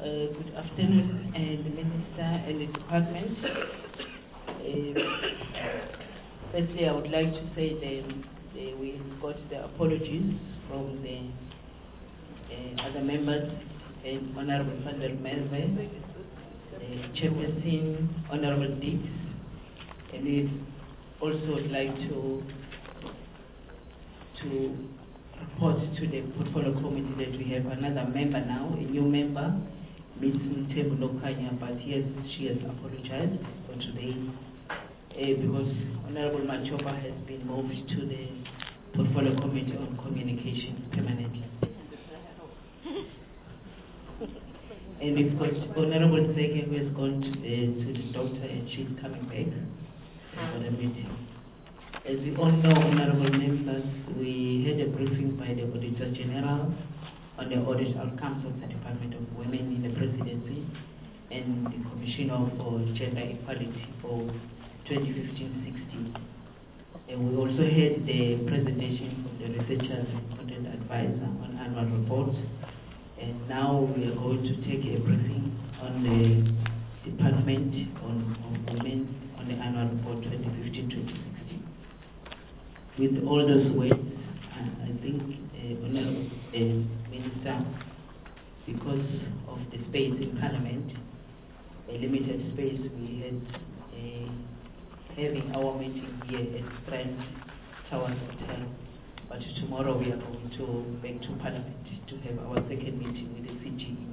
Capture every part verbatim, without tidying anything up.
Uh, good afternoon, uh, the Minister and the Department. Uh, firstly, I would like to say that uh, we got the apologies from the uh, other members, and Honorable Vander Merwe, uh, Chairperson, Honorable Dix, and we also would like to to report to the portfolio committee that we have another member now, a new member, Miz Ntebo Lokanya, but yes, she has apologized for today uh, because Honorable Machopa has been moved to the portfolio committee on communications permanently. And we've got Honorable Zeke, who has gone to the, to the doctor, and she's coming back for the meeting. As we all know, honorable members, we had a briefing by the Auditor General on the audit outcomes of the Department of Women in the Presidency and the Commissioner for Gender Equality for twenty fifteen sixteen. And we also had the presentation from the Researchers and Content Advisor on annual reports. And now we are going to take a briefing on the Department on, on Women on the annual report twenty fifteen twenty sixteen. With all those words, uh, I think, uh, Honourable uh, Minister, because of the space in Parliament, a limited space, we had uh, having our meeting here at Strand Towers Hotel. But tomorrow we are going to back to Parliament to have our second meeting with the C G E.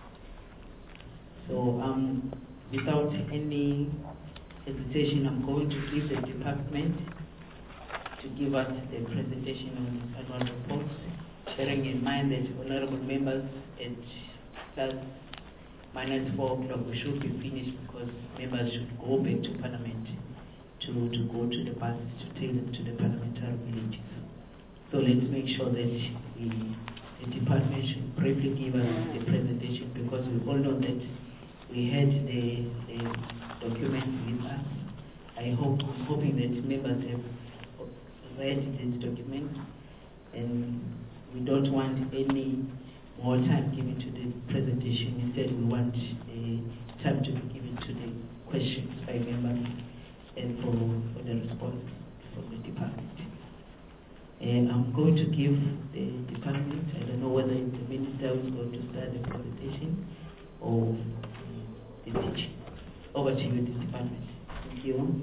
So, um, without any hesitation, I'm going to give the department to give us the presentation on annual reports, bearing in mind that honorable members at plus minus four o'clock we should be finished because members should go back to Parliament to, to go to the bus to take them to the parliamentary villages. So let's make sure that the, the department should briefly give us the presentation because we all know that we had the, the documents with us. I hope, I'm hoping that members have read this document, and we don't want any more time given to the presentation. Instead, we want uh, time to be given to the questions by members and for, for the response from the department. And I'm going to give the department, I don't know whether the minister is going to start the presentation or the teaching. Over to you, the department. Thank you.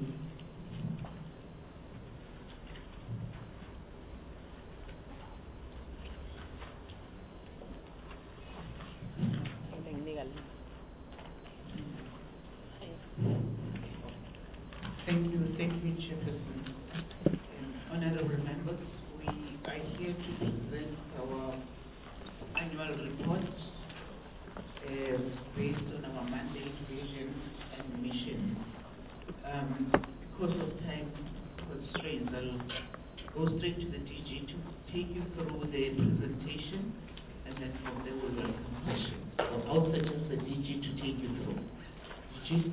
Thank you, thank you, Chairperson. Um, honorable members, we are here to present our annual report uh, based on our mandate, vision, and mission. Um, because of time constraints, I'll go straight to the D G to take you through the presentation, and then from there we'll welcome questions. So I'll suggest the D G to take you through. D G?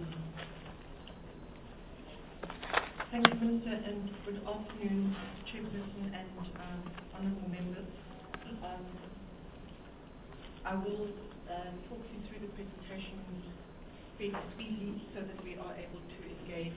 Thank you, Minister, and good afternoon, Chairperson and um, honourable members. Um, I will uh, talk you through the presentation fairly speedily so that we are able to engage.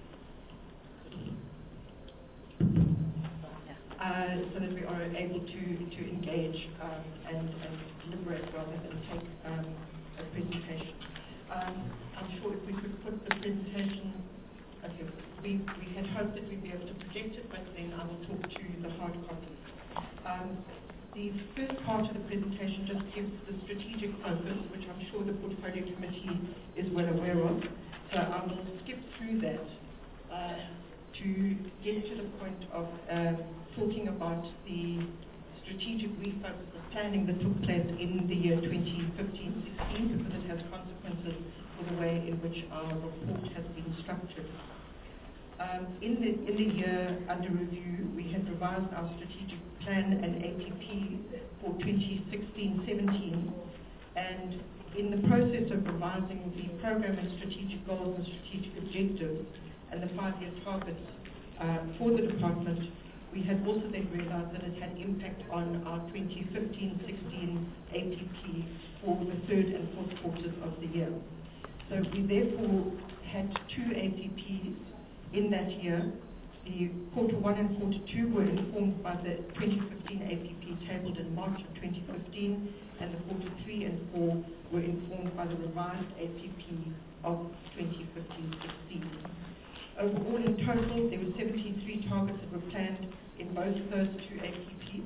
Uh, so that we are able to, to engage um, and, and deliberate rather than take um, a presentation. Um, I'm sure if we could put the presentation. Okay, we, we had hoped that we'd be able to project it, but then I will talk to the hard copy. Um, the first part of the presentation just gives the strategic focus, which I'm sure the Portfolio Committee is well aware of. So I will skip through that uh, to get to the point of uh, talking about the strategic refocus of planning that took place in the year twenty fifteen sixteen, because it has consequences for the way in which our report has been structured. Um, in, the, in the year under review, we had revised our strategic plan and A P P for twenty sixteen seventeen, and in the process of revising the program and strategic goals and strategic objectives and the five-year targets uh, for the department, we had also then realized that it had impact on our twenty fifteen sixteen A P P for the third and fourth quarters of the year. So we therefore had two A P Ps in that year. The quarter one and quarter two were informed by the twenty fifteen A P P tabled in March of twenty fifteen, and the quarter three and four were informed by the revised A P P of twenty fifteen sixteen. Overall, in total, there were seventy-three targets that were planned in both those two A P Ps.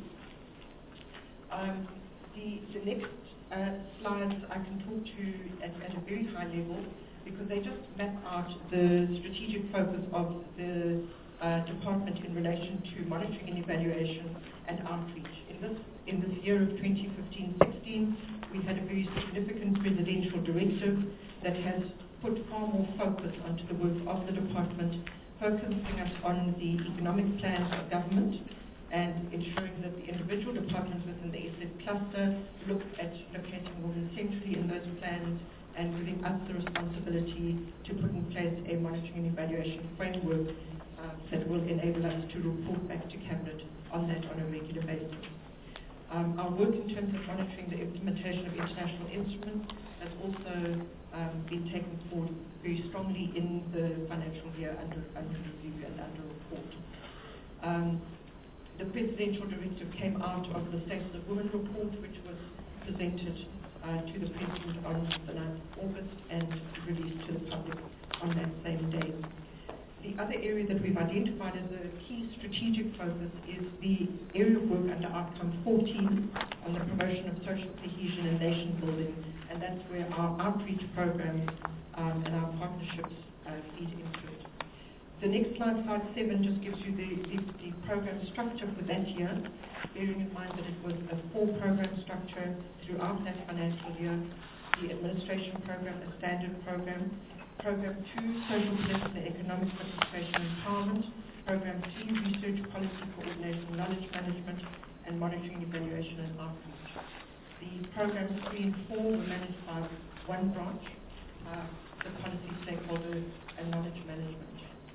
Um, the, the next uh, slides I can talk to at, at a very high level, because they just map out the strategic focus of the uh, department in relation to monitoring and evaluation and outreach. In this, in this year of twenty fifteen sixteen, we had a very significant presidential directive that has put far more focus onto the work of the department, focusing us on the economic plans of government and ensuring that the individual departments within the S Z cluster look at locating women centrally in those plans and giving us the responsibility to put in place a monitoring and evaluation framework uh, that will enable us to report back to Cabinet on that on a regular basis. Um, our work in terms of monitoring the implementation of international instruments has also um, been taken forward very strongly in the financial year under, under review and under report. Um, the presidential directive came out of the Status of Women report, which was presented uh, to the President on the ninth of August and released to the public on that same day. The other area that we've identified as a key strategic focus is the area of work under outcome fourteen on the promotion of social cohesion and nation building, and that's where our outreach programs um, and our partnerships uh, feed into it. The next slide, slide seven, just gives you the, the, the program structure for that year, bearing in mind that it was a four-program structure throughout that financial year. The administration program, a standard program. Program two, social, political, and economic participation and empowerment. Program three, research, policy, coordination, knowledge management, and monitoring, evaluation, and outreach. The programs three and four were managed by one branch, uh, the policy, stakeholder, and knowledge management.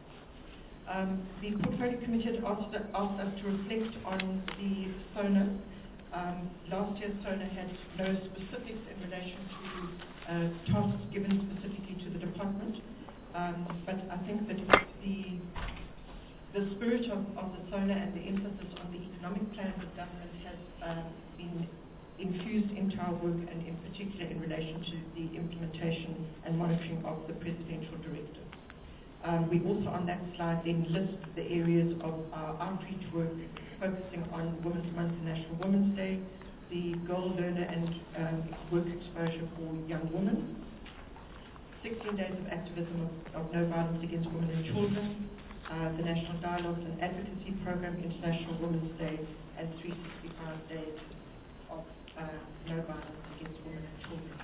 Um, the portfolio committee had asked, asked us to reflect on the SONA. Um, last year, SONA had no specifics in relation to uh, tasks given specifically to the department, um, but I think that the the spirit of, of the SONA and the emphasis on the economic plans of government has um, been infused into our work, and in particular in relation to the implementation and monitoring of the presidential directive. Um, we also on that slide then list the areas of our outreach work focusing on Women's Month and National Women's Day, the Girl Learner and um, work exposure for young women, sixteen days of activism of, of no violence against women and children, uh, the National Dialogues and Advocacy Program, International Women's Day, and three hundred sixty-five days of uh, no violence against women and children.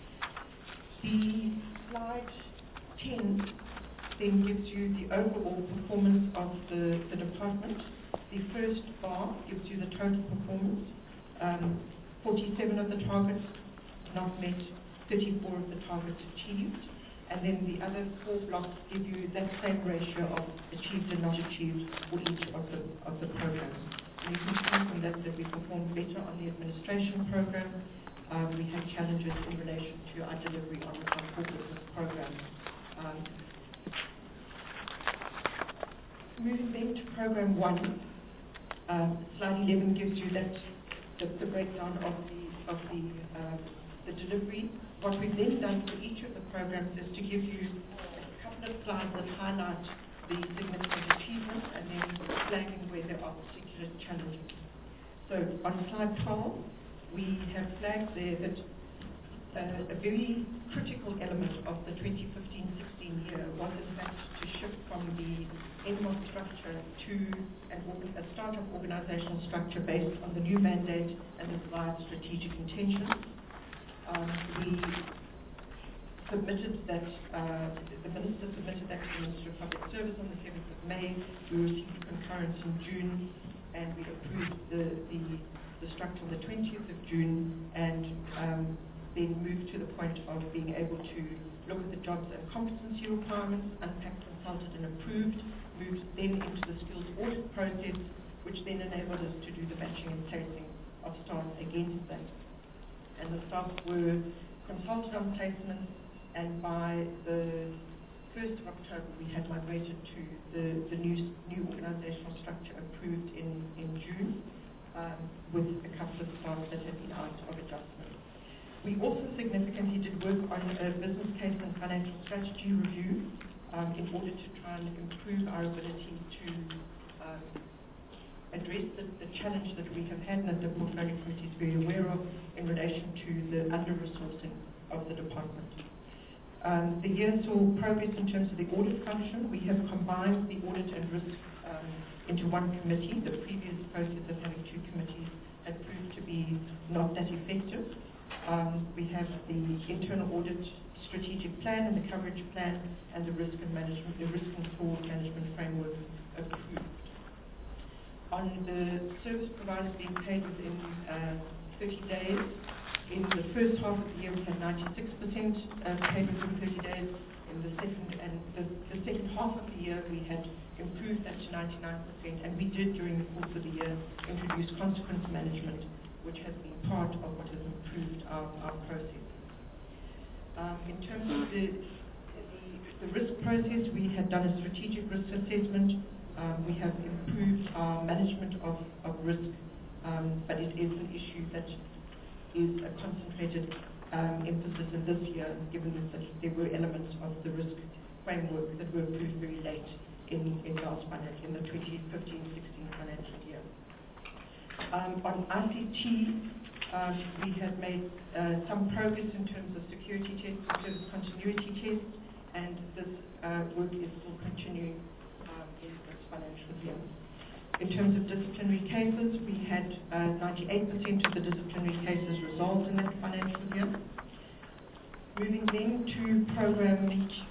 The slide ten then gives you the overall performance of the, the department. The first bar gives you the total performance. Um, forty-seven of the targets not met, thirty-four of the targets achieved, and then the other four blocks give you that same ratio of achieved and not achieved for each of the, of the programs. And you can see from that that we performed better on the administration program. Um, we had challenges in relation to our delivery on the core business program. Um, moving then to program one, um, slide eleven gives you that the, the breakdown of the of the uh, the delivery. What we've then done for each of the programs is to give you a couple of slides that highlight the significant achievements and then flagging where there are particular challenges. So on slide twelve, we have flagged there that uh, a very critical element of the twenty fifteen sixteen year was in fact to shift from the N M O S structure to an, a startup organizational structure based on the new mandate and the desired strategic intentions. Um, we submitted that, uh, the Minister submitted that to the Minister of Public Service on the seventh of May. We received concurrence in June, and we approved the, the, the structure on the twentieth of June, and um, then moved to the point of being able to look at the jobs and competency requirements, unpacked, consulted, and approved, moved then into the skills audit process, which then enabled us to do the matching and placing of staff against that. And the staff were consulted on placements, and by the first of October we had migrated to the, the new, new organizational structure approved in, in June, um, with a couple of staff that had been out of adjustment. We also significantly did work on a business case and financial strategy review um, in order to try and improve our ability to um, address the, the challenge that we have had and that the portfolio committee is very aware of in relation to the under-resourcing of the department. Um, the year saw progress in terms of the audit function. We have combined the audit and risk um, into one committee. The previous process of having two committees had proved to be not that effective. Um, we have the internal audit strategic plan and the coverage plan and the risk and management, the risk and fraud management framework approved. On the service providers being paid within uh, thirty days, in the first half of the year we had ninety-six percent uh, paid within thirty days. In the second and the, the second half of the year we had improved that to ninety-nine percent, and we did during the course of the year introduce consequence management, which has been part of what has improved our, our process. Um, in terms of the, the, the risk process, we had done a strategic risk assessment. Um, we have improved our management of, of risk, um, but it is an issue that is a concentrated um, emphasis in this year, given that there were elements of the risk framework that were approved very late in, in last financial, in the twenty fifteen sixteen financial year. Um, on I C T, um, we have made uh, some progress in terms of security tests, service continuity tests, and this uh, work is still continuing um, in this financial year. In terms of disciplinary cases, we had uh, ninety-eight percent of the disciplinary cases resolved in that financial year. Moving then to program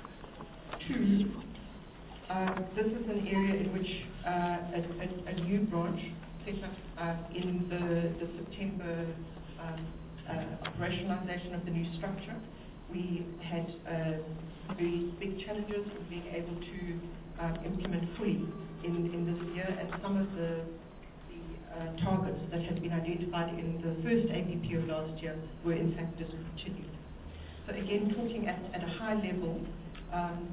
two, uh, this is an area in which uh, a, a, a new branch set up uh, in the, the September um, uh, operationalization of the new structure. We had uh, very big challenges in being able to uh, implement fully in, in this year, and some of the, the uh, targets that had been identified in the first A P P of last year were in fact discontinued. So again, talking at, at a high level, um,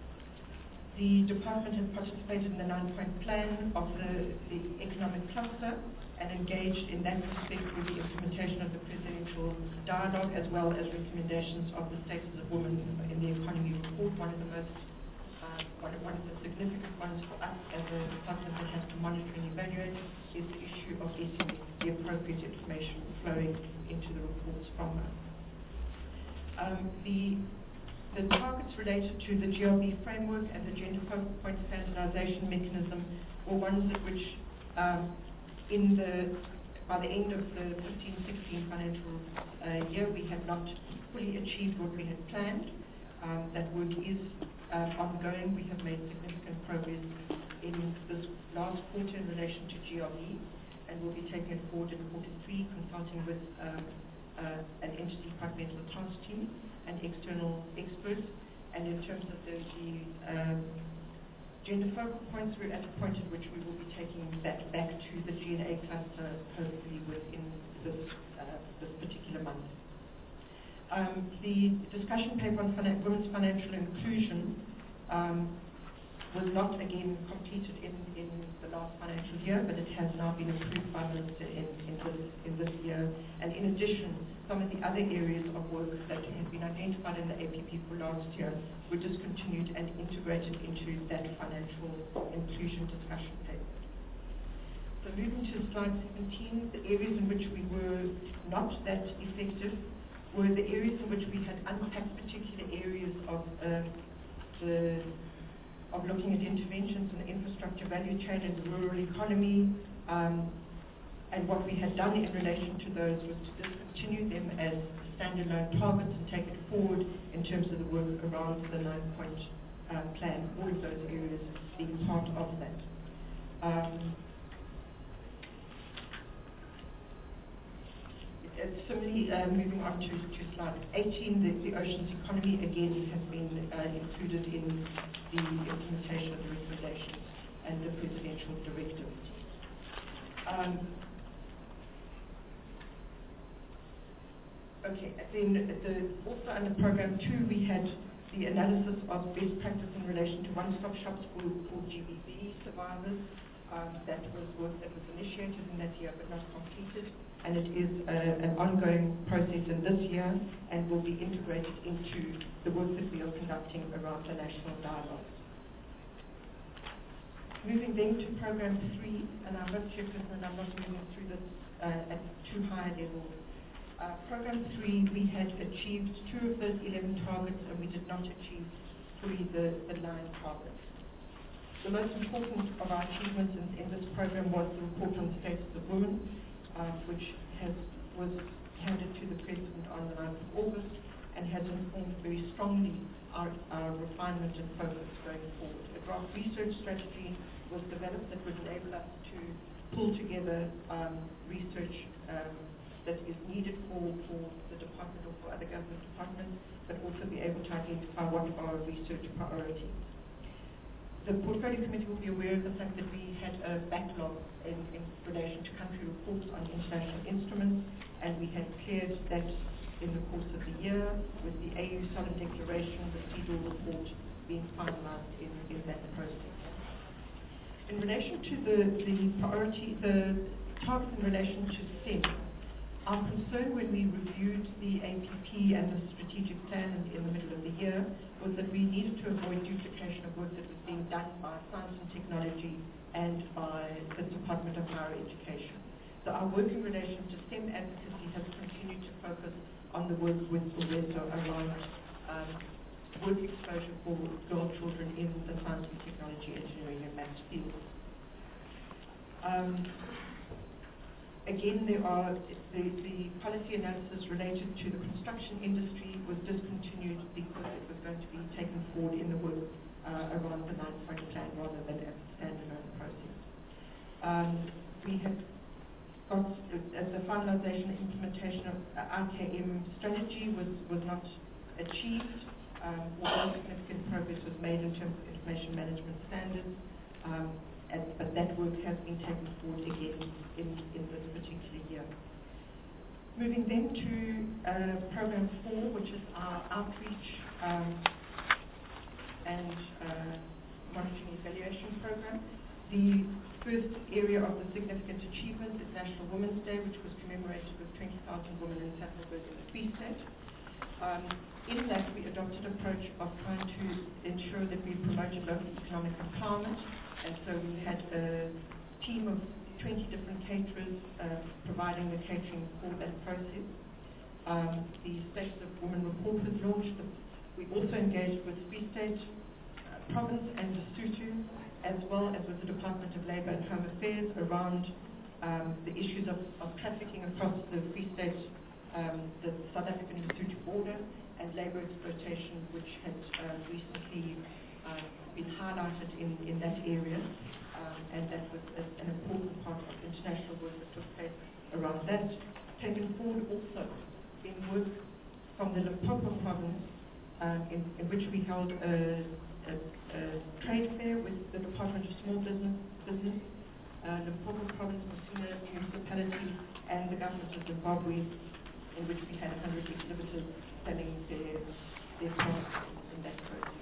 the department has participated in the nine-point plan of the, the economic cluster and engaged in that respect with the implementation of the presidential dialogue, as well as recommendations of the status of women in the economy report. One of the most, uh, one, of, one of the significant ones for us as a department that has to monitor and evaluate is the issue of getting the appropriate information flowing into the reports from us. Um, the The targets related to the G L B framework and the gender focal point standardization mechanism were ones at which, um, in the by the end of the fifteen sixteen financial uh, year, we had not fully achieved what we had planned. Um, that work is uh, ongoing. We have made significant progress in this last quarter in relation to G L B, and we'll be taking it forward in quarter three, consulting with um, uh, an interdepartmental task team and external experts. And in terms of the, the um, gender focal points, we're at a point at which we will be taking that back to the G N A cluster, hopefully within this, uh, this particular month. Um, the discussion paper on finan women's financial inclusion um, was not again completed in, in the last financial year, but it has now been approved by Minister in, in, this, in this year. And in addition, some of the other areas of work that had been identified in the A P P for last year were discontinued and integrated into that financial inclusion discussion paper. So moving to slide seventeen, the areas in which we were not that effective were the areas in which we had unpacked particular areas of uh, the of looking at interventions in the infrastructure value chain and the rural economy, um, and what we had done in relation to those was to discontinue them as standalone targets and take it forward in terms of the work around the nine-point uh, plan, all of those areas being part of that. Um, Similarly, uh, moving on to, to slide eighteen, the, the oceans economy again has been uh, included in the implementation of the recommendations and the presidential directives. Um, okay, then the, also under program two, we had the analysis of best practice in relation to one-stop shops for, for G B V survivors. Um, that was work that was initiated in that year but not completed, and it is uh, an ongoing process in this year and will be integrated into the work that we are conducting around the national dialogue. Moving then to program three, and I hope Chairperson and I'm not moving through this uh, at too high a level. Uh, program three, we had achieved two of those eleven targets, and we did not achieve three the, the nine targets. The most important of our achievements in, in this program was the report on the status of women, uh, which has, was handed to the President on the ninth of August and has informed very strongly our, our refinement and focus going forward. A draft research strategy was developed that would enable us to pull together um, research um, that is needed for, for the department or for other government departments, but also be able to identify what are research priorities. The Portfolio Committee will be aware of the fact that we had a backlog in, in relation to country reports on international instruments, and we had cleared that in the course of the year with the A U Solemn Declaration, the C D O R report being finalized in, in that process. In relation to the, the priority, the targets in relation to STEM, our concern when we reviewed the A P P and the strategic plan in, in the middle of the year was that we needed to avoid duplication of work that was being done by science and technology and by the Department of Higher Education. So our work in relation to STEM advocacy has continued to focus on the work with Soweto around um, work exposure for girl children in the science and technology, engineering and maths fields. Um, Again, there are the, the policy analysis related to the construction industry was discontinued because it was going to be taken forward in the work uh, around the nine-point plan rather than as a standalone process. Um, we had got uh, the finalization and implementation of uh, I K M strategy was, was not achieved. Um, although significant progress was made in terms of information management standards. Um, And, but that work has been taken forward again in, in this particular year. Moving then to uh, program four, which is our outreach um, and uh, monitoring evaluation program. The first area of the significant achievements is National Women's Day, which was commemorated with twenty thousand women in Sappelburg in the Free State. Um, in that, we adopted an approach of trying to ensure that we promoted local economic empowerment. And so we had a team of twenty different caterers uh, providing the catering for that process. Um, the Status of Women report was launched. We also engaged with Free State uh, Province and Lesotho, as well as with the Department of Labour and Home Affairs around um, the issues of, of trafficking across the Free State, um, the South African Lesotho border, and labour exploitation, which had uh, recently Uh, been highlighted in, in that area, um, and that was a, an important part of international work that took place around that. Taken forward also in work from the Limpopo province, um, in, in which we held a, a, a trade fair with the Department of Small Business, business uh, Limpopo province, Messina municipality, and the government of Zimbabwe, in which we had one hundred exhibitors selling their, their products in that process.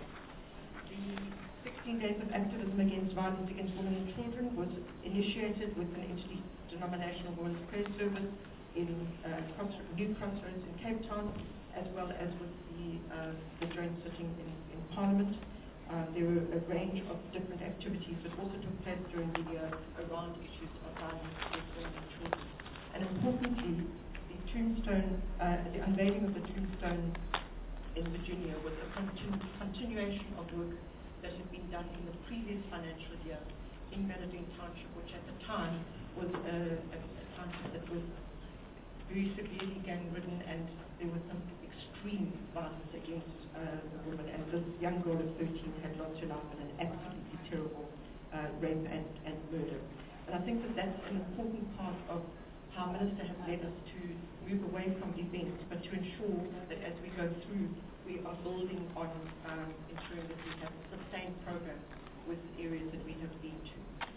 sixteen days of activism against violence against women and children was initiated with an interdenominational women's prayer service in uh, Crossroads, New Crossroads in Cape Town, as well as with the, uh, the joint sitting in, in Parliament. Uh, there were a range of different activities that also took place during the year around issues of violence against women and children. And importantly, the tombstone, uh, the unveiling of the tombstone in Virginia was a continu continuation of work that had been done in the previous financial year in Melody Township, which at the time was a, a, a township that was very severely gang-ridden, and there was some extreme violence against uh, the women. And this young girl of thirteen had lost her life in an absolutely terrible uh, rape and, and murder. And I think that that's an important part of how Minister has led us to move away from events, but to ensure that as we go through, we are building on um, ensuring that we have sustained programs with areas that we have been to.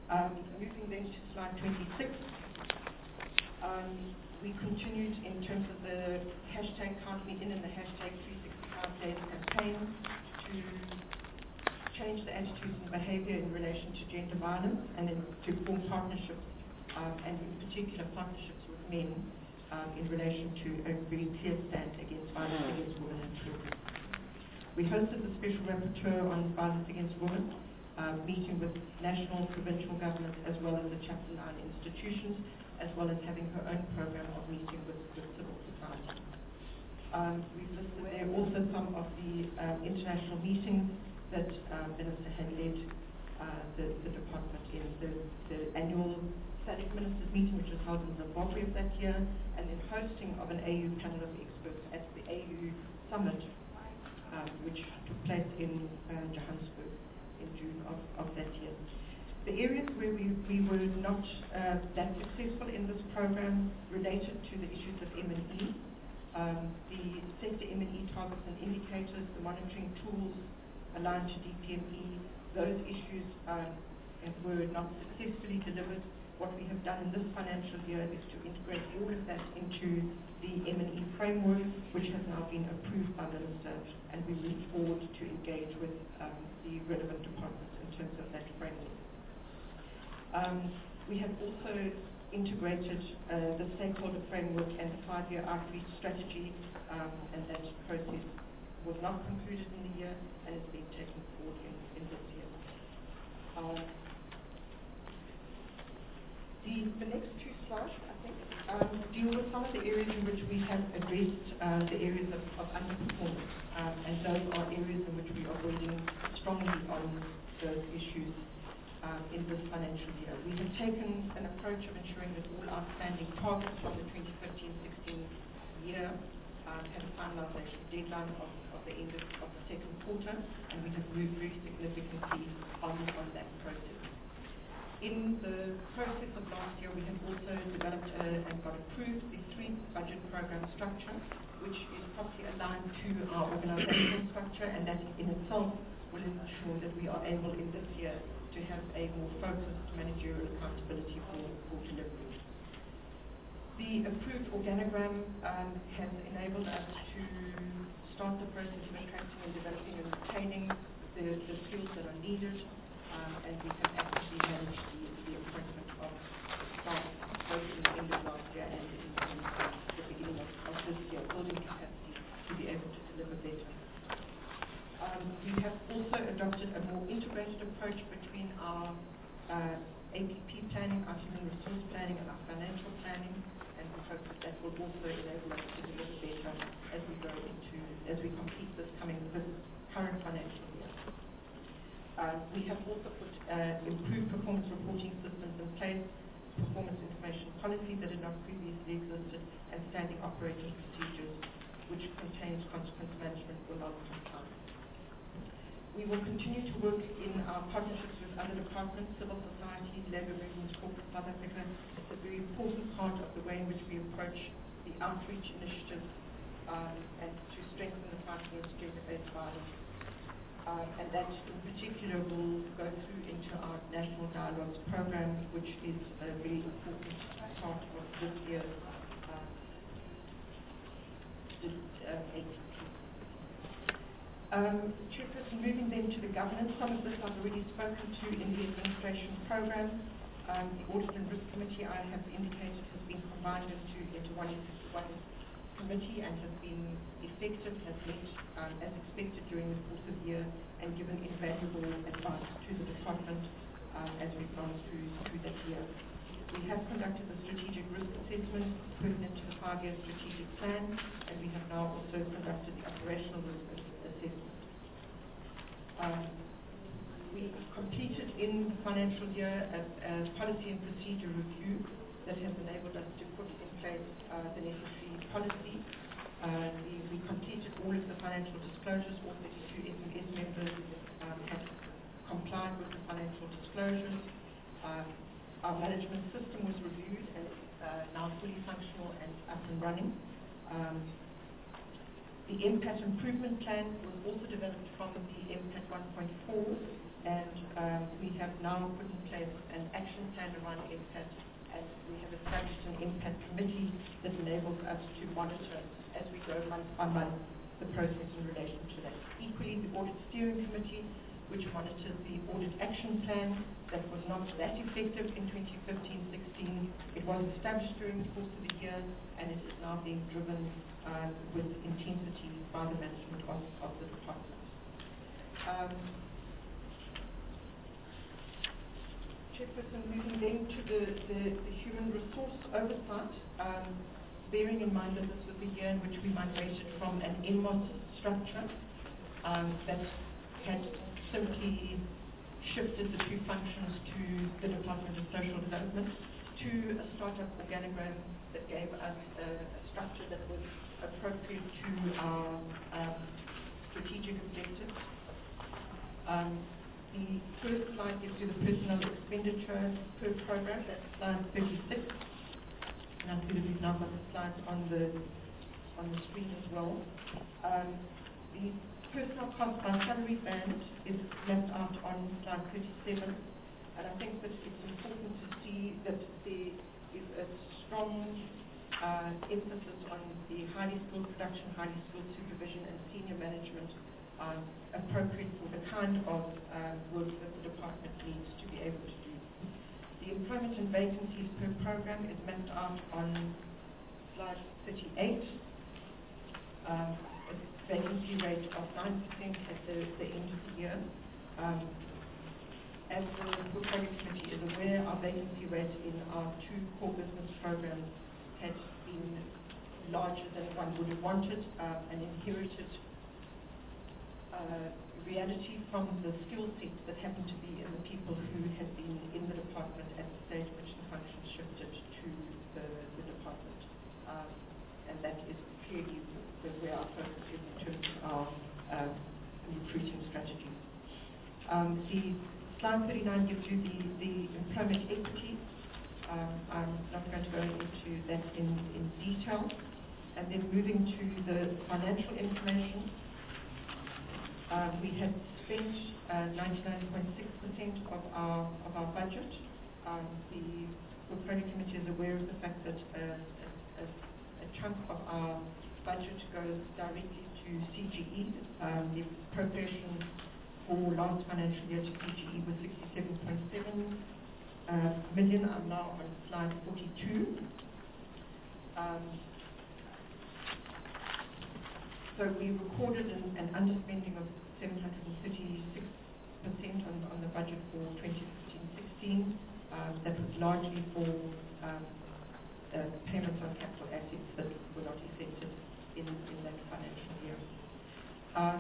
Um, moving then to slide twenty-six. Um, we continued in terms of the hashtag Count Me In and the hashtag three sixty-five days campaign to change the attitudes and behavior in relation to gender violence and in, to form partnerships, um, and in particular partnerships with men um, in relation to a very clear stand against violence against women and children. We hosted the Special Rapporteur on Violence Against Women, uh, meeting with national, provincial governments as well as the Chapter nine institutions, as well as having her own program of meeting with, with civil society. Um, we've listed there also some of the um, international meetings that uh, Minister had led uh, the, the department in. The, the annual SADC Ministers meeting, which was held in Zimbabwe of that year, and then hosting of an A U panel of experts at the A U Summit, um, which took place in uh, Johannesburg in June of, of that year. The areas where we, we were not uh, that successful in this program related to the issues of M and E, um, the sector M and E targets and indicators, the monitoring tools aligned to D P M E. Those issues um, were not successfully delivered. What we have done in this financial year is to integrate all of that into the M and E framework, which has now been approved by the Minister, and we move forward to engage with um, the relevant departments in terms of that framework. Um, we have also integrated uh, the stakeholder framework and the five-year outreach strategy, um, and that process was not concluded in the year and is being taken forward in, in this year. Uh, the, the next two slides, I think, um, deal with some of the areas in which we have addressed uh, the areas of, of underperformance, um, and those are areas in which we are building strongly on those issues. Um, in this financial year. We have taken an approach of ensuring that all outstanding targets from the twenty fifteen sixteen year um, have a finalization deadline of, of the end of, of the second quarter, and we have moved very significantly on, on that process. In the process of last year, we have also developed a, and got approved the three budget program structure, which is properly aligned to our organizational structure, and that in itself will ensure that we are able in this year to have a more focused managerial accountability for, for delivery. The approved organogram um, has enabled us to start the process of attracting and developing and retaining the, the skills that are needed, um, and we have actively managed the, the appointment of staff both in the end of last year and in, in the beginning of, of this year, building capacity to be able to deliver better. Um, we have also adopted a more integrated approach between our uh, A P P planning, our human resource planning, and our financial planning, and we hope that that will also enable us to deliver better as we go into, as we complete this coming, this current financial year. Uh, we have also put uh, improved performance reporting systems in place, performance information policies that had not previously existed, and standing operating procedures, which contains consequence management for long-term time. We will continue to work in our partnerships with other departments, civil society, labour movements, corporate South Africa. It's a very important part of the way in which we approach the outreach initiatives um, and to strengthen the fight against gender-based violence. Um, and that in particular will go through into our National Dialogues program, which is a very important part of this year's uh, this, uh, A P P. Um, Chairperson, moving then to the governance, some of this I've already spoken to in the administration program. Um, the Audit and Risk Committee, I have indicated, has been combined into, into one, one committee and has been effective, has met um, as expected during the course of the year and given invaluable advice to the department um, as we've gone through, through that year. We have conducted the strategic risk assessment pertinent to the five-year strategic plan, and we have now also conducted the operational risk assessment. Um, we completed in the financial year a, a policy and procedure review that has enabled us to put in place uh, the necessary policy. Uh, we, we completed all of the financial disclosures. All thirty-two S M S members um, have complied with the financial disclosures. Um, our management system was reviewed and is uh, now fully functional and up and running. Um, The impact improvement plan was also developed from the impact one point four, and um, we have now put in place an action plan around impact, and we have established an impact committee that enables us to monitor as we go month by month the process in relation to that. Equally, the audit steering committee, which monitors the audit action plan that was not that effective in twenty fifteen sixteen. It was established during the course of the year, and it is now being driven uh, with intensity by the management of, of the department. Um, Chairperson, moving then to the, the, the human resource oversight, um, bearing in mind that this was the year in which we migrated from an N M O S structure um, that had simply shifted the two functions to the Department of Social Development to a startup organogram that gave us a, a structure that was appropriate to our um, strategic objectives. Um, the first slide gives you the personnel expenditure per program, that's slide thirty-six. And I see that we've now got the slides on the on the screen as well. Um, the personnel cost by salary band is left out on slide thirty-seven, and I think that it's important to see that there is a strong uh, emphasis on the highly skilled production, highly skilled supervision, and senior management um, appropriate for the kind of uh, work that the department needs to be able to do. The employment and vacancies per program is mapped out on slide thirty-eight. Um, a vacancy rate of nine percent at the, the end of the year. Um, as the Portfolio Committee is aware, our vacancy rate in our two core business programs had been larger than one would have wanted, uh, and inherited uh, reality from the skill set that happened to be in the people who had been in the department at the stage which the function shifted to the, the department. Um, and that is clearly the, where our focus is in terms of our uh, recruiting strategy. Um, the slide thirty-nine gives you the, the employment equity. Um, I'm not going to go into that in, in detail. And then moving to the financial information. Uh, we had spent uh, ninety-nine point six percent of our of our budget. Um, the Portfolio Committee is aware of the fact that uh, a, a, a chunk of our budget goes directly to C G E. Um, the appropriation for last financial year to C G E was sixty-seven point seven uh, million. I'm now on slide forty-two. Um, So we recorded an, an underspending of seven hundred thirty-six percent on, on the budget for twenty fifteen sixteen. Um, that was largely for um, uh, payments on capital assets that were not effected in, in that financial year. Um,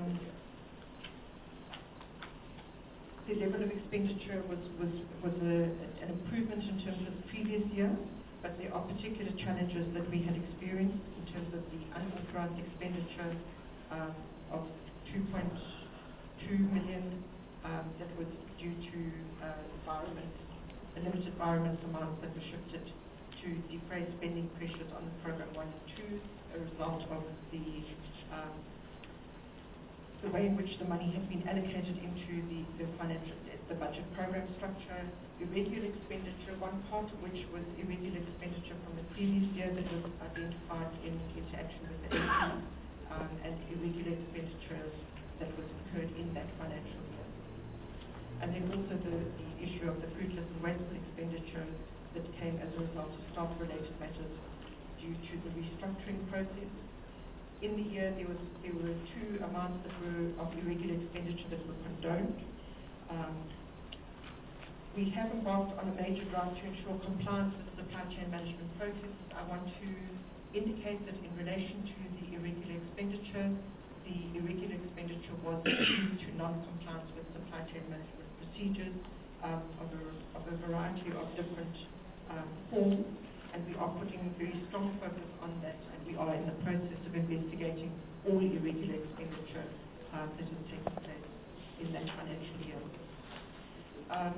the level of expenditure was, was, was a, an improvement in terms of the previous year, but there are particular challenges that we had experienced in terms of the unauthorized expenditure um, of two point two million um, that was due to uh, environment, a limited environment amount that was shifted to defray spending pressures on the program one and two, a result of the um, the way in which the money had been allocated into the, the financial, the budget program structure, irregular expenditure, one part of which was irregular expenditure from the previous year that was identified in interaction with the A P, um, and irregular expenditure that was incurred in that financial year. And then also the, the issue of the fruitless and wasteful expenditure that came as a result of staff-related matters due to the restructuring process. In the year, there was there were two amounts that were of irregular expenditure that were condoned. Um, we have embarked on a major drive to ensure compliance with supply chain management processes. I want to indicate that in relation to the irregular expenditure, the irregular expenditure was due to non-compliance with supply chain management procedures um, of, a, of a variety of different um, forms. And we are putting very strong focus on that, and we are in the process of investigating all irregular expenditure uh, that has taken place in that financial year. Um,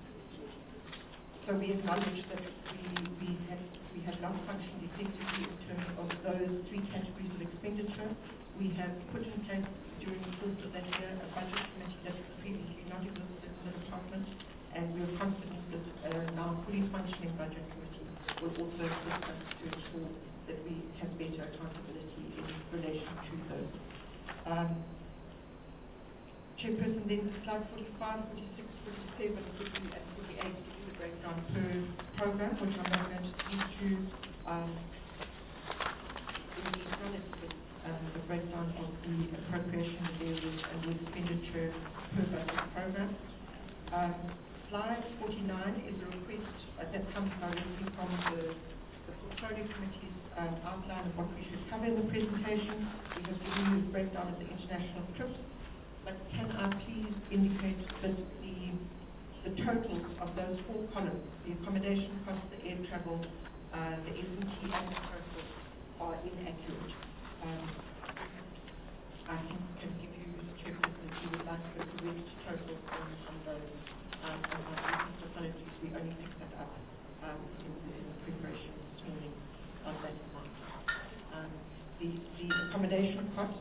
so we acknowledge that we, we, have, we have not functioned effectively in terms of those three categories of expenditure. we have put in place during the course of that year a budget committee that previously not existed in the department, and we are confident that uh, now fully functioning budget committee will also assist us to ensure that we have better accountability in relation to those. Um, Chairperson, then slide forty-five, forty-six, forty-seven, fifty, and forty-eight gives you the breakdown per program, which I'm not going to speak to. Um, in detail, it's the, um, the breakdown of the appropriation areas and the expenditure per budget program. Um, slide forty-nine is a request uh, that comes directly from the, the portfolio committee's um, outline of what we should cover in the presentation. We have given you the breakdown of the international trips. But can I please indicate that the the totals of those four columns, the accommodation costs, the air travel, uh, the S and T and the total, are inaccurate. Um, I think can give you the Chairperson if you would like the correct totals on, on those. Um, and our business facilities, we only picked that up um, in, the, in the preparation this morning on that amount. Um, the, the accommodation cost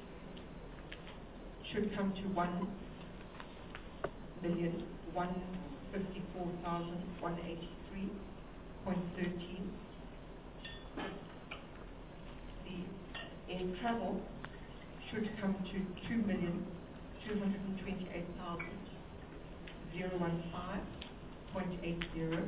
should come to one million one fifty-four thousand one eighty-three point thirteen. The air travel should come to two million two hundred twenty-eight thousand zero one five point eight zero.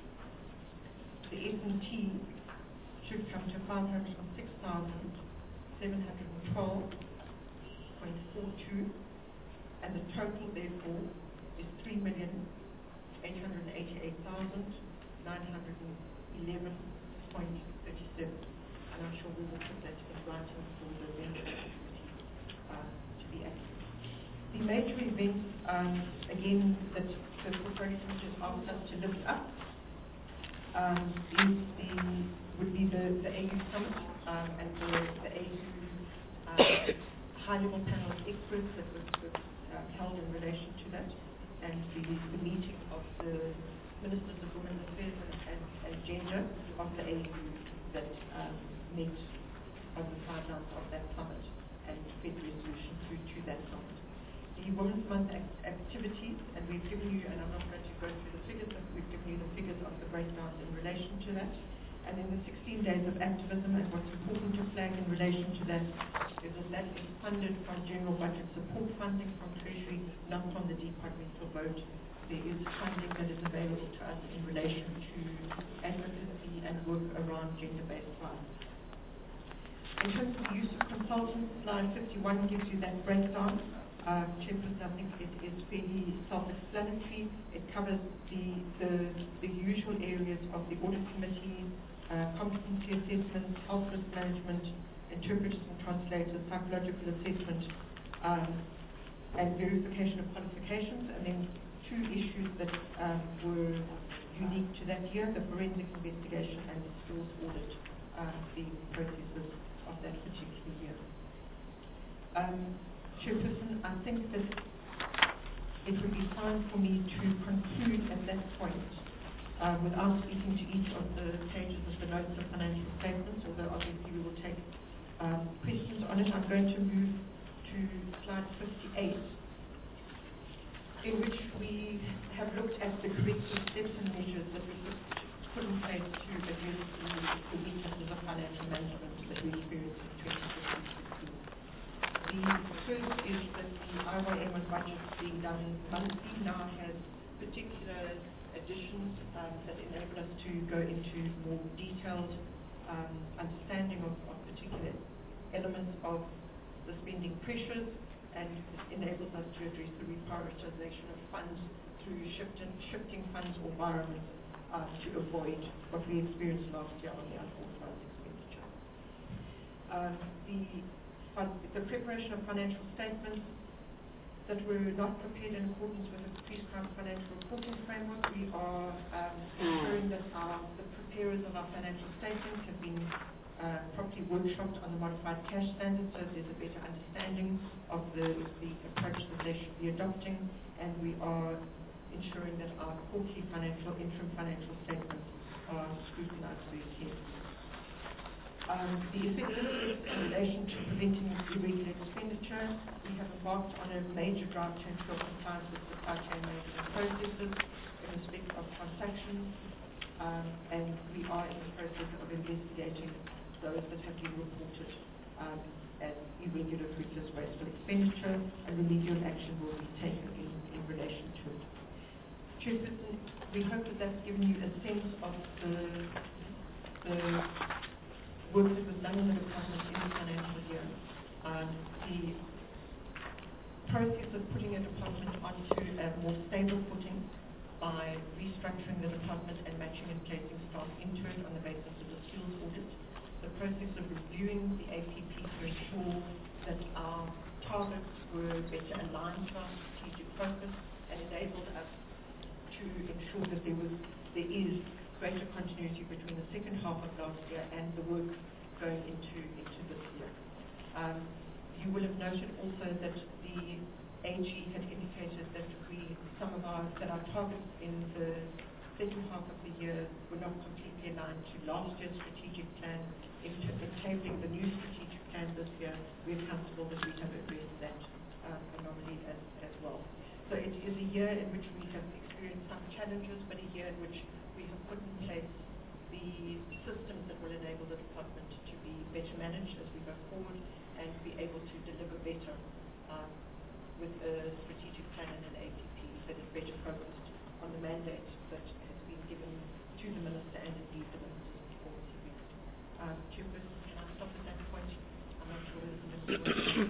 The S and T should come to five hundred six thousand seven hundred twelve. four two, and the total therefore is three million eight hundred eighty-eight thousand nine hundred eleven point three seven, and I'm sure we will put that in writing for the member uh, to be accurate. The major events, um, again, that the portfolio committee has asked us to lift up um, is the would be the, the A U summit um, and the, the A U uh, high-level panel of experts that was, was uh, held in relation to that, and the, the meeting of the Ministers of Women's Affairs and, and, and Gender of the A U that um, met on the sidelines of that summit and fed resolution to, to that summit. The Women's Month act activities, and we've given you, and I'm not going to go through the figures, but we've given you the figures of the breakdowns in relation to that. And then the sixteen days of activism, and what's important to flag in relation to that is that that is funded from general budget support funding from Treasury, not from the departmental vote. There is funding that is available to us in relation to advocacy and work around gender-based violence. In terms of the use of consultants, slide fifty-one gives you that breakdown. Um, Chairperson, I think it is fairly self-explanatory. It covers the, the, the usual areas of the audit committee, uh, competency assessment, health risk management, interpreters and translators, psychological assessment, um, and verification of qualifications, and then two issues that um, were unique to that year, the forensic investigation and the skills audit, uh, the processes of that particular year. Um, Chairperson, I think that it would be fine for me to conclude at that point uh, without speaking to each of the pages of the notes of financial statements, although obviously we will take um, questions on it. I'm going to move to slide fifty-eight, in which we have looked at the corrective steps and measures that we put in place to address the, the weaknesses of financial management that we experienced in twenty fifteen. The first is that the I Y M and budget being done monthly now has particular additions um, that enable us to go into more detailed um, understanding of, of particular elements of the spending pressures, and enables us to address the reprioritization of funds through shifting, shifting funds or environments uh, to avoid what we experienced last year on the unauthorized expenditure. Um, the the preparation of financial statements that were not prepared in accordance with the prescribed financial reporting framework. We are um, ensuring that our, the preparers of our financial statements have been uh, properly workshopped on the modified cash standards, so there's a better understanding of the, the approach that they should be adopting, and we are ensuring that our quarterly financial, interim financial statements are scrutinized very carefully. Um, the effectiveness in relation to preventing irregular expenditure, we have embarked on a major drive to ensure compliance with supply chain management processes in respect of transactions, um, and we are in the process of investigating those that have been reported um, as irregular, frivolous, wasteful expenditure, and remedial action will be taken in, in relation to it. Chairperson, we hope that that's given you a sense of the, the work that was done in the department in the financial year. Um, the process of putting a department onto a more stable footing by restructuring the department and matching and placing staff into it on the basis of the skills audit. The process of reviewing the A P P to ensure that our targets were better aligned to our strategic focus and enabled us to ensure that there was, there is greater continuity between the second half of last year and the work going into, into this year. Um, you will have noted also that the A G had indicated that we, some of our, that our targets in the second half of the year were not completely aligned to last year's strategic plan. In tabling the new strategic plan this year, we are comfortable that we have addressed that um, anomaly as, as well. So it is a year in which we have experienced some challenges, but a year in which we have put in place the systems that will enable the department to be better managed as we go forward and be able to deliver better um, with a strategic plan and an A P P that is better focused on the mandate that has been given to the Minister and indeed the Minister's performance review. Um, Chairperson, can I stop at that point? I'm not sure whether the Minister will.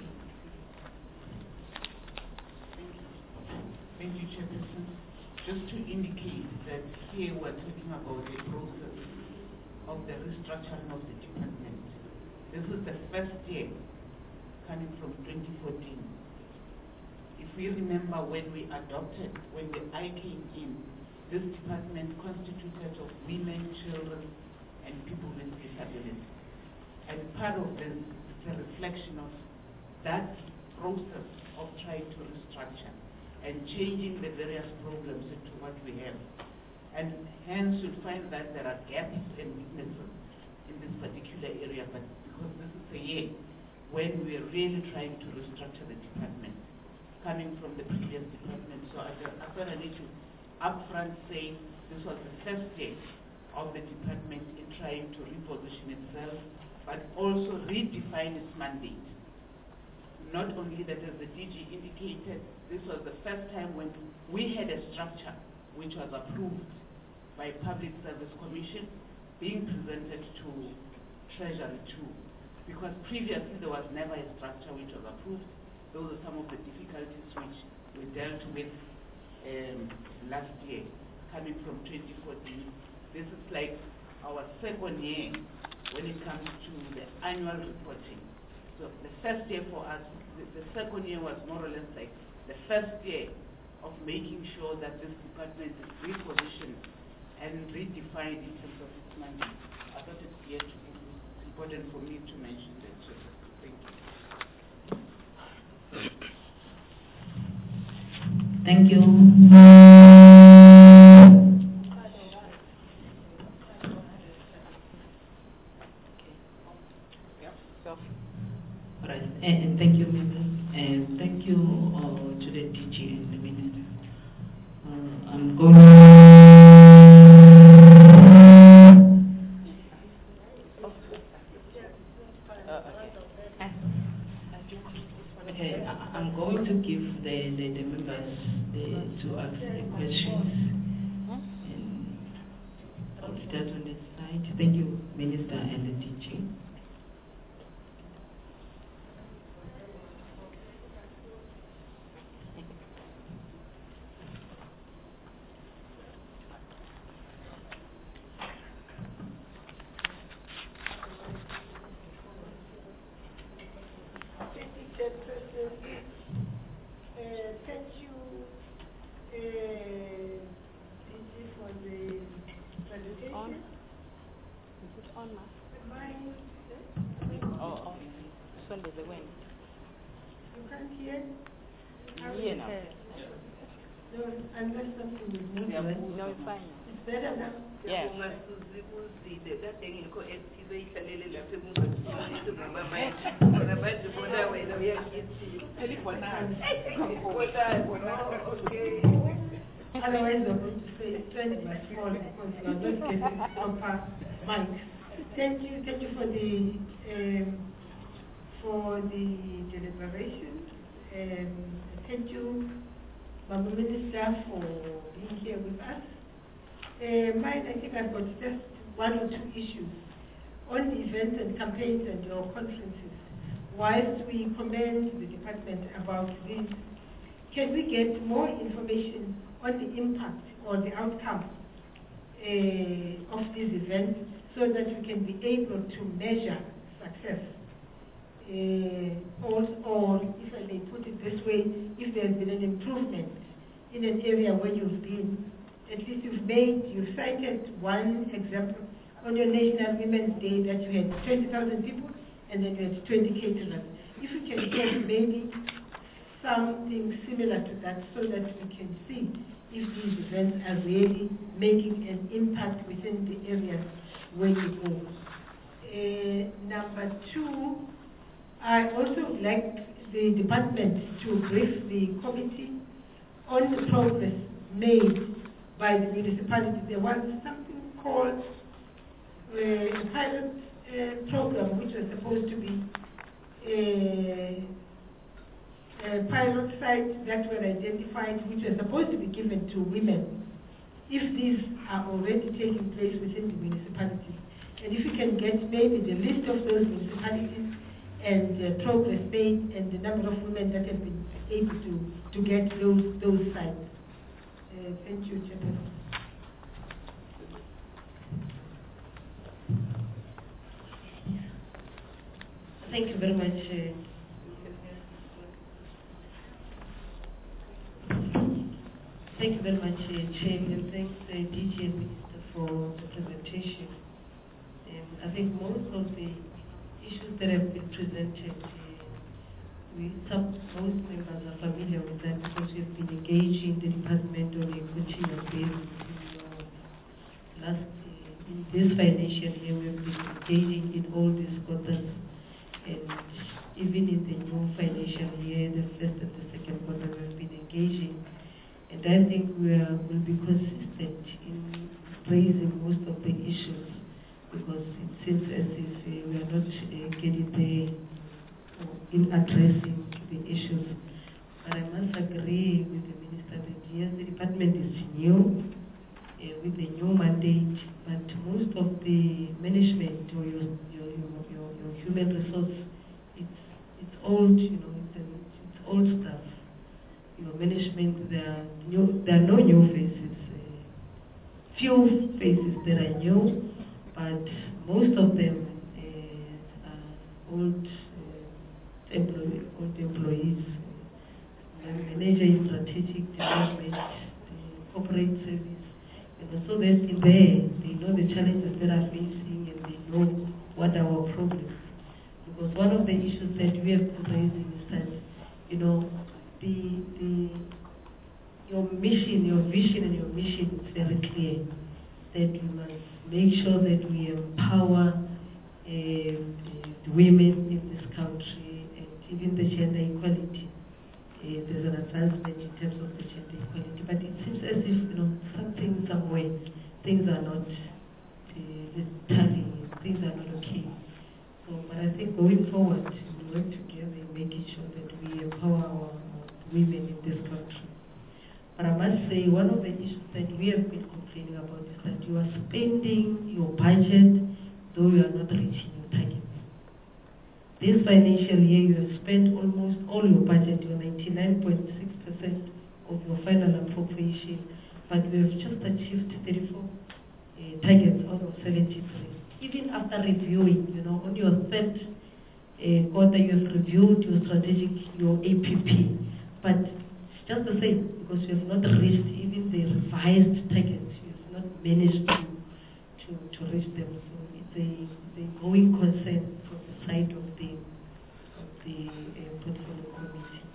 Thank you, Chairperson. Just to indicate that here we're talking about the process of the restructuring of the department. This is the first year coming from twenty fourteen. If we remember when we adopted, when the I came in, this department constituted of women, children, and people with disabilities. And part of this is a reflection of that process of trying to restructure and changing the various programs into what we have. And hence you'll find that there are gaps and weaknesses in this particular area, but because this is a year when we're really trying to restructure the department, coming from the previous department. So I, I thought I need to upfront say this was the first year of the department in trying to reposition itself, but also redefine its mandate. Not only that, as the D G indicated, this was the first time when we had a structure which was approved by Public Service Commission being presented to Treasury too. Because previously there was never a structure which was approved. Those are some of the difficulties which we dealt with um, last year, coming from twenty fourteen. This is like our second year when it comes to the annual reporting. So the first year for us, the, the second year was more or less like the first year of making sure that this department is repositioned and redefined in terms of its mandate. I thought it's here to be important for me to mention that. So thank you. Thank you. Right. And, and thank you, members. And thank you uh, to the D G and the Minister. Uh, I'm going to... Okay, I, I'm going to give the, the, the members the, to ask the questions. And I'll start on this side. Thank you, Minister and the D G. No, I'm not something with no, no, it's fine. It's better now. Yes. Otherwise, we're going to say trend must fall because you are not getting proper mics. Thank you, thank you for the um, for the deliberations. Um, thank you, Mama Minister, for being here with us. Uh, mine, I think I've got just one or two issues on the events and campaigns and your conferences. Whilst we commend the department about this, can we get more information on the impact or the outcome uh, of these events so that we can be able to measure success? Uh, or, or, if I may put it this way, if there has been an improvement in an area where you've been, at least you've made, you cited one example on your National Women's Day that you had twenty thousand people and then you had twenty caterers. If you can get maybe something similar to that so that we can see if these events are really making an impact within the areas where you go. Uh, number two, I also would like the department to brief the committee on the progress made by the municipality. There was something called uh, a pilot uh, program which was supposed to be a, a pilot sites that were identified which were supposed to be given to women. If these are already taking place within the municipalities, and if you can get maybe the list of those municipalities and the progress made and the number of women that have been able to, to get those, those sites. Uh, thank you, Chairman. Thank you very much. Uh, thank you very much, uh, Chair, and thanks, uh, D G and Minister, for the presentation. Um, I think most of the issues that have been presented, uh, we, some, most members are familiar with that because we have been engaging the department on a continuous basis. You know, last, uh, in this financial year, we have been engaging in all these quarters, and even in the new financial year, the first and the second quarter, we have been engaging. And I think we are, will be consistent in raising most of the issues because it seems as if uh, we are not uh, getting there in addressing the issues. But I must agree with the Minister that yes, the department is new uh, with the new mandate, but most of the management or your your, your, your, your human resource, it's it's old, you know, it's, an, it's old stuff. Your management, there are new, there are no new faces. Uh, few faces that are new, but most of them uh, are old. Employee, all the employees, uh, the manager in strategic development, the corporate service, and so they've been there. They know the challenges that are facing and they know what are our problems. Because one of the issues that we have been raising is that, you know, the the your mission, your vision and your mission is very clear. That we must make sure that we empower uh, the women in this country. Even the gender equality, uh, there's an advancement in terms of the gender equality, but it seems as if, you know, something, somewhere, things are not uh, tallying, things are not okay. So, but I think going forward, we work together in making sure that we empower our, our women in this country. But I must say, one of the issues that we have been complaining about is that you are spending your budget, though you are not reaching your target. This financial year, you have spent almost all your budget, your ninety-nine point six percent of your final appropriation, but we have just achieved thirty-four uh, targets out of seventy-three. Even after reviewing, you know, on your third uh, quarter, you have reviewed your strategic, your A P P, but it's just the same because you have not reached even the revised targets. You have not managed to to, to reach them. So it's a, it's a growing concern from the side of the of the uh, portfolio committee.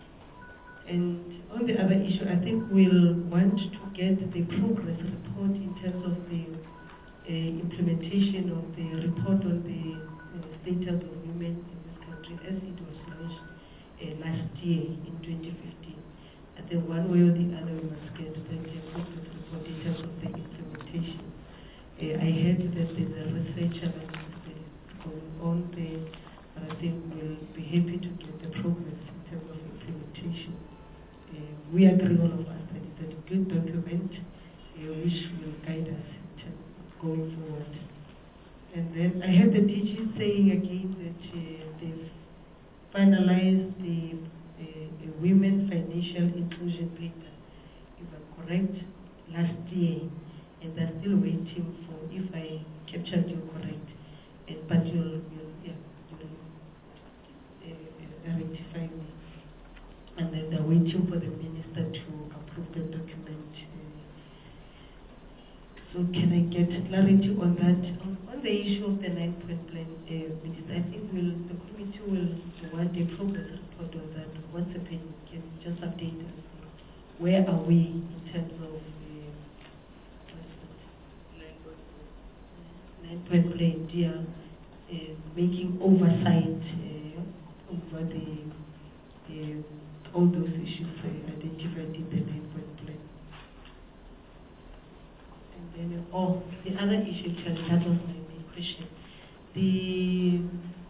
And on the other issue, I think we'll want to get the progress report in terms of the implementation of the report on the uh, status of women in this country as it was launched uh, last year in twenty fifteen. I think one way or the other we must get that uh, progress report in terms of the implementation. Uh, I heard that there's a research analysis that is going on there, but I think we'll be happy to get the progress in terms of implementation. Uh, we agree, all of us, that it's a good document uh, which will guide us in terms of going forward. And then I heard the D G saying again that uh, they've finalized the uh, uh, Women Financial Inclusion Paper, if I'm correct, last year, and they're still waiting for, if I captured you correct, uh, but you'll, you'll, yeah, you'll uh, uh, rectify me. And then they're waiting for the minister to approve the document. Uh, so can I get clarity on that? On, on the issue of the nine-point plan, uh, Minister, I think we'll, the committee will want a progress report on that. Once again, can you just update us? Where are we in terms of uh, nine-point plan, dear, uh, making oversight uh, over the, the all those issues uh, identified in the nine-point plan. And then, uh, oh, the other issue, actually, that was my main question. The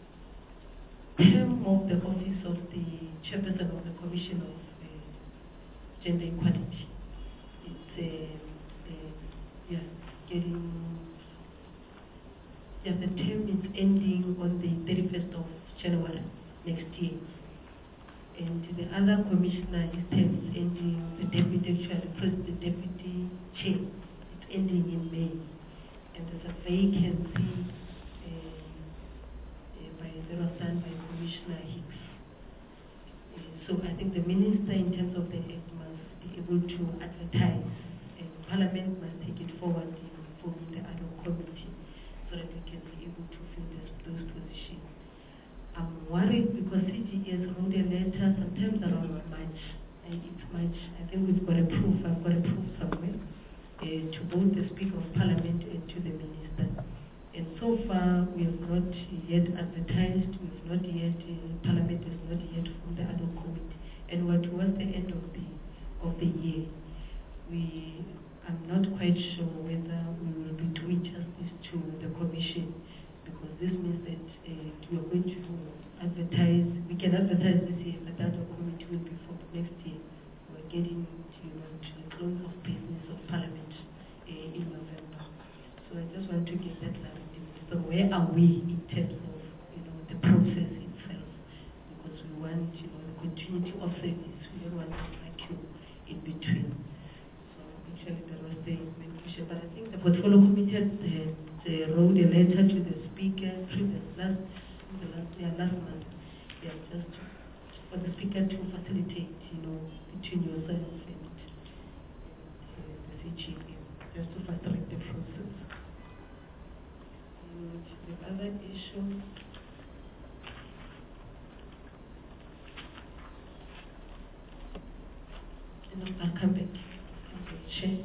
term of the office of the chairperson of the Commission of uh, Gender Equality, it's uh, uh, yeah, getting, yeah, the term is ending on the thirty-first of January next year. And the other commissioner, his term is ending, the deputy, actually, the deputy chair, it's ending in May. And there's a vacancy uh, uh, by Zero Sun by Commissioner Hicks. Uh, so I think the minister, in terms of the act, must be able to advertise, and Parliament must take it forward in forming the ad hoc committee so that we can be able to fill this, those positions. I'm worried because C G E S wrote a letter sometimes around March, and it's March. I think we've got a proof, I've got a proof somewhere, uh, to both the Speaker of Parliament and to the Minister. And so far, we have not yet advertised, we have not yet, uh, Parliament has not yet formed the ad hoc committee. And we're towards the end of the, of the year. We, I'm not quite sure whether we will be doing justice to the Commission, because this means that uh, we are going to advertise, we can advertise this year, but that committee will be for next year. We're getting to, you know, to the close of business of Parliament uh, in November. So I just want to get that clarity. So where are we in terms of, you know, the process itself? Because we want, you know, the continuity of service. We don't want a vacuum in between. So actually that was the main question. But I think the portfolio committee had, uh, they wrote a letter to the Speaker previous last, the last, yeah, last month, yeah, just to, for the Speaker to facilitate, you know, between yourself and, and uh, the C G M, just to facilitate the process. And the other issue, and I'll come back. Okay, Chair.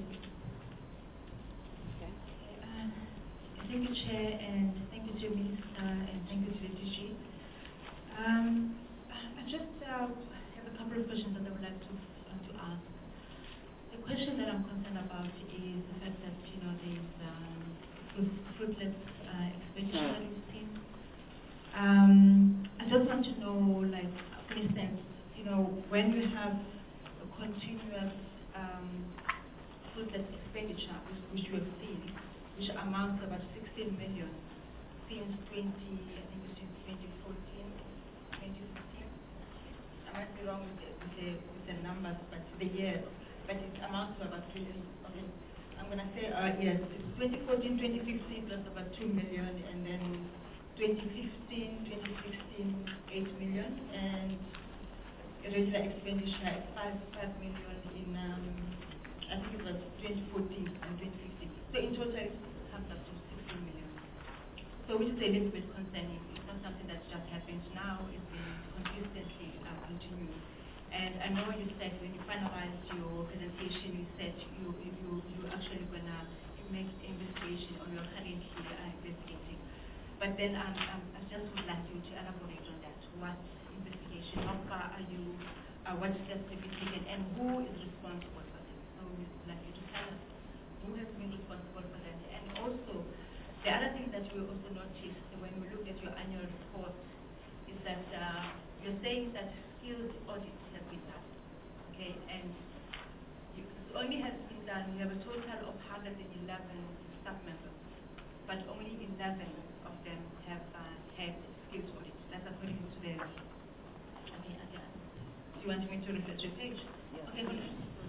Thank you, Chair, and thank you to Minister, and thank you to the D G. Um, I just uh, have a couple of questions that I would like to, uh, to ask. The question that I'm concerned about is the fact that, you know, there's um, fruitless uh, expenditure that we've seen. Um, I just want to know, like, for instance, you know, when you have a continuous um, fruitless expenditure, which, which we have seen, which amounts to about sixteen million since twenty, I think it's twenty fourteen, twenty fifteen. I might be wrong with the, with the, with the numbers, but the years, but it amounts to about three million. Okay, I'm going to say, uh, yes, it's twenty fourteen, twenty fifteen plus about two million, and then twenty fifteen, twenty sixteen, eight million, and regular expenditure at five, five million in, um, I think it was twenty fourteen and twenty fifteen. So in total, it comes up to sixteen million. So which is a little bit concerning. It's not something that just happens now. It's been consistently uh, continuing. And I know you said when you finalized your presentation, you said you you you actually gonna make investigation or you're currently uh, investigating. But then um, um, I just would like you to elaborate on that. What investigation? How far are you? Uh, what steps have you taken? And who is responsible for this? So we would like you to tell us who has been responsible for that. And also, the other thing that we also noticed when we looked at your annual report is that uh, you're saying that skilled audits have been done. Okay, and you, it only has been done, you have a total of one hundred eleven staff members, but only eleven of them have uh, had skills audits. That's according to the, okay, okay. Do you want me to refer to your page? Yes. Okay, good.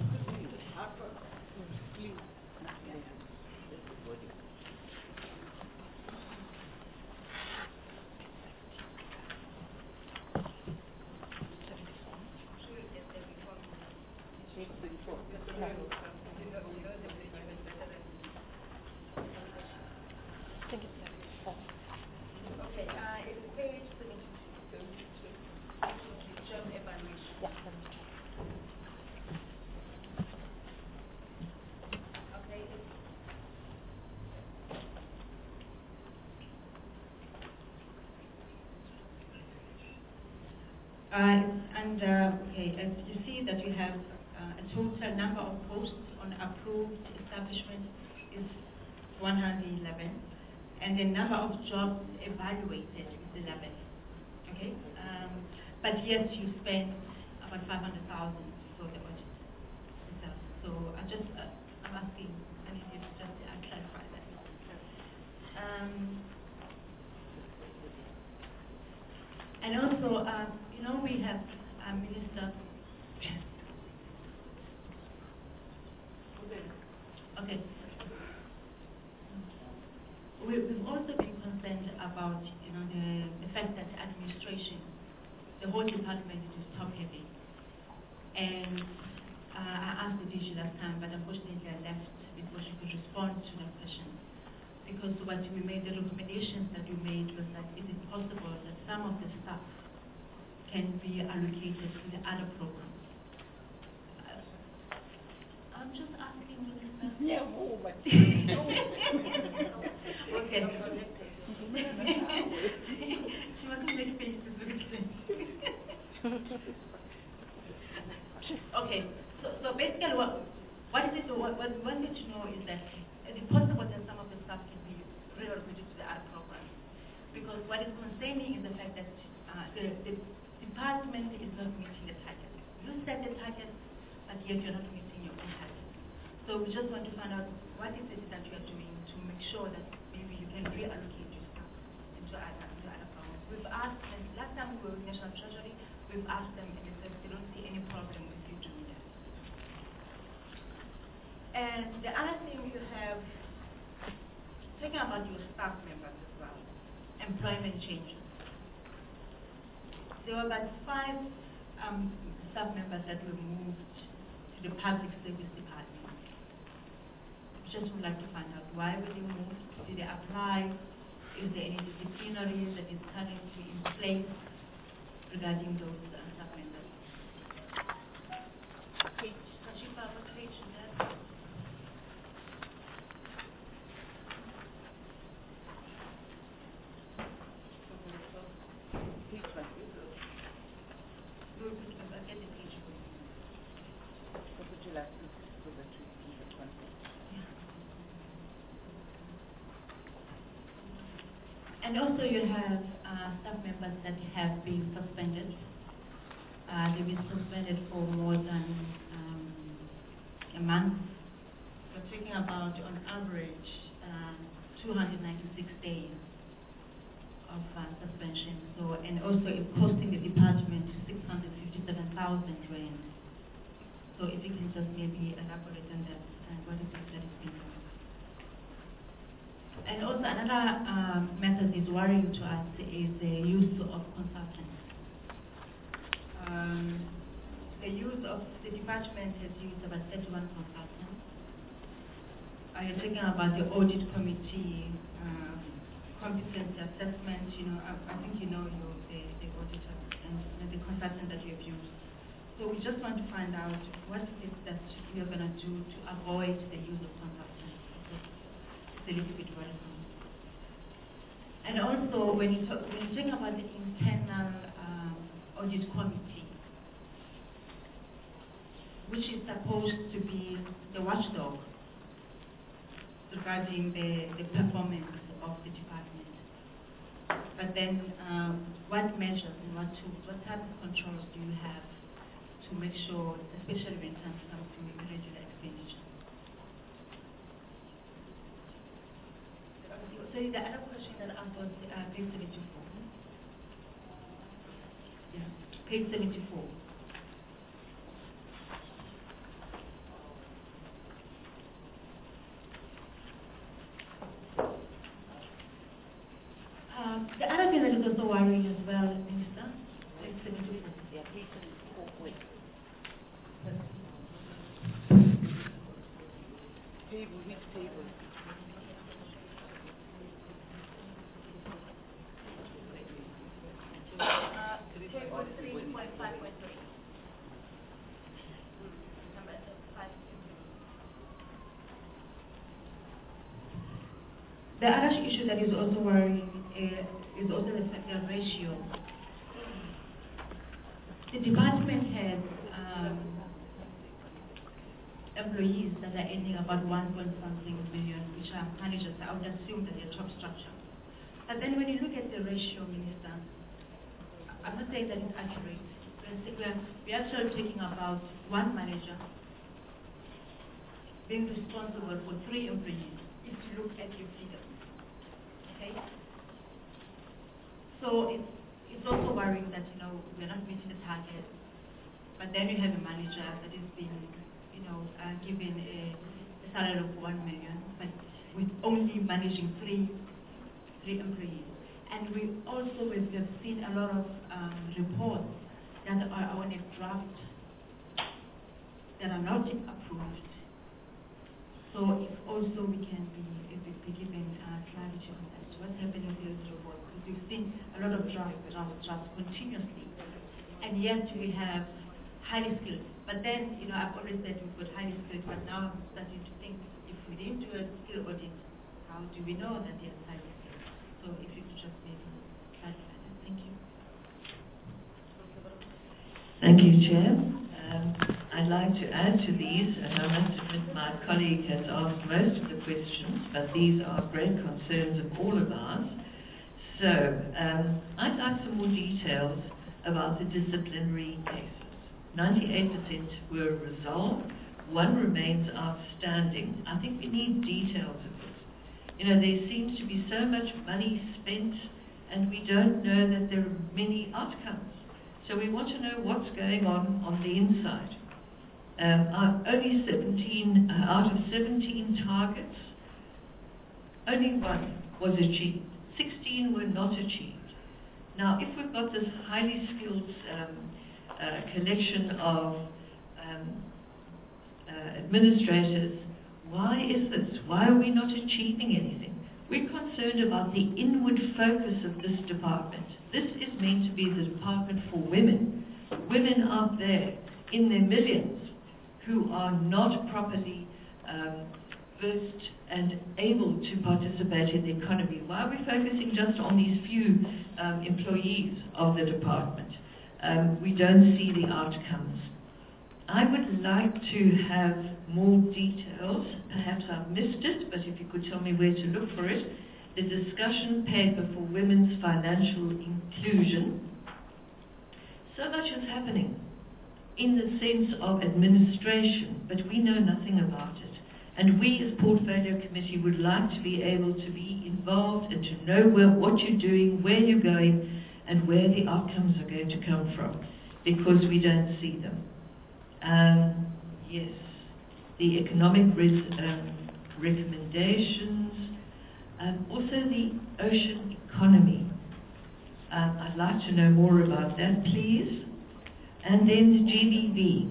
Okay, uh, it's page seventy-two. Job evaluation. Okay. Uh, and uh, okay, and you see that you have uh, a total number of posts on approved establishment is one hundred eleven, and the number of jobs evaluated is eleven. Okay, um, but yes, you spent about five hundred thousand for the audit itself. So I just uh, I'm asking, I need you to just uh, clarify that. Um, and also, um, you know, we have a minister. Okay. We, we've also been concerned about, you know, the, the fact that the administration, the whole department is top heavy. And uh, I asked the D G last time, but unfortunately I left before she could respond to that question. Because what we made, the recommendations that we made was that is it possible that some of the staff can be allocated to the other programs? Uh, I'm just asking Minister. Yeah, oh, but Okay. She mustn't make faces with it. Okay, so, so basically what, what is it, what, what we wanted to know is that is it possible that some of the staff can be relocated to the other programs? Because what is concerning is the fact that uh, the, the department is not meeting the target. You set the target, but yet you're not meeting your own target. So we just want to find out what is it that you are doing to make sure that maybe you can reallocate your staff into other, into other programs. We've asked, and last time we were with National Treasury, we've asked them and they said they don't see any problem with you doing that. And the other thing you have, talking about your staff members as well, employment changes. There were about five um, staff members that were moved to the public service department. We just would like to find out why were they moved, did they apply, is there any disciplinary that is currently in place regarding those uh, staff members? Page, Kashifa, what page is that? We'll put- I'll get the page for you. what would you like to do the two the content? And also you have uh, staff members that have been suspended. Uh, they've been suspended for more than um, a month. We're talking about, on average, uh, two hundred ninety-six days of uh, suspension. So, and also it's costing the department six hundred fifty-seven thousand rand. So if you can just maybe elaborate on that, and what is it that is being done? And also another um, method is worrying to us is the use of consultants. Um, the use of, the department has used about thirty-one consultants. Are you talking about the audit committee, um, competency assessment? You know, I, I think you know your, the, the auditor and, and the consultant that you have used. So we just want to find out what is it that we are going to do to avoid the use of consultants. a little bit worrisome. And also, when you talk, when you think about the internal um, audit committee, which is supposed to be the watchdog regarding the, the performance of the department. But then, um, what measures and what tools, what type of controls do you have to make sure, especially when it comes to irregular expenditure? So the other question that I asked was uh, page seventy-four. Yeah, page seventy-four. Um, the other thing that is also worrying as well, Minister, page seventy-four. Yeah, page seventy-four. Wait. Table, which table? Uh, table three point five point three. Number five. The other issue that is also worrying uh, is also the, the ratio. The department has um, employees that are earning about one point something million, which are managers. I would assume that they're top structure. But then when you look at the ratio, Minister, I'm not saying that it's accurate. We're, we're actually talking about one manager being responsible for three employees, if you look at your figures. Okay? So it's, it's also worrying that, you know, we're not meeting the target, but then you have a manager that is being, you know, uh, given a, a salary of one million, but with only managing three, three employees. And we also we have seen a lot of um, reports that are on a draft that are not approved. So if also we can be, if we be given uh, clarity on that. What's happening with those reports? Because we've seen a lot of drafts, drafts, drafts continuously. And yet we have highly skilled. But then, you know, I've always said we've got highly skilled, but now I'm starting to think if we didn't do a skill audit, how do we know that they're highly skilled? So if you could just maybe clarify that. Thank you. Thank you, Chair. Um, I'd like to add to these, and I must admit my colleague has asked most of the questions, but these are great concerns of all of ours. So, um, I'd like some more details about the disciplinary cases. ninety-eight percent were resolved, one remains outstanding. I think we need details of this. You know, there seems to be so much money spent, and we don't know that there are many outcomes. So we want to know what's going on on the inside. Um, uh, only seventeen uh, out of seventeen targets, only one was achieved. sixteen were not achieved. Now, if we've got this highly skilled um, uh, collection of um, uh, administrators, why is this? Why are we not achieving anything? We're concerned about the inward focus of this department. This is meant to be the department for women. Women out there in their millions who are not properly um, versed and able to participate in the economy. Why are we focusing just on these few um, employees of the department? Um, we don't see the outcomes. I would like to have more details. Perhaps I've missed it, but if you could tell me where to look for it. The discussion paper for women's financial inclusion. So much is happening in the sense of administration, but we know nothing about it. And we as Portfolio Committee would like to be able to be involved and to know where, what you're doing, where you're going, and where the outcomes are going to come from, because we don't see them. Um, yes, the economic res um, recommendations, um, also the ocean economy. Um, I'd like to know more about that, please. And then the G B V.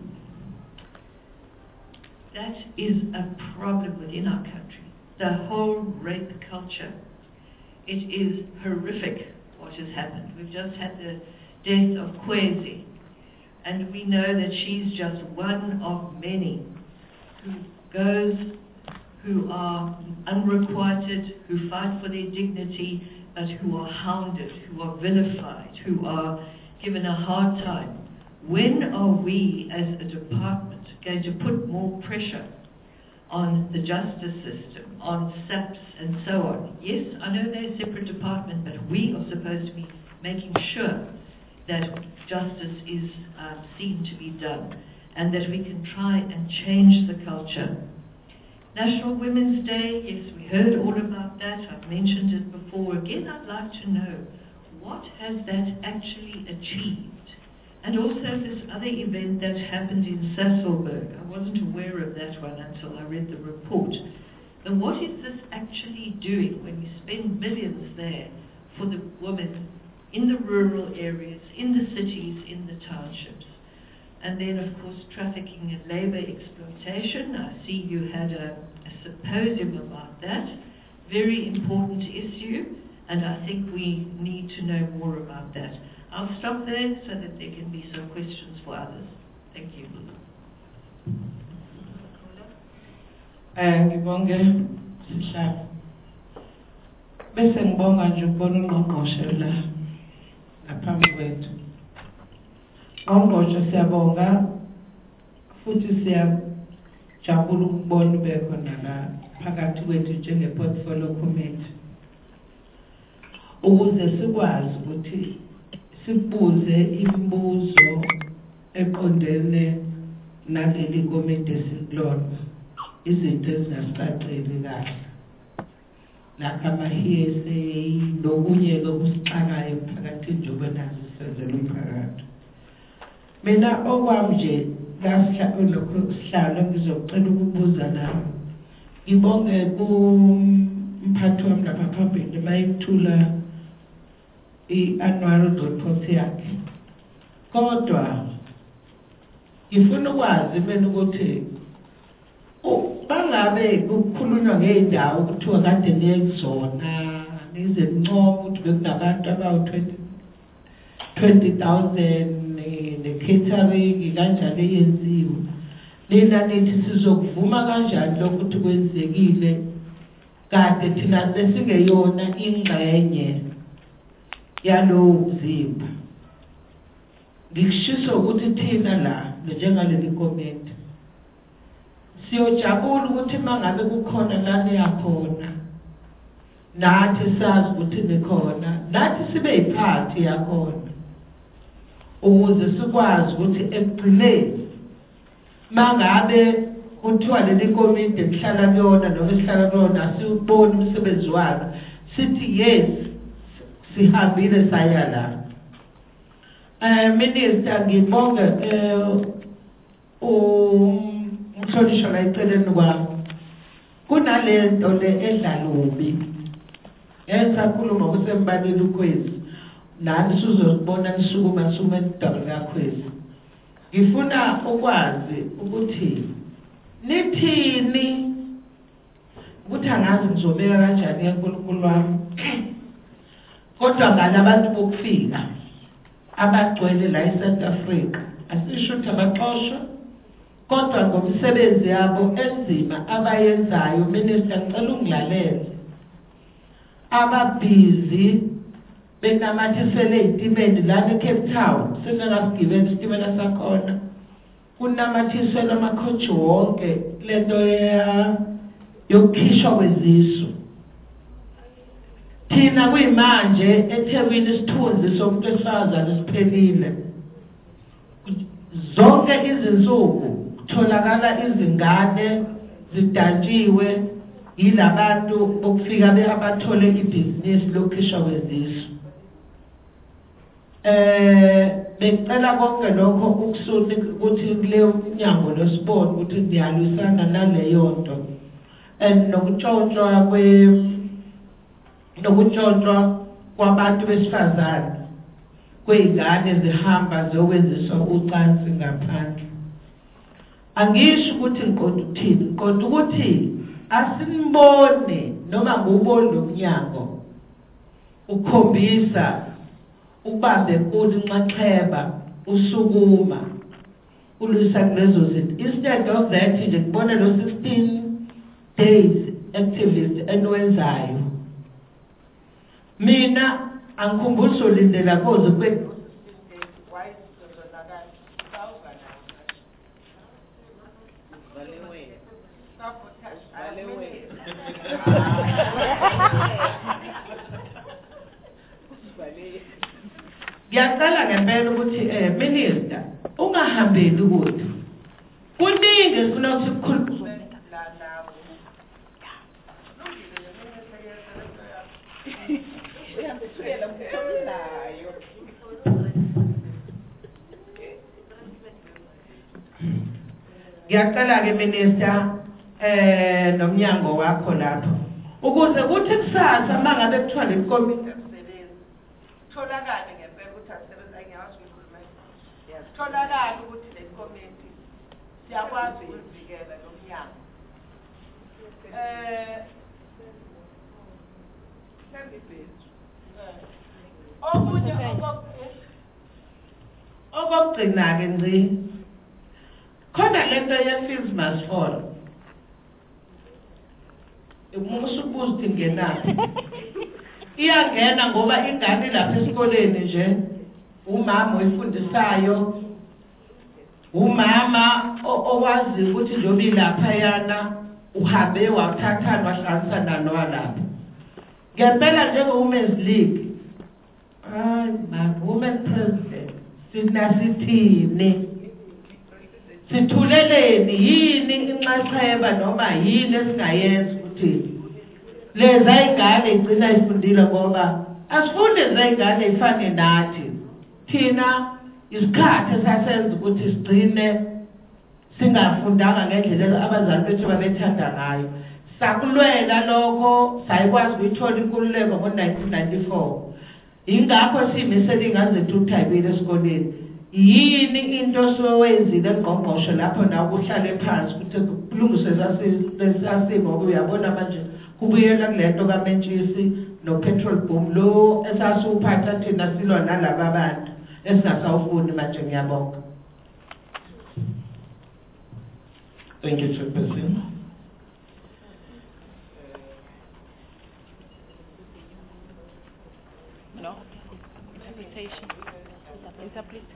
That is a problem within our country. The whole rape culture. It is horrific what has happened. We've just had the death of Kwezi. And we know that she's just one of many who goes, who are unrequited, who fight for their dignity, but who are hounded, who are vilified, who are given a hard time. When are we as a department going to put more pressure on the justice system, on SAPS and so on? Yes, I know they're a separate department, but we are supposed to be making sure that justice is uh, seen to be done and that we can try and change the culture. National Women's Day, yes, we heard all about that. I've mentioned it before. Again, I'd like to know, what has that actually achieved? And also this other event that happened in Sasolburg. I wasn't aware of that one until I read the report. But what is this actually doing when we spend millions there for the women in the rural areas, in the cities, in the townships? And then, of course, trafficking and labor exploitation. I see you had a, a symposium about that. Very important issue, and I think we need to know more about that. I'll stop there so that there can be some questions for others. Thank you. Ngibonge Sihlalo. Bese ngibonga nje ukubona ungqongqoshe la ngaphambi kwethu. Ungqongqoshe siyabonga futhi siyajabula ukubona ube khona la phakathi kwethu njenge portfolio committee. Ukuze sikwazi ukuthi sibuze imibuzo eqondene naleli komiti esikulona, izinto ezingasicacile kahle. Lakha ama-hearsay nokunye-ke okusixakayo phakathi njengoba nazo senzela umphakathi. Mina okwami nje Sihlalo ngizocela ukubuza nawe. Ngibonge kumphathi wami lapha phambili mayekuthula i-annual report yakhe. Kodwa ngifuna ukwazi mina ukuthi bangabe kukhulunywa ngey'ndawo kuthiwa kade niye kuzona nize nincoma ukuthi bekunabantu abawu twenty thousand ne-catering kanjalo eyenziwe. Nina nithi sizokuvuma kanjani lokho ukuthi kwenzekile kade thina besingeyona ingxenye yalowo mzimba. Ngikushiso ukuthi thina la njengaleli komiti siyojabula ukuthi mangabe kukhona la niyakhona, nathi sazi ukuthi nikhona, nathi sibe yiphathi yakhona, ukuze sikwazi ukuthi ekugcineni mangabe kuthiwa leli komiti lihlala kuyona noma sihlala kuyona asiwuboni umsebenzi walo, sithi yes sihambile saya la. Uh, Minister, ngibonge umhlonishwa la eceleni kwami. Kunalento le edlalubi. Ngisakhuluma kusembalini ukhwezi. Nani sizobona nisukuma nisukuma edabula kakhwezi. Ngifuna ukwazi ukuthi nithini ukuthi angazi ngizobeka kanjani enkulunkulu wami. Kodwa ngalabantu bokufika abagcwele la eSouth Africa asisho ukuthi abaxoshwa, kodwa ngomsebenzi yabo enzima abayenzayo. Minister, ngicela ungilalele. Ababhizi benamathisele izitimeni la eCape Town, sengasigibela isitimela sakhona, kunamathisele amakhoji wonke lento yokukhishwa kwezisu. Thina kuyimanje eThekwini isithunzi somuntu esifazane siphelile. Zonke izinsuku kutholakala izingane zidatshiwe yilabantu bokufika beabathole ibhizinisi lokukhishwa kwezisu. Eh becela konke lokho ukusuni ukuthi kuleyo mnyango losibona ukuthi ngiyalwisana naleyo nto. And nokutshontshwa kwe nokutshontshwa kwabantu besifazane kwey'ngane zihamba zokwenziswa ucansi ngaphandle. Angisho ukuthi ngiqonda ukuthini, ngiqonda ukuthi asinibone noma nguboni lo mnyango ukhombisa ubambe enkulu inxaxheba usukuma ulwisa kulezo zinto. Instead of that nje kubona lo sixteen days activist enwenzayo. Mina angikhumbuli solindela koze kwe ngiyacela ngempela ukuthi eh minister ungahambeli ukuthi kuningi esifuna ukuthi kukhulunywe ngiyacela ke minister eh nomnyango wakho lapho ukuze kuthi kusasa mangabe kuthiwa le komiti tholakale ngempela ukuthi asebenza ngiyazi ukukhuluma tholakale ukuthi le committee siyakwazi ukuvikela lo mnyango eh sembibhezu okunye okugcina ke nzi khona lento ye fees must fall umusubuza ukuthi ngenaphi iyangena ngoba ingane lapha esikoleni nje umama oyifundisayo umama owazi ukuthi njoba ilapha yana uhambe wathathana wahlanganisana nowalapha ngempela njenge-Women's League hayi ma women president sinasithini sithuleleni yini inxaxheba noma yini esingayenza ukuthi leza ingane igcina ifundile ngoba asifunde zengane ifane nathi thina isikhathi esasenza ukuthi sigcine singafundanga ngendlela abazali bethu babethanda ngayo sakulwela lokho sayikwazi ukuthola inkululeko ngo nineteen ninety-four ingakho siyimisela ingaze tuthayibile esikoleni yini into sowenzile ngqongqosho lapho nawo kuhlale phansi ukuthi kulungiswe zasimo uyabona manje kubuyela kulento kaMentshisi no petrol boom lo esasuphatha thina silwa nalabo abantu esingasawufuni manje ngiyabonga. Thank you, Chairperson. No? Interpretation. Interpretation.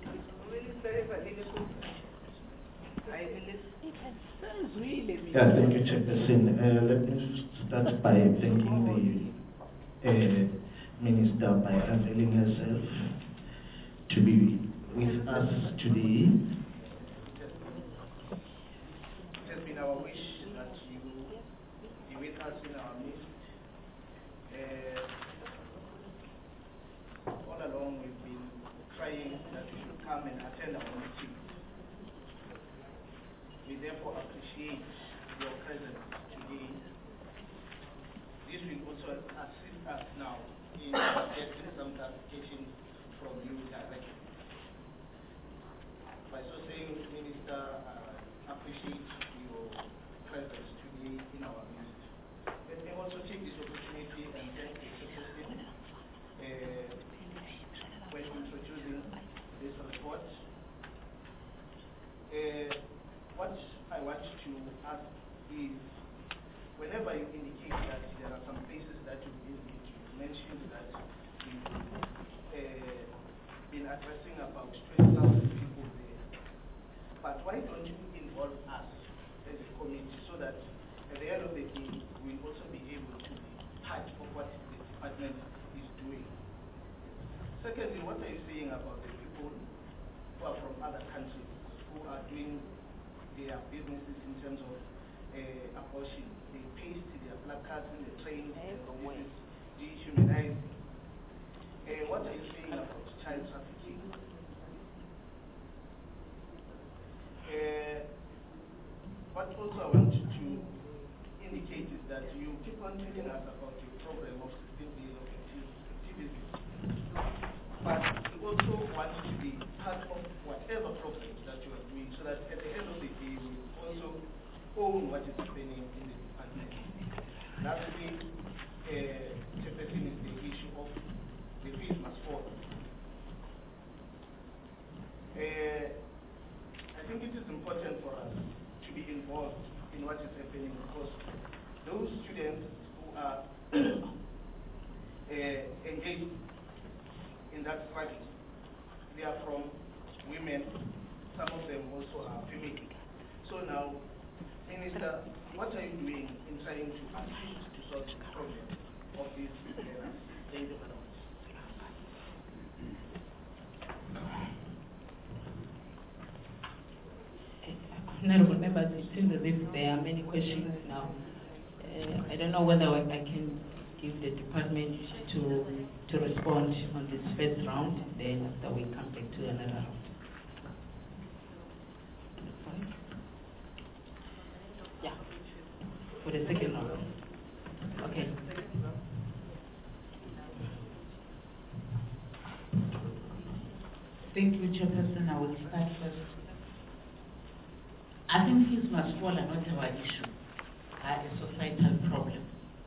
Yeah, thank you, Chairperson. Uh, let me start by thanking the uh, Minister by availing herself to be with us today. It has been our wish that you be with us in our midst. Uh, all along we've been trying that you should come and attend our meeting. We therefore appreciate your presence today. This will also assist us now in getting some clarification from you directly. By so saying, Minister, uh, appreciate your presence today in our midst. Let me also take this opportunity and thank the Secretary uh, when introducing this report. Uh, what I want to ask is, whenever you indicate that there are some places that you visit, you mentioned that you've uh, been addressing about twenty thousand people there. But why don't you involve us as a committee so that at the end of the day, we'll also be able to be part of what the department is doing? Secondly, what are you saying about the people who are from other countries who are doing their businesses in terms of uh, abortion? They paste their placards in the trains and this is dehumanizing. Uh, what are you saying about child trafficking? Uh, what also I want to indicate is that you keep on telling us about your program of sixteen days of activism, but you also want to be part of whatever programs that you are doing, so that at the end of the day, we also own what is happening in the department. Lastly, uh, Chairperson, is the issue of the fees must fall. Uh, I think it is important for us to be involved in what is happening, because those students who are uh, engaged in that struggle, they are from women, some of them also are female. So now, Minister, what are you doing in trying to assist to solve the problem of these parents? Thank you very much. Honorable members, it seems as if there are many questions now. Uh, I don't know whether I can give the department to to respond on this first round, then after we come back to another round. Yeah, for the second round. Okay. Thank you, Chairperson. I will start first. I think fees must fall are not our issue, are a societal problem.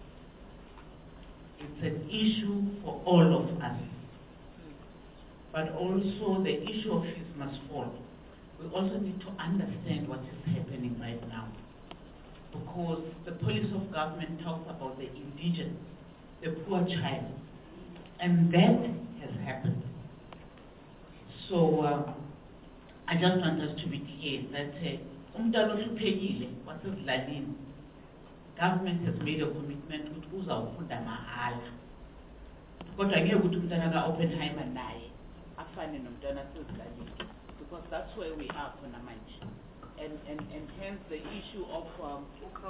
It's an issue for all of us. But also the issue of fees must fall. We also need to understand what is happening right now. Because the policy of government talks about the indigent, the poor child, and that has happened. So uh, I just want us to be clear that umntwana ohluphekile wasezilalini, government has made a commitment ukuthi uzawufunda mahala. Kodwa ngeke ukuthi umntwana ka-Oppenheimer naye afane nomntwana wasezilalini, because that's where we are khona manje. And, and, and hence the issue of um,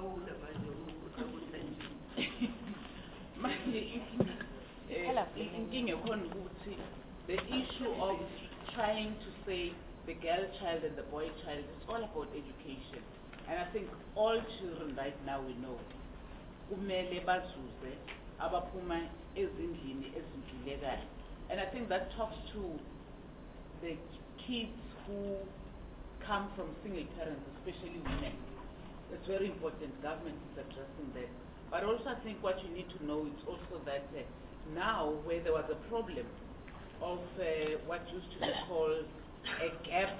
the issue of trying to say the girl child and the boy child, it's all about education. And I think all children right now we know, kumele bazuze abaphuma ezindlini ezindlulekayo. And I think that talks to the kids who come from single parents, especially women. It's very important, government is addressing that. But also I think what you need to know is also that uh, now where there was a problem of uh, what used to be called a gap,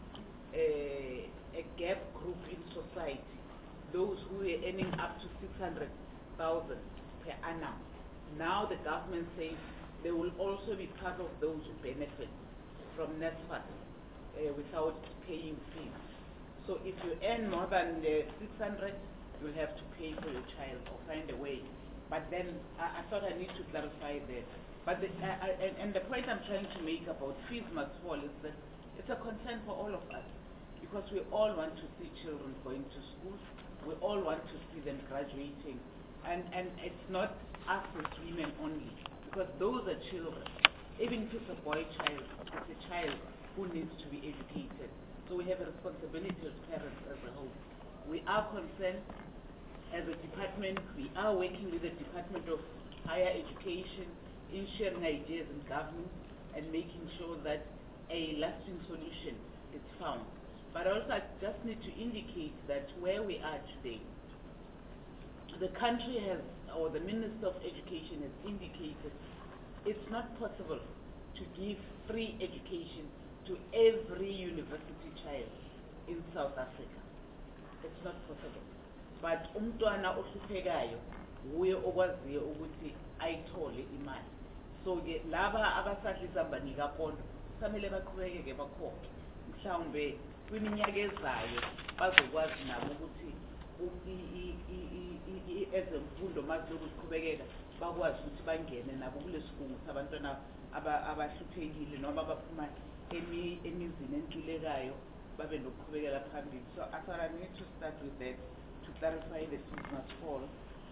uh, a gap group in society, those who were earning up to six hundred thousand per annum. Now the government says they will also be part of those who benefit from NSFAS uh, without paying fees. So if you earn more than uh, six hundred, you'll have to pay for your child or find a way. But then I, I thought I need to clarify that. But the, uh, I, and, and the point I'm trying to make about fees must fall is that it's a concern for all of us, because we all want to see children going to school. We all want to see them graduating. And, and it's not us as women only, because those are children. Even if it's a boy child, it's a child who needs to be educated. So we have a responsibility as parents as a whole. We are concerned as a department. We are working with the Department of Higher Education in sharing ideas in government and making sure that a lasting solution is found. But also I just need to indicate that where we are today, the country has, or the Minister of Education has indicated it's not possible to give free education to every university child in South Africa. It's not possible. But umntwana ohluphekayo uye okwaziyo ukuthi ayithole imali. So ke laba abasadlisa banika pondo kufanele baqhubekeke bakhokhe. Mhlawumbe kwiminyaka ezayo bazokwazi nabo ukuthi ezemfundo maziloku ziqhubekeka bakwazi ukuthi bangene nabo kule sigungu sabantwana abahluphekile noma abaphuma emizini entulekayo babe nokuqhubekela phambili. So I thought I need to start with that to clarify the fees must fall.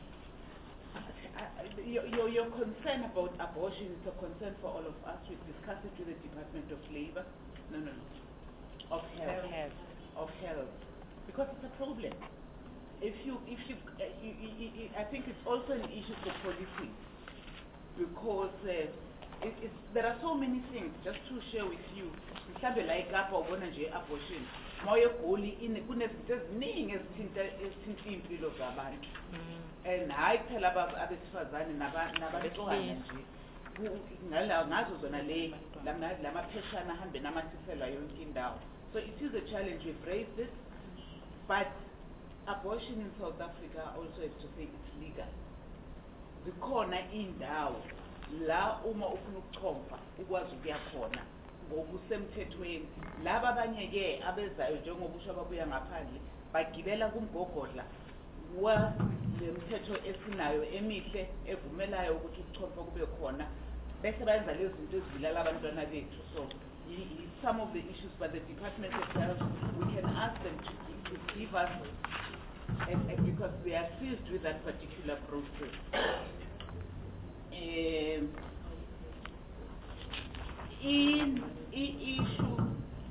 Your, your, your concern about abortion is a concern for all of us. We discussed it with the Department of Labor. No, no, no. Of health. health. Of health. Because it's a problem. If you, if you, uh, you, you, you, I think it's also an issue for policing. Because uh, it, it's, there are so many things, just to share with you. Mhlawumbe like apha ubona nje abortion. Moyo goli in kunezinto eziningi ezithinta ezithinta impilo zabantu. And hayi phela abesifazane nabantwana nje ngala ngazo zona le lamapheshana ahambe namathisela yonke indawo. So it is a challenge. We've raised it, but abortion in South Africa, also have to say it's legal. Zikhona indawo la uma ufuna ukuchompa ukwazi ukuya khona ngokusemthethweni. Laba abanye ke abezayo njengoba usho babuya ngaphandle bagibela kumgogodla wa lemithetho esinayo emihle evumelayo ukuthi ukuchompa kube khona bese bayenza lezi zinto ezibulala abantwana bethu. So some of the issues, but the Department of Health, we can ask them to, to give us, and, and because they are seized with that particular process. Um, in, in issue,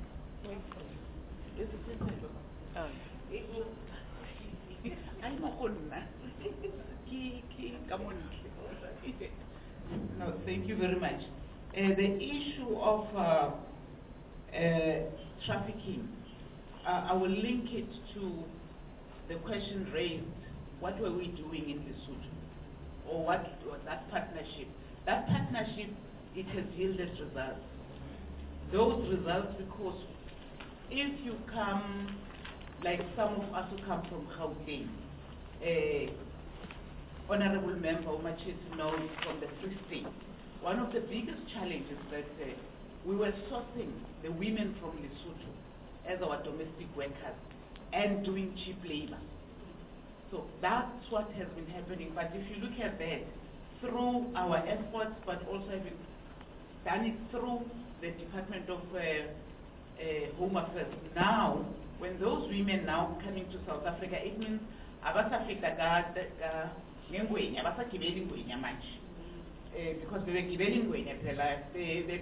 is it oh. I'm No, thank you very much. Uh, the issue of uh, uh, trafficking, uh, I will link it to the question raised, what were we doing in Lesotho? Or what was that partnership? That partnership, it has yielded results. Those results, because if you come, like some of us who come from Gauteng, uh, Honorable Member Umachisi knows from the Free State, one of the biggest challenges that uh, we were sourcing the women from Lesotho as our domestic workers and doing cheap labor. So that's what has been happening. But if you look at that, through our efforts, but also having done it through the Department of uh, uh, Home Affairs, now, when those women now coming to South Africa, it means abasafika ka ngengwenya abasagibeli ingwenya manje. Uh, because they were given in they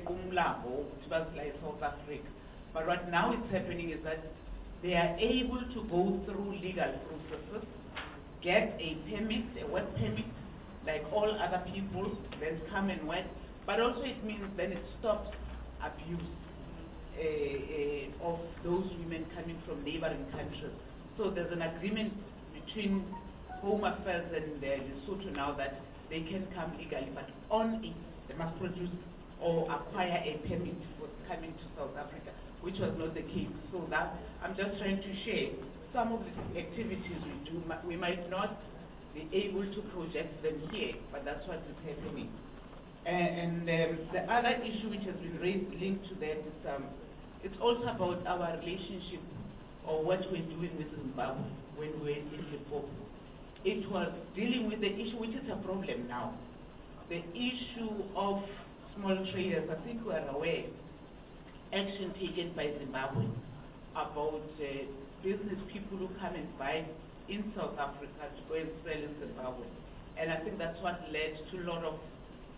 South Africa. But what now is happening is that they are able to go through legal processes, get a permit, a work permit, like all other people, then come and work. But also it means then it stops abuse uh, uh, of those women coming from neighboring countries. So there's an agreement between Home Affairs and uh, Lesotho now that they can come legally, but only they must produce or acquire a permit for coming to South Africa, which was not the case. So that I'm just trying to share some of the activities we do. We might not be able to project them here, but that's what is happening. And, and um, the other issue which has been raised linked to that is um, it's also about our relationship or what we're doing with Zimbabwe when we're in Limpopo. It was dealing with the issue, which is a problem now, the issue of small traders. I think we are aware, action taken by Zimbabwe about uh, business people who come and buy in South Africa to go and sell in Zimbabwe. And I think that's what led to a lot of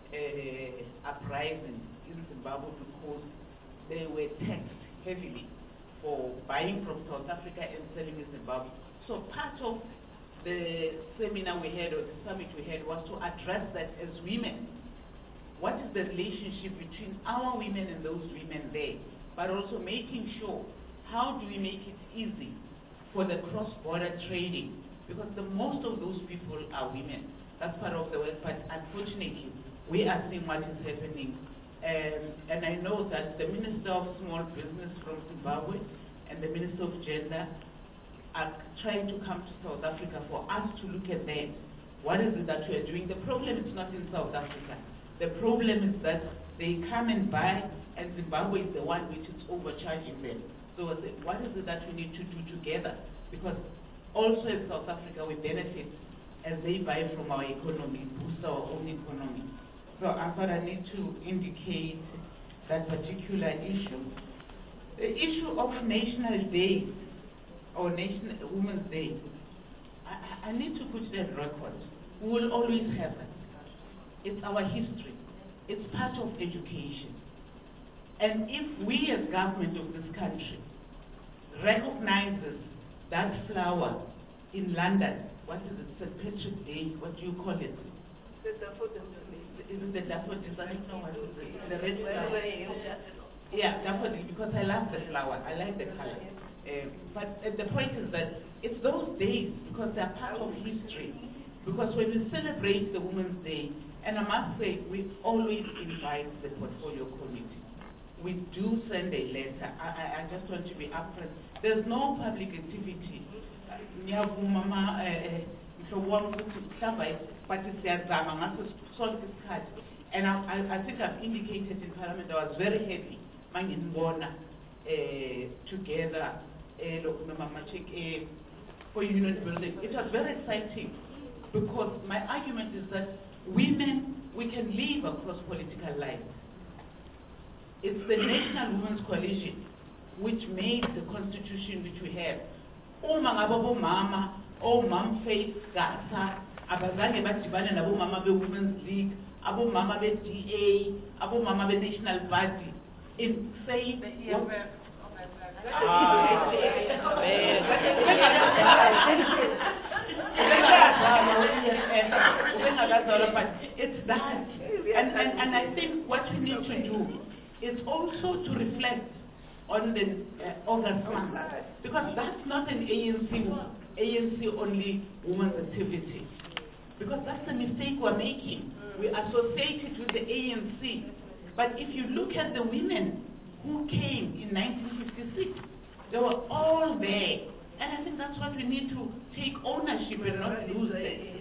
uh, uprising in Zimbabwe because they were taxed heavily for buying from South Africa and selling in Zimbabwe. So part of the seminar we had or the summit we had was to address that as women. What is the relationship between our women and those women there? But also making sure, how do we make it easy for the cross-border trading? Because the most of those people are women. That's part of the work, but unfortunately, we are seeing what is happening. Um, and I know that the Minister of Small Business from Zimbabwe and the Minister of Gender are trying to come to South Africa for us to look at that. What is it that we are doing? The problem is not in South Africa. The problem is that they come and buy, and Zimbabwe is the one which is overcharging them. So I said, what is it that we need to do together? Because also in South Africa we benefit as they buy from our economy, boost our own economy. So I thought I need to indicate that particular issue. The issue of National Day, or National Women's Day, I, I need to put that record. We will always have it. It's our history. It's part of education. And if we as government of this country recognizes that flower in London, what is it, Saint Patrick's Day, what do you call it? The daffodil. Is it the daffodil? I don't know what is it. The red flower. Yeah, daffodil, because I love the flower. I like the color. Uh, but uh, the point is that it's those days because they're part of history. Because when we celebrate the Women's Day, and I must say, we always invite the portfolio committee. We do send a letter. I, I, I just want to be upfront. There's no public activity. Uh, ngiyavuma ma eh mhlobo wami ukuthi mhlawumbe bathi siyazama ngaso sonke isikhathi. And I, I, I think I've indicated in Parliament I was very happy manginibona eh together eh Mama Chick eh for union building. It was very exciting because my argument is that women, we can live across political lines. It's the National Women's Coalition which made the constitution which we have. Uma ngabo mama, oh mom faith gasa, abazange badibane nabo mama be Women's League, abo mama be D A, abo mama be National Party. In say it's that. And, and, and I think what we need to do is also to reflect on the uh, August month, because that's not an A N C, A N C only women's activity. Because that's the mistake we're making. We associate it with the A N C. But if you look at the women who came in nineteen fifty-six, they were all there. And I think that's what we need to take ownership and not lose them.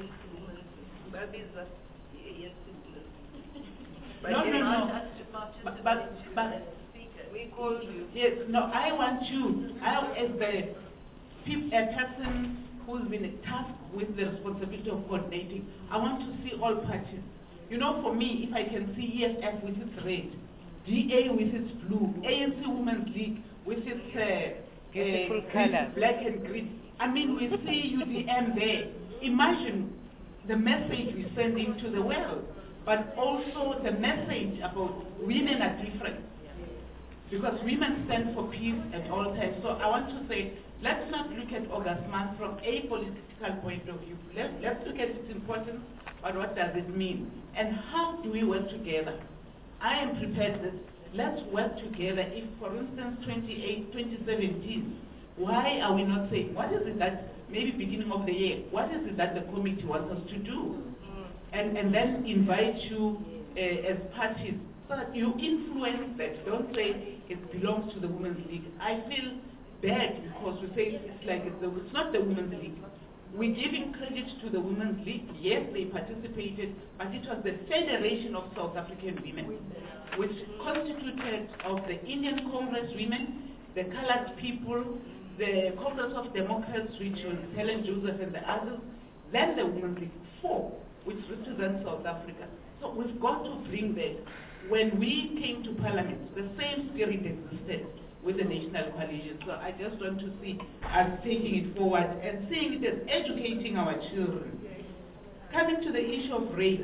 No, no, no. But, but, but we call you. Yes, no, I want you, I, as the a person who's been tasked with the responsibility of coordinating, I want to see all parties. You know, for me, if I can see E F F with its red, D A with its blue, A N C Women's League with its uh, uh, green, black and green. I mean, we see U D M there. Imagine the message we send into the world, but also the message about women are different. Because women stand for peace at all times. So I want to say, let's not look at August month from a political point of view. Let's, let's look at its importance, but what does it mean? And how do we work together? I am prepared that let's work together. If, for instance, twenty-eight, twenty seventeen, why are we not saying, what is it that, maybe beginning of the year, what is it that the committee wants us to do? And, and then invite you uh, as parties, so that you influence that. Don't say it belongs to the Women's League. I feel bad because we say it's like it's, the, it's not the Women's League. We're giving credit to the Women's League. Yes, they participated, but it was the Federation of South African Women, which constituted of the Indian Congress women, the colored people, the Congress of Democrats, which was Helen Joseph and the others, then the Women's League, four, which represents South Africa. So we've got to bring that. When we came to Parliament, the same spirit existed with the National Coalition. So I just want to see us taking it forward and seeing it as educating our children. Coming to the issue of race,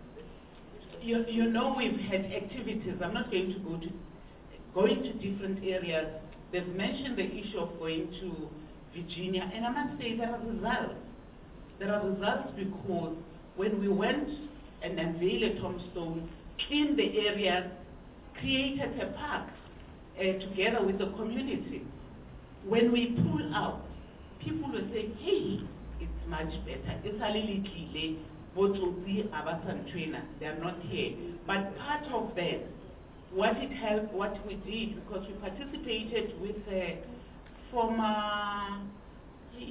you, you know we've had activities. I'm not going to go to going to different areas. They've mentioned the issue of going to Virginia, and I must say there are results. There are results because when we went and unveiled a tombstone in the area, created a park uh, together with the community. When we pull out, people will say, hey, it's much better. It's a little delay. Botsotsi, Abasan trainer, they are not here. But part of that, what it helped, what we did, because we participated with a former, hey,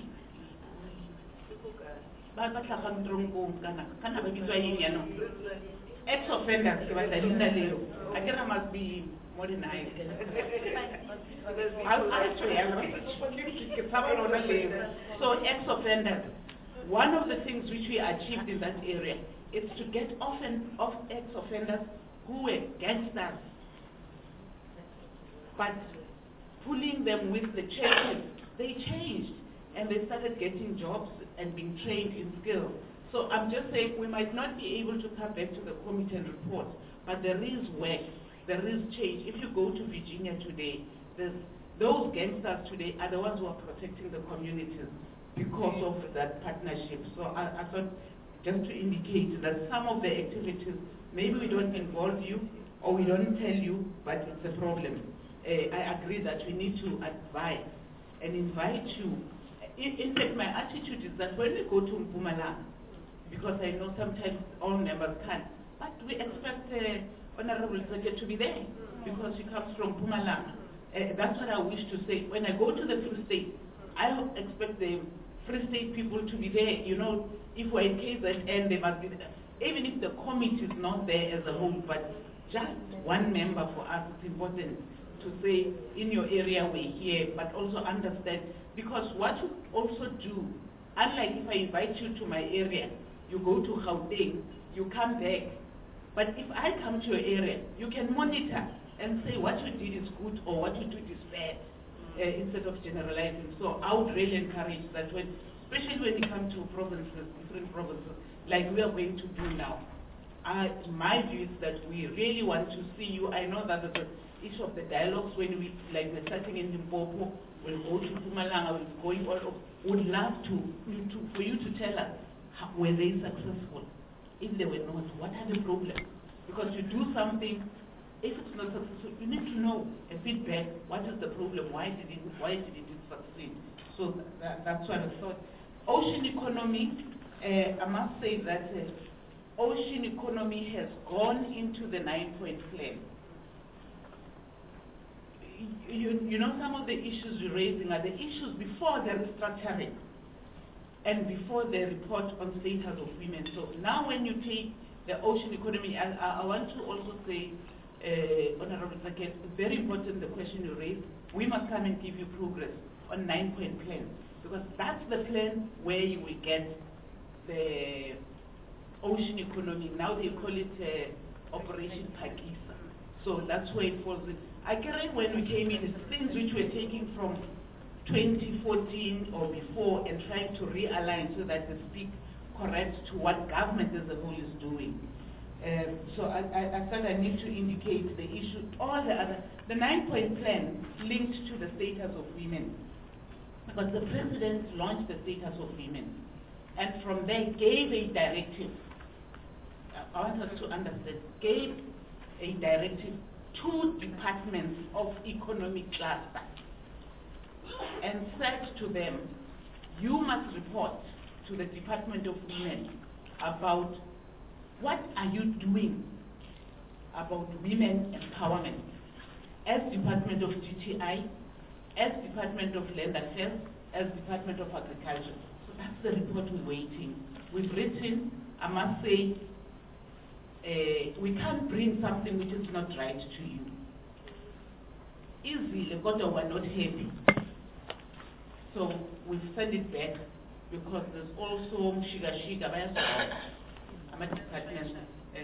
ex-offenders, I think I must be modernized. So ex-offenders, one of the things which we achieved in that area is to get often of ex-offenders who were gangsters, but pulling them with the churches, they changed and they started getting jobs and being trained in skills. So I'm just saying we might not be able to come back to the committee and report, but there is work, there is change. If you go to Virginia today, those gangsters today are the ones who are protecting the communities because of that partnership. So I, I thought just to indicate that some of the activities, maybe we don't involve you or we don't tell you, but it's a problem. Uh, I agree that we need to advise and invite you. In, in fact, my attitude is that when we go to Mpumalanga, because I know sometimes all members can't, but we expect uh, Honorable Secretary to be there because she comes from Mpumalanga. Uh, that's what I wish to say. When I go to the Free State, I expect the Free State people to be there. You know, if we're in K Z N, they must be there. Even if the committee is not there as a whole, but just one member for us, it's important to say, in your area we're here, but also understand, because what you also do, unlike if I invite you to my area, you go to Gauteng, you come back, but if I come to your area, you can monitor and say what you did is good or what you did is bad, uh, instead of generalizing. So I would really encourage that, when, especially when you come to provinces, different provinces, like we are going to do now. Uh, my view is that we really want to see you. I know that the issue of the dialogues, when we, like we're starting in Limpopo, we'll go to Mpumalanga, we're going all over. Would love to, to, for you to tell us, how, were they successful? If they were not, what are the problems? Because you do something, if it's not successful, you need to know a feedback. What is the problem? Why did it? Why did it succeed? So that, that's what I thought. Ocean economy. Uh, I must say that uh, ocean economy has gone into the nine-point plan. You, you know, some of the issues you're raising are the issues before the restructuring and before the report on status of women. So now when you take the ocean economy, I, I want to also say, uh, Honorable Zaket, very important the question you raised. We must come and give you progress on nine-point plan, because that's the plan where you will get the ocean economy. Now they call it uh, Operation Pakisa. So that's where it falls in. I carry when we came in, it's things which we're taking from twenty fourteen or before and trying to realign so that they speak correct to what government as a whole is doing. Uh, so I, I, I thought I need to indicate the issue, all the other, the nine-point plan linked to the status of women. Because the president launched the status of women, and from there gave a directive. I want us to understand, gave a directive to departments of economic cluster and said to them, you must report to the Department of Women about what are you doing about women empowerment as Department of G T I, as Department of Land Affairs, as Department of Agriculture. So that's the report we're waiting. We've written, I must say, uh, we can't bring something which is not right to you. Easily, but we're not happy. So we've sent it back because there's also Shiga Shiga, I'm a department,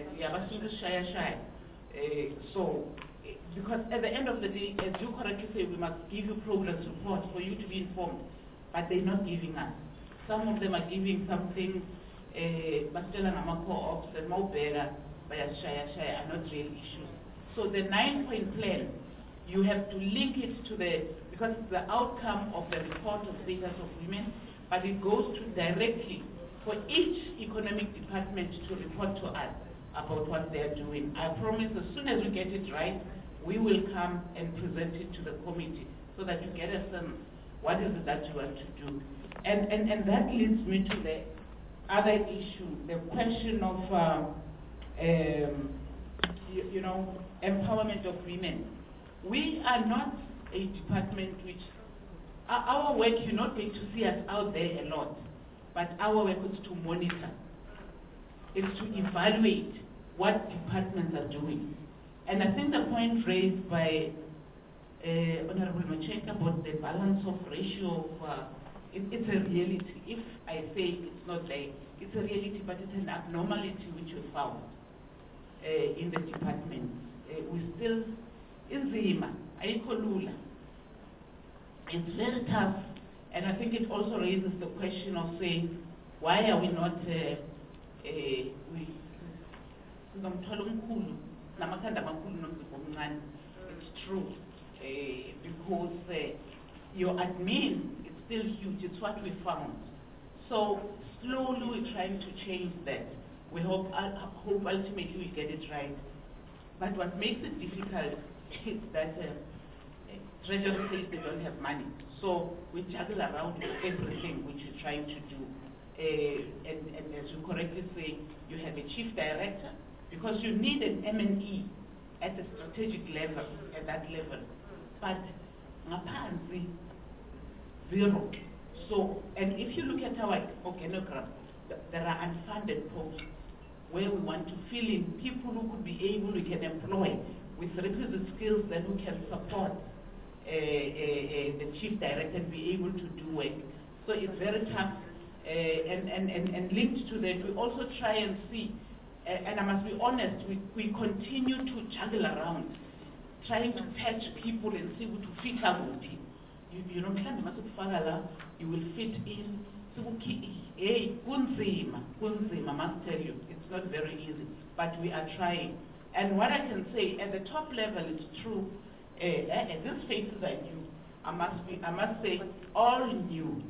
so because at the end of the day, as you correctly say, we must give you progress reports for you to be informed, but they're not giving us. Some of them are giving something, but still on co-ops and more better, but are not real issues. So the nine-point plan, you have to link it to the, because it's the outcome of the report of status of women, but it goes to directly for each economic department to report to us about what they're doing. I promise as soon as we get it right, we will come and present it to the committee so that you get a sense what is it that you want to do. And, and, and that leads me to the other issue, the question of, um, um, you, you know, empowerment of women. We are not a department which, our, our work, you're not going to see us out there a lot, but our work is to monitor. It's to evaluate what departments are doing. And I think the point raised by uh, Honorable Macheka about the balance of ratio of, uh, it, it's a reality. If I say it's not like, it's a reality, but it's an abnormality which we found uh, in the department. Uh, we still, inzima, aikolula. It's very tough, and I think it also raises the question of saying, why are we not, uh, uh, we, it's true, uh, because uh, your admin is still huge. It's what we found. So slowly we're trying to change that. We hope, uh, hope ultimately we get it right. But what makes it difficult is that uh, Treasury says they don't have money. So we juggle around everything which we're trying to do. Uh, and, and as you correctly say, you have a chief director, because you need an M and E at the strategic level, at that level. But ngaphansi, zero. So, and if you look at our organogram, th- there are unfunded posts where we want to fill in people who could be able, we can employ with requisite skills, then who can support uh, uh, uh, the chief director and be able to do work. So it's very tough. Uh, and, and, and, and linked to that, we also try and see, uh, and I must be honest, we, we continue to juggle around, trying to patch people and see who to fit out with people. You, you know, you will fit in. Hey, kunzima, kunzima, I must tell you, it's not very easy, but we are trying. And what I can say, at the top level, it's true, uh, uh, these faces are new. I must be, I must say, all new.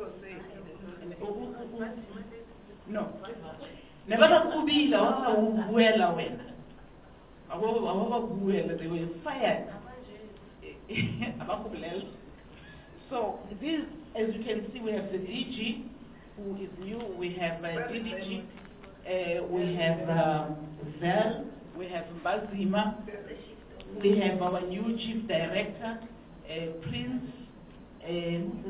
No. Never kubila wakabuela wena. Ababuela, they were fired. Abakubulela. So this, as you can see, we have the D G, who is new. We have uh, D D G. Uh, we have um, Zel. We have Mbazima. We have our new chief director, uh, Prince. Uh,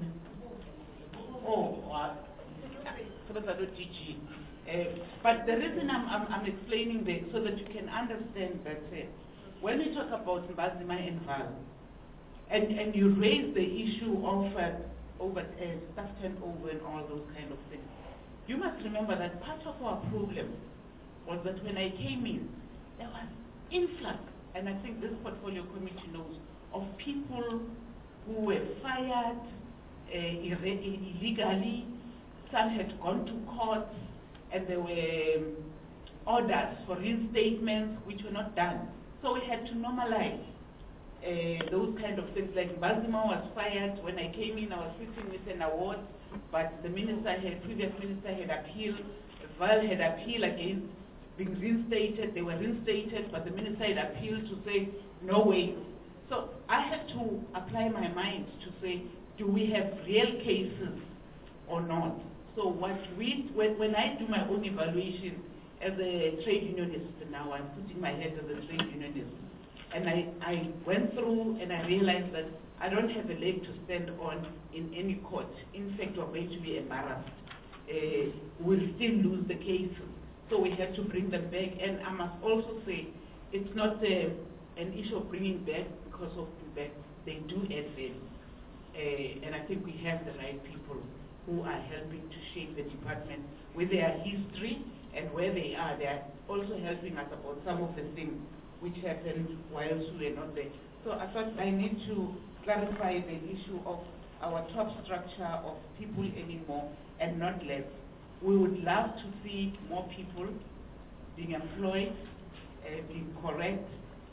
oh, uh, D G. Uh, but the reason I'm, I'm, I'm explaining this so that you can understand that uh, when we talk about Mbazima and Val, and, and you raise the issue of uh, over, uh, staff turnover and all those kind of things, you must remember that part of our problem was that when I came in, there was influx, and I think this portfolio committee knows, of people who were fired uh, illegally. Some had gone to court, and there were orders for reinstatements which were not done. So we had to normalize uh, those kind of things. Like Mbazima was fired. When I came in, I was sitting with an award, but the minister had, previous minister had appealed, Val had appealed against being reinstated. They were reinstated, but the minister had appealed to say, no way. So I had to apply my mind to say, do we have real cases or not? So what we, when, when I do my own evaluation as a trade unionist now, I'm putting my head as a trade unionist, and I, I went through and I realized that I don't have a leg to stand on in any court. In fact, we're going to be embarrassed. Uh, we'll still lose the cases. So we have to bring them back. And I must also say, it's not uh, an issue of bringing back because of back. They do add value. Uh, and I think we have the right people who are helping to shape the department with their history and where they are. They are also helping us about some of the things which happened whilst we were not there. So I thought I need to clarify the issue of our top structure of people anymore and not less. We would love to see more people being employed, uh, being correct.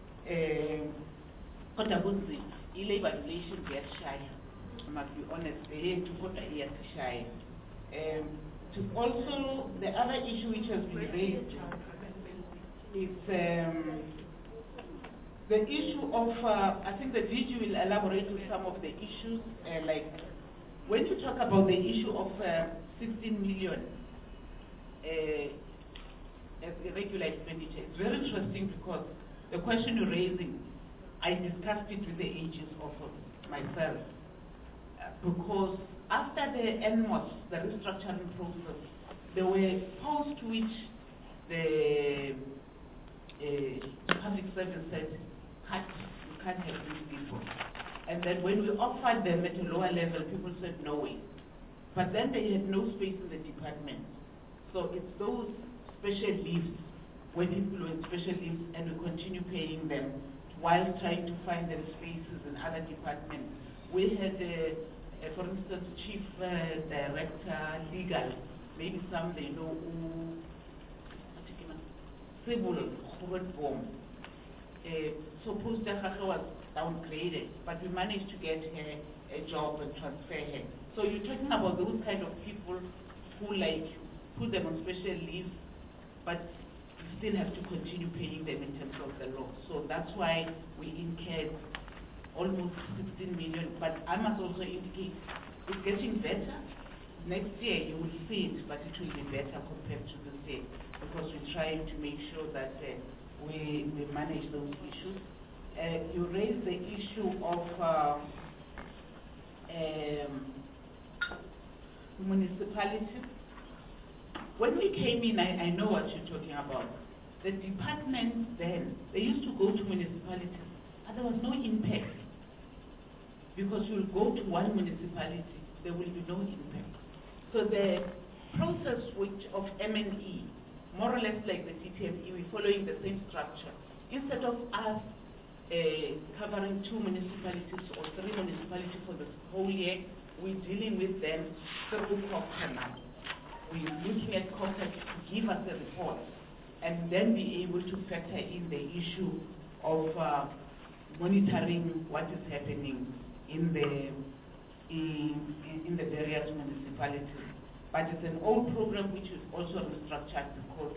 Kodwa kunzima, i-labor relations iyashaya. I must be honest, yethu kodwa iyashaya. Um, to also, the other issue which has been raised is um, the issue of, uh, I think the D G will elaborate on some of the issues, uh, like when you talk about the issue of uh, sixteen million uh, as irregular expenditure, it's very interesting because the question you're raising, I discussed it with the A G's office myself, uh, because after the N M O S, the restructuring process, there were posts which the uh, public service said, cut, you can't have these people. And then when we offered them at a lower level, people said no way. But then they had no space in the department. So it's those special leaves, when people were in special leaves, and we continue paying them while trying to find them spaces in other departments. We had, uh, uh, for instance, chief uh, director, legal, maybe some they know who, civil reform. Uh, so Post was downgraded, but we managed to get her a job and transfer her. So you're talking about those kind of people who like put them on special leave, but you still have to continue paying them in terms of the law. So that's why we incurred almost sixteen million. But I must also indicate it's getting better. Next year you will see it, but it will be better compared to this year because we're trying to make sure that uh, we, we manage those issues. Uh, you raised the issue of uh, um, municipalities. When we came in, I, I know what you're talking about. The departments then, they used to go to municipalities, but there was no impact. Because you'll go to one municipality, there will be no impact. So the process which of M and E, more or less like the C T F E, we're following the same structure. Instead of us uh, covering two municipalities or three municipalities for the whole year, we're dealing with them through COPCA now. We're looking at COPCA to give us a report and then be able to factor in the issue of uh, monitoring what is happening in the in, in the various municipalities. But it's an old program which is also restructured because,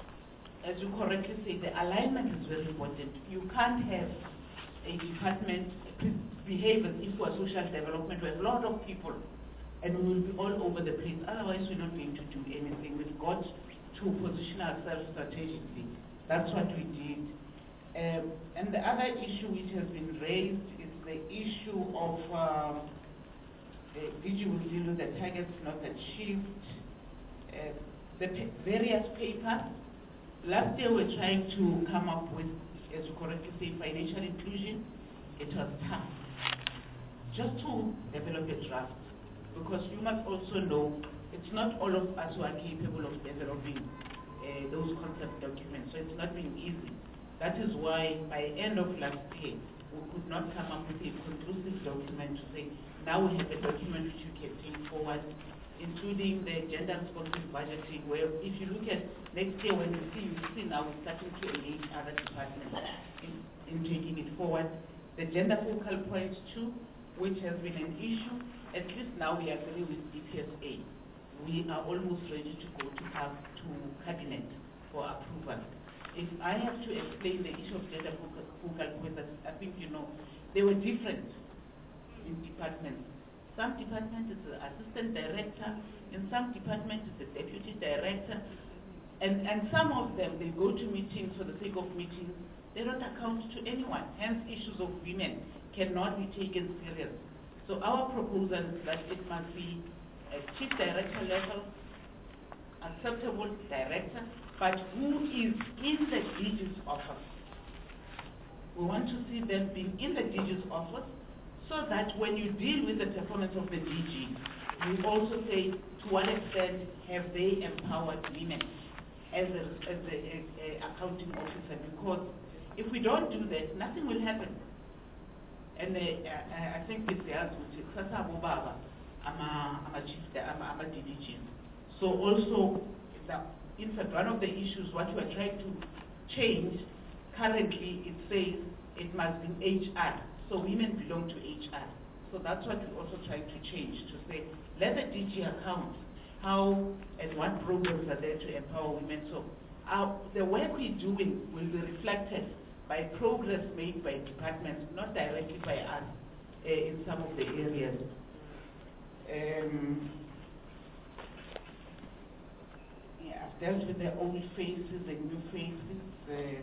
as you correctly say, the alignment is very important. You can't have a department behave as if we're social development. We have a lot of people and we will be all over the place. Otherwise, we're not going to do anything. We've got to position ourselves strategically. That's what we did. Um, and the other issue which has been raised is the issue of um, uh, D G will deal with the targets not achieved, uh, the pa various papers. Last year we were trying to come up with, as you correctly say, financial inclusion. It was tough just to develop a draft, because you must also know it's not all of us who are capable of developing uh, those concept documents, so it's not been easy. That is why by end of last year, we could not come up with a conclusive document to say, now we have a document which you can take forward, including the gender responsive budgeting, where if you look at next year when you see, you see now we're starting to engage other departments in, in taking it forward. The gender focal points too, which has been an issue, at least now we agree with D P S A. We are almost ready to go to, have, to cabinet for approval. If I have to explain the issue of gender focal points, I think you know, they were different in departments. Some departments is the assistant director, in some departments it's the deputy director, and, and some of them, they go to meetings for the sake of meetings, they don't account to anyone, hence issues of women cannot be taken serious. So our proposal is that it must be a chief director level, acceptable director, but who is in the D G's office. We want to see them being in the D G's office, so that when you deal with the performance of the D G, you also say to what extent have they empowered women as a, as a, a, a accounting officer, because if we don't do that, nothing will happen. And uh, uh, I think it's the answer, I'm a chief, I'm a D G. So also, the, in fact, one of the issues, what we are trying to change, currently it says it must be H R. So women belong to H R. So that's what we're also trying to change, to say, let the D G account how and what programs are there to empower women. So our, the work we're doing will be reflected by progress made by departments, not directly by us uh, in some of the areas. Um, yeah, I've dealt with the old faces and new faces. Uh,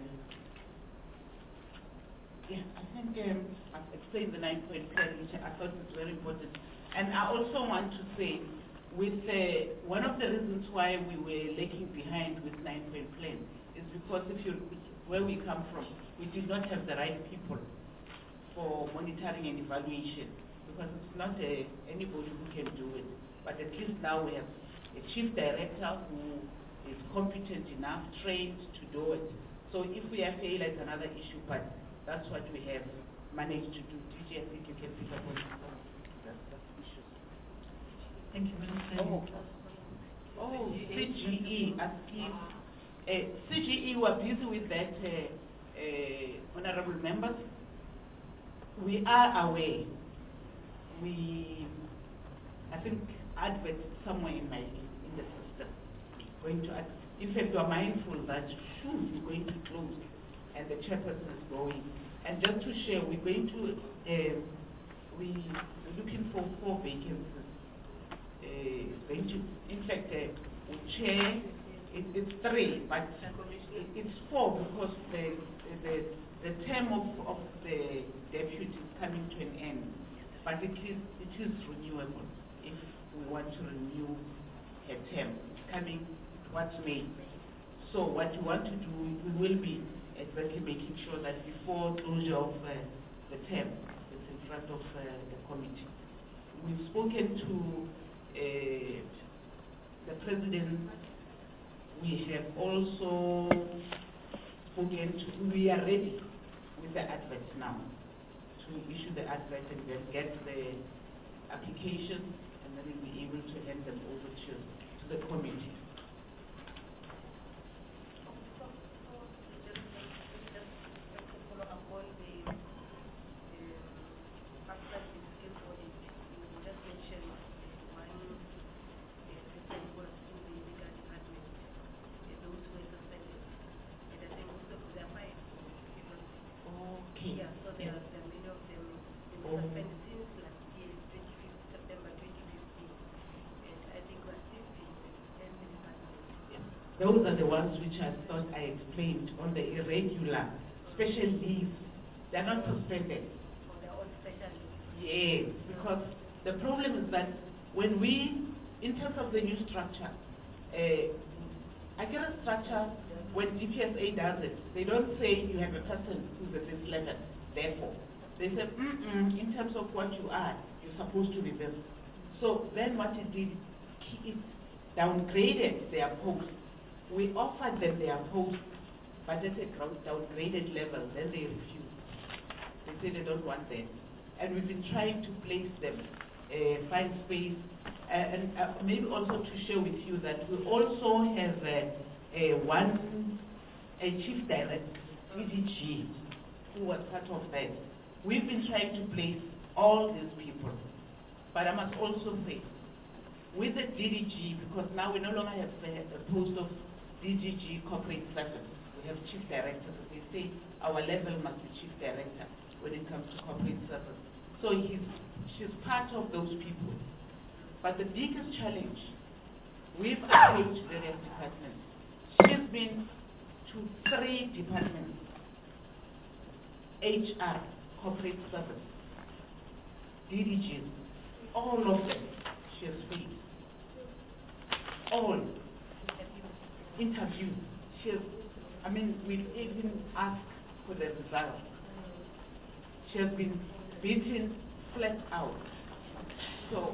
Yeah, I think um, I've explained the nine-point plan, which I thought was very important. And I also want to say, with uh, one of the reasons why we were lagging behind with nine-point plan is because if you where we come from, we did not have the right people for monitoring and evaluation, because it's not uh, anybody who can do it. But at least now we have a chief director who is competent enough, trained to do it. So if we have failed, it's another issue, but that's what we have managed to do. D G, I think you can pick up on that, that issue. Thank you, Minister. Oh, oh C G E. As if, uh, C G E were busy with that, uh, uh, honorable members. We are aware. We, I think, advert somewhere in my in the system. Going to, in fact, we are mindful that soon we're going to close, and the chairperson is going. And just to share, we're going to, uh, we, we're looking for four vacancies. Uh, going to, in fact, uh, we chair, it, it's three, but it, it's four because the, the, the term of, of the deputy is coming to an end. But it is, it is renewable. If we want to renew her term. It's coming towards May. So what we want to do, we will be exactly making sure that before closure of uh, the term, it's in front of uh, the committee. We've spoken to uh, the president. We have also spoken to, we are ready with the advert now to issue the advert and then get the application, and then we'll be able to hand them over to, to the committee. Those are the ones which I thought I explained on the irregular special leave. They're not suspended. Oh, they're all special leave. Yes, because the problem is that when we, in terms of the new structure, uh, I get a structure when D P S A does it. They don't say you have a person who's at this level, therefore. They say, mm-mm, in terms of what you are, you're supposed to be this. So then what it did, it downgraded their post. We offered them their post, but at a downgraded level, then they refused. They say they don't want them. And we've been trying to place them, uh, find space, uh, and uh, maybe also to share with you that we also have uh, uh, one a chief director, D D G, who was part of that. We've been trying to place all these people, but I must also say, with the D D G, because now we no longer have uh, a post of D D G corporate service. We have chief directors. They say our level must be chief director when it comes to corporate service. So he's, she's part of those people. But the biggest challenge, we've approached various departments. She's been to three departments: H R, corporate service, D D Gs, all of them. She has faced all. Interview. She has, I mean, we've even asked for the result. She has been beaten flat out. So,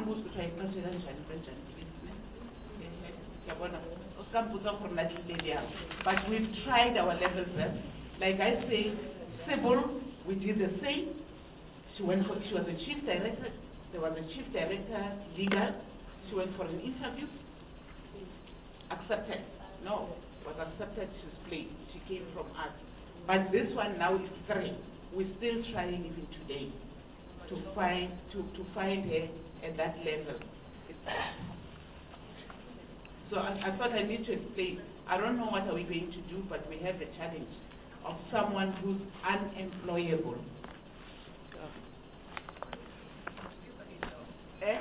but we've tried our level best. Like I say, civil, we did the same. She went for, she was the chief director. There was a chief director, legal. She went for an interview. Accepted. No, was accepted, she's played. She came from us. But this one now is three. We're still trying even today to find to, to find her at that level. So I, I thought I need to explain. I don't know what are we going to do, but we have a challenge of someone who's unemployable. Eh?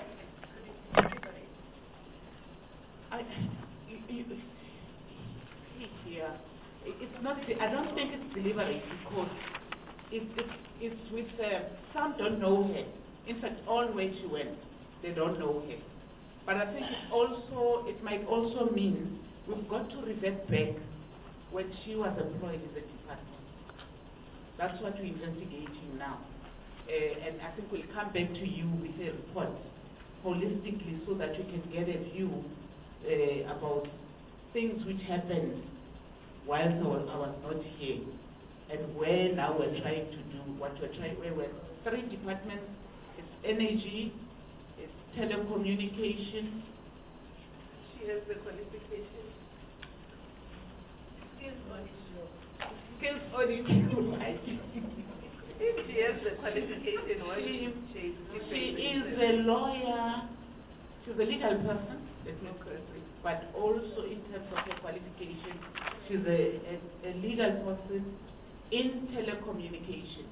I, you, you, yeah, it's not. I don't think it's delivery because it's it's, it's with uh, some don't know her. In fact, all where she went, they don't know her. But I think it also it might also mean we've got to revert back when she was employed in the department. That's what we're investigating now, uh, and I think we'll come back to you with a report holistically so that you can get a view uh, about things which happened whilst I was, I was not here, and where now we're trying to do what we're trying, where we're three departments, it's energy, it's telecommunication. She has the qualification. Skills audit. Skills audit, right. If she has the qualification, what she, she, she is a lawyer, she's a legal person, but also in terms of her qualification, she's a, a, a legal person in telecommunication.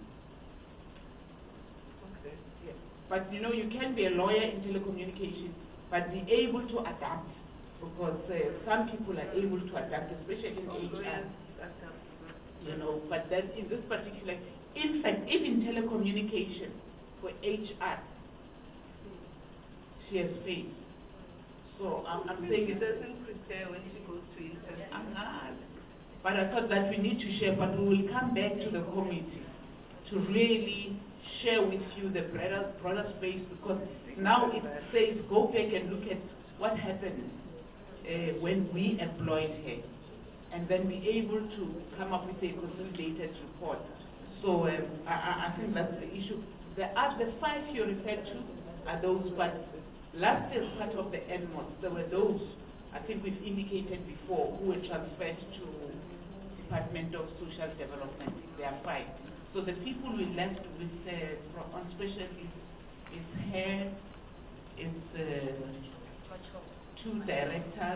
Okay. Yeah. But you know, you can be a lawyer in telecommunication, but be able to adapt, because uh, some people are able to adapt, especially in H R. You know, but then in this particular, in fact, even telecommunication for H R, she has faced. So I'm, I'm saying She it doesn't prepare when she goes to interview. I'm not. But I thought that we need to share, but we will come back to the committee to really share with you the broader, broader space, because now it says go back and look at what happened uh, when we employed her, and then be able to come up with a consolidated report. So um, I, I think that's the issue. The, uh, the five you referred to are those, but last year's part of the N M O S, there were those, I think we've indicated before, who were transferred to Department of Social Development. There are five. So the people we left with uh, from, on special is, is her, is uh, two directors,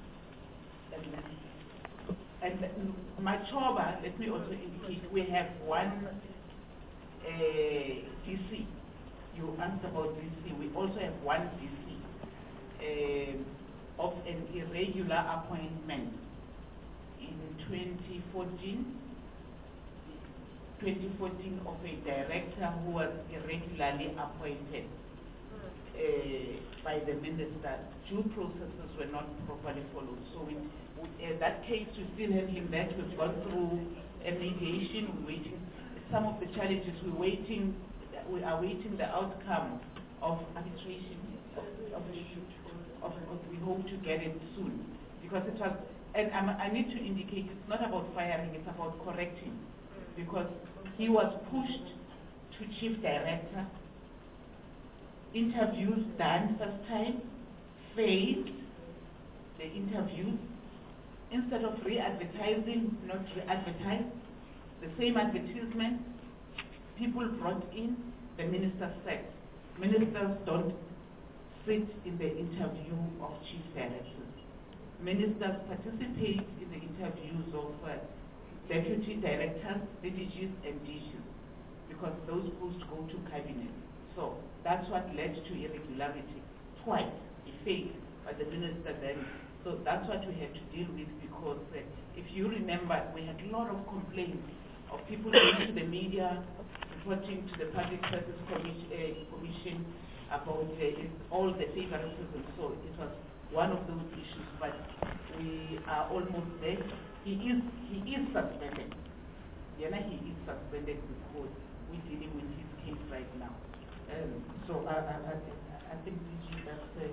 and, and Machoba, let me also indicate, we have one uh, D C. You asked about D C. We also have one D C uh, of an irregular appointment in twenty fourteen. twenty fourteen of a director who was irregularly appointed uh, by the minister. Due processes were not properly followed. So we, we, uh, that case, we're still handling that. We've gone through a mediation. We're waiting. Some of the challenges, we're waiting, we are waiting the outcome of arbitration. Of, of, of, we hope to get it soon. Because it was, and I'm, I need to indicate, it's not about firing, it's about correcting. Because he was pushed to chief director, interviews done first time, failed the interviews, instead of re-advertising, not re-advertise, the same advertisement, people brought in, the minister said, ministers don't sit in the interview of chief directors. Ministers participate in the interviews of uh, deputy directors, D D Gs and D Gs, because those posts go to cabinet. So that's what led to irregularity. Twice it failed, but the minister then, so that's what we had to deal with, because uh, if you remember, we had a lot of complaints of people going to the media, reporting to the Public Service Commission, uh, commission about uh, all the favoritism. So it was one of those issues, but we are almost there. He is he is suspended. Yeah, he is suspended because we're dealing with his case right now. Um, so I, I, I, I think that's uh,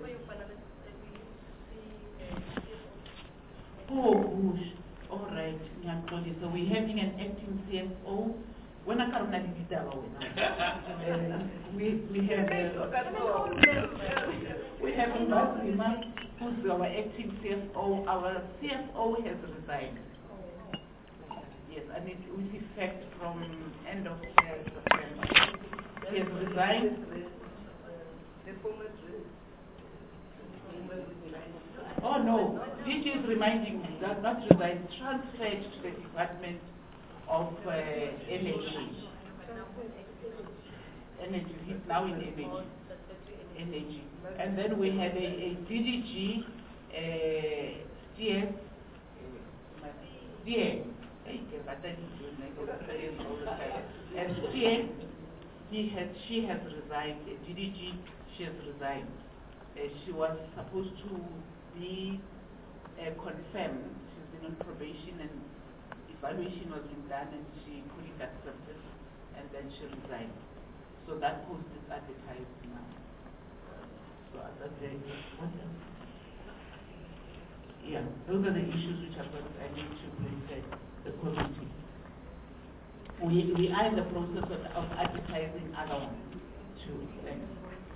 oh gosh. All right, so we're having an acting C F O. When I come uh, we we have uh, we have Mbazima, who's our acting C F O. Our C F O has resigned. Yes, and it with effect from end of uh, September. He has resigned. Oh no, D G is reminding me that not resigned, transferred to the Department of uh, Energy. Energy, he's now in energy. Energy. And then we had a, a D D G, uh, steer, steer, and steer, he has, she has resigned, a D D G, she has resigned. Uh, she was supposed to be uh, confirmed. She's been on probation and evaluation was being done and she couldn't accept it, and then she resigned. So that post is advertised now. So that's the, what else? Yeah, those are the issues which are going I need to bring the, the committee. We, we are in the process of, of advertising other ones too. Thanks.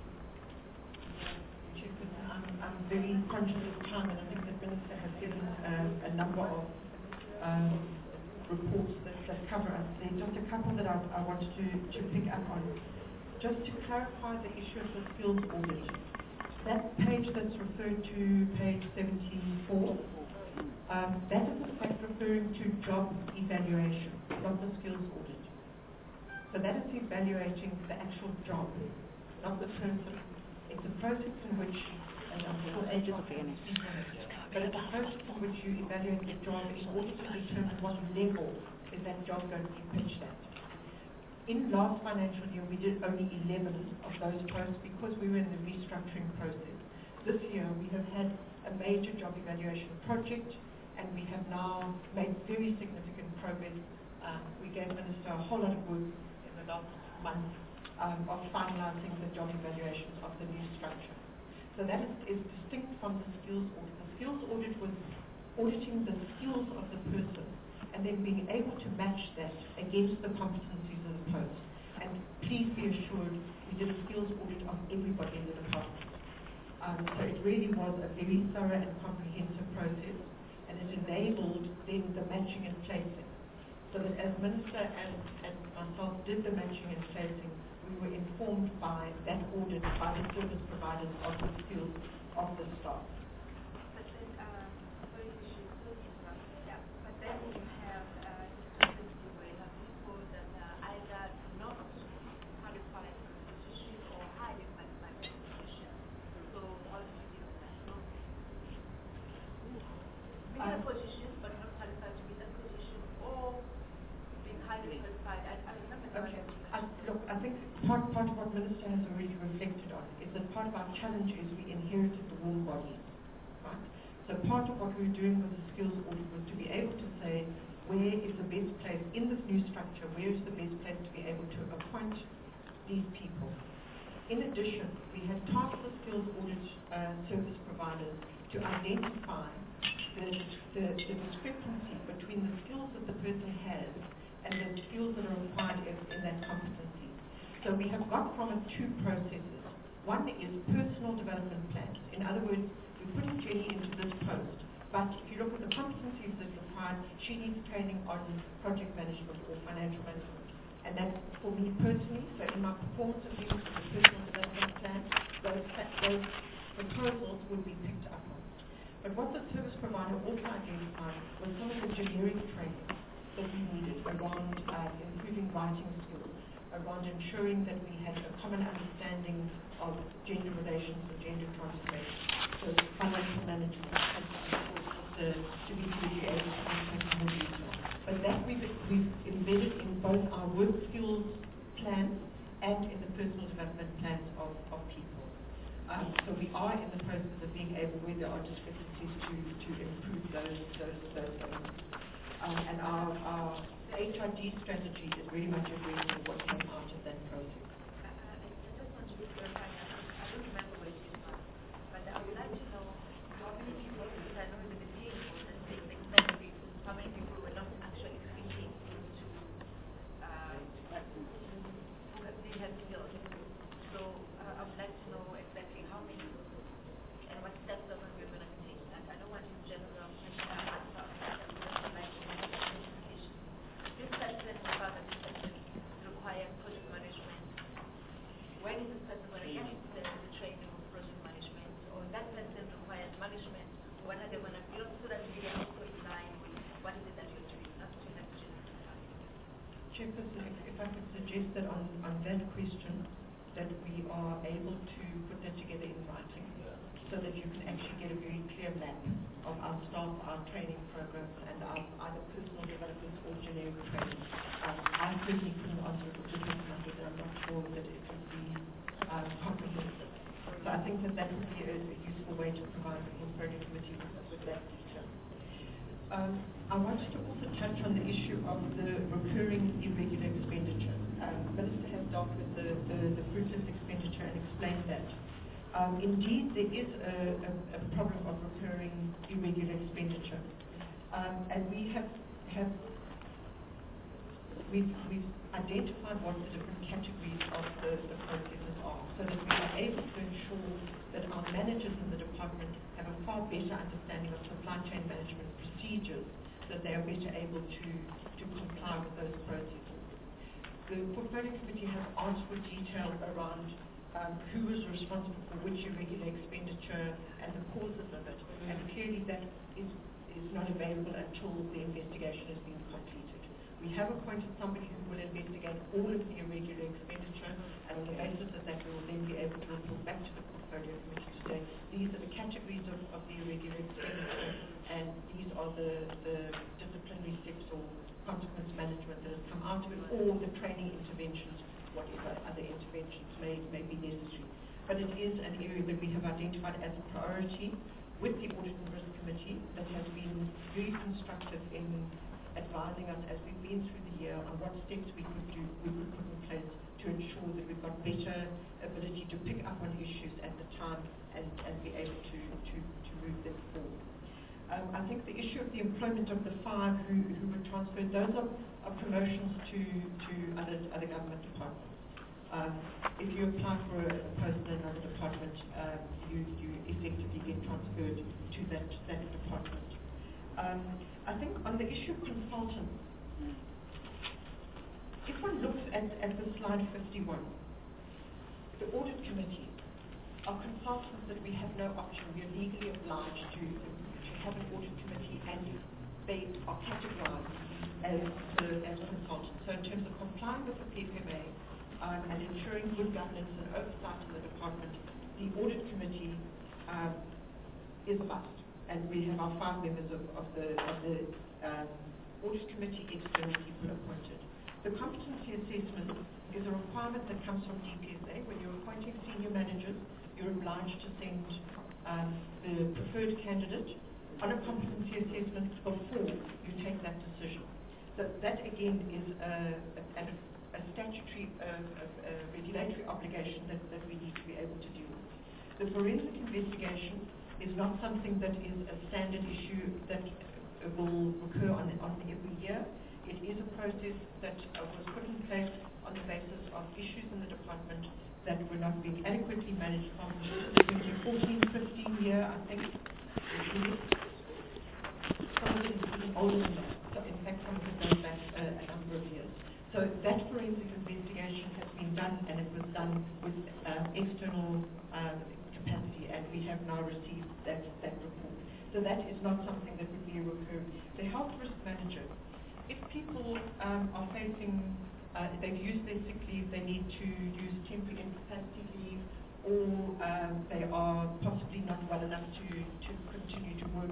I'm, I'm very conscious of time, and I think the Minister has given uh, a number of um, reports that, that cover us. There are just a couple that I, I wanted to, to pick up on. Just to clarify the issue of the skills audit, that page that's referred to, page seventy-four, um, that is in fact referring to job evaluation, not the skills audit. So that is evaluating the actual job, not the person. It's a process in which, and I'm sure H R can speak on it, but it's a process in which you evaluate the job in order to determine what level is that job going to be pitched at. in last financial year, we did only eleven of those posts because we were in the restructuring process. This year, we have had a major job evaluation project, and we have now made very significant progress. Um, we gave Minister a whole lot of work in the last month um, of finalizing the job evaluations of the new structure. So that is, is distinct from the skills audit. The skills audit was auditing the skills of the person and then being able to match that against the competencies of the post. And please be assured, we did a skills audit of everybody in the department. Um, so it really was a very thorough and comprehensive process, and it enabled then the matching and placing. So that as Minister and, and myself did the matching and placing, we were informed by that audit by the service providers of the skills of the staff. But then, um, sorry to shoot, so interrupt. Yeah, but then you have uh, discrepancy where you have people that are either not qualified for the position or highly qualified for the position. So obviously, that's not. We have positions, but not qualified to be that position, or being highly qualified. I, I remember that. Okay. I, look, I think part, part of what Minister has already reflected on is that part of our challenge is we inherited the warm bodies, right? So part of what we were doing with the skills audit was to be able to say where is the best place in this new structure, where is the best place to be able to appoint these people. In addition, we had tasked the skills audit uh, service providers to identify the, the, the discrepancy between the skills that the person has and the skills that are required in, in that competency. So we have got from it two processes. One is personal development plans. In other words, we're putting Jenny into this post, but if you look at the competencies that are required, she needs training on project management or financial management. And that, for me personally, so in my performance agreement with the personal development plan, those, those proposals would be picked up on. But what the service provider also identified was some of the generic training that we needed around uh, improving writing skills, around ensuring that we had a common understanding of gender relations and gender transformation, so financial management and so forth, uh, to be really able to understand more detail. But that we've, we've embedded in both our work skills plans and in the personal development plans of, of people. Um, so we are in the process of being able, where there are discrepancies, to, to improve those, those, those elements. Um, and our, our H R D strategy is very much addressing what came out of that process. Uh, I just want to clarify, I don't remember where it is now, but I would like to know how many people, because I know that the P A was expensive, how many people were not actually fitting into uh, who did have skills. So uh, I would like to know exactly how many and what steps are we going to take. Like, I don't want in general answer. This person about that this person requires project management. When is this person going to get into the training of project management? Or that person requires management. When are they going to build so that we are also in line with what is it that you're doing? That's what you have to do. Chairperson, if, if I could suggest that on, on that question, that we are able to put that together in writing, so that you can actually get a very clear map of our staff, our training programs, and our either personal development or generic training. Um, I certainly couldn't answer it with different numbers, and I'm not sure that it would be um, comprehensive. So I think that that would be a, a useful way to provide the project committee with, with that detail. Um, I wanted to also touch on the issue of the recurring irregular expenditure. Um, the Minister has dealt with the, the, the fruitless expenditure and explained that. Um, indeed, there is a, a, a problem of recurring irregular expenditure, um, and we have have we've, we've identified what the different categories of the, the processes are, so that we are able to ensure that our managers in the department have a far better understanding of supply chain management procedures, so that they are better able to to comply with those processes. The portfolio committee has asked for detail around Um, who is responsible for which irregular expenditure and the causes of it, and clearly that is, is not available until the investigation has been completed. We have appointed somebody who will investigate all of the irregular expenditure, and on the basis of that we will then be able to report back to the portfolio committee to say these are the categories of, of the irregular expenditure, and these are the, the disciplinary disciplinary steps or consequence management that has come out of it, or the training interventions, whatever other interventions may, may be necessary. But it is an area that we have identified as a priority with the Audit and Risk Committee that has been very constructive in advising us as we've been through the year on what steps we could do, we could put in place to ensure that we've got better ability to pick up on issues at the time and, and be able to, to, to move them forward. Um, I think the issue of the employment of the five who, who were transferred, those are, are promotions to, to other, other government departments. Um, if you apply for a, a post in another department, um, you, you effectively get transferred to that, that department. Um, I think on the issue of consultants, if one looks at, at the slide fifty-one, the audit committee are consultants that we have no option. We are legally obliged to, to have an audit committee, and they are categorized as, uh, as consultants. So in terms of complying with the P F M A um, and ensuring good governance and oversight in the department, the audit committee um, is a must. And we have our five members of, of the, of the um, audit committee, external people appointed. The competency assessment is a requirement that comes from D P S A. When you're appointing senior managers, you're obliged to send um, the preferred candidate on a competency assessment before you take that decision. So that again is a, a, a statutory, uh, a, a regulatory obligation that, that we need to be able to deal with. The forensic investigation is not something that is a standard issue that uh, will occur on, on every year. It is a process that uh, was put in place on the basis of issues in the department that were not being adequately managed from the twenty fourteen fifteen year, I think. Some of it is even older than that. So in fact, some of it goes back uh, a number of years. So that forensic investigation has been done, and it was done with um, external um, capacity, and we have now received that, that report. So that is not something that would be recurring. The health risk manager, if people um, are facing, uh, they've used their sick leave, they need to use temporary incapacity leave, or um, they are possibly not well enough to, to continue to work,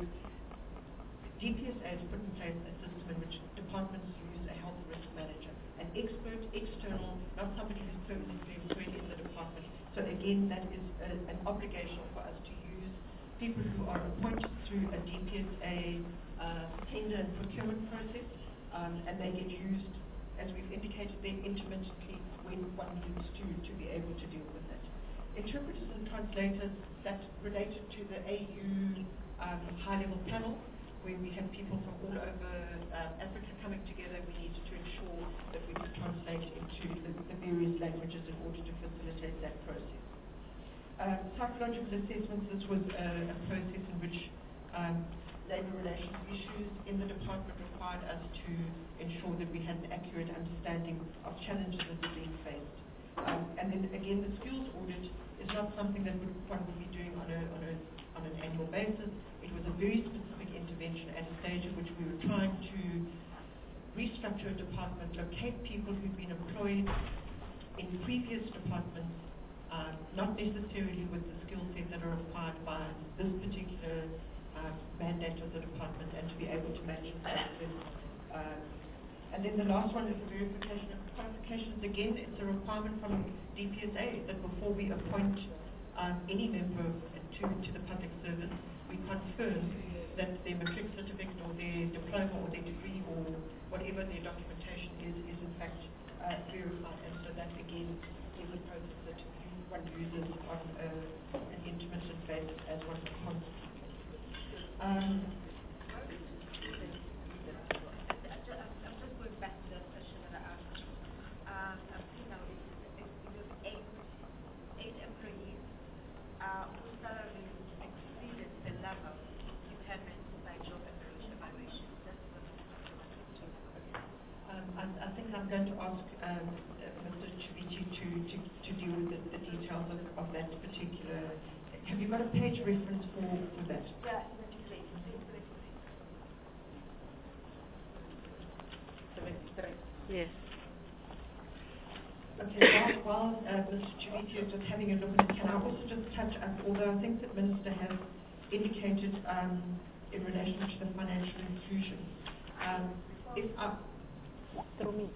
D P S A has put in place a system in which departments use a health risk manager, an expert, external, not somebody who's permanently employed in the department. So again, that is a, an obligation for us to use people who are appointed through a D P S A uh, tender and procurement process, um, and they get used, as we've indicated there, intermittently when one needs to, to be able to deal with it. Interpreters and translators, that related to the A U um, high-level panel, where we have people from all over uh, Africa coming together. We need to ensure that we can translate into the, the various languages in order to facilitate that process. Um, psychological assessments, this was a, a process in which um, labour relations issues in the department required us to ensure that we had an accurate understanding of challenges that were being faced. Um, and then again, the skills audit is not something that would, one would be doing on, a, on, a, on an annual basis. It was a very specific intervention at a stage at which we were trying to restructure a department, locate people who've been employed in previous departments, uh, not necessarily with the skill set that are required by this particular uh, mandate of the department, and to be able to match that with. Uh, and then the last one is the verification of qualifications. Again, it's a requirement from D P S A that before we appoint um, any member to, to the public service, we confirm that their matric certificate or their diploma or their degree or whatever their documentation is, is in fact uh, verified. And so that again is a process that one uses on uh, an intermittent basis as one responds. Um, I'm just going back to the question that I asked. Um, I've seen now it was eight, eight employees uh, whose salaries exceeded the level determined by job evaluation. That's what um, I, I think I'm going to ask um, uh, Mister Chivichi to, to, to deal with the, the details of, of that particular. Have you got a page reference for, for that? Yeah. Yes. Okay, while, while uh, Mister Chivichi is just having a look at it, can I also just touch up, although I think that Minister has indicated um, in relation to the financial inclusion, Um, if I, Through me.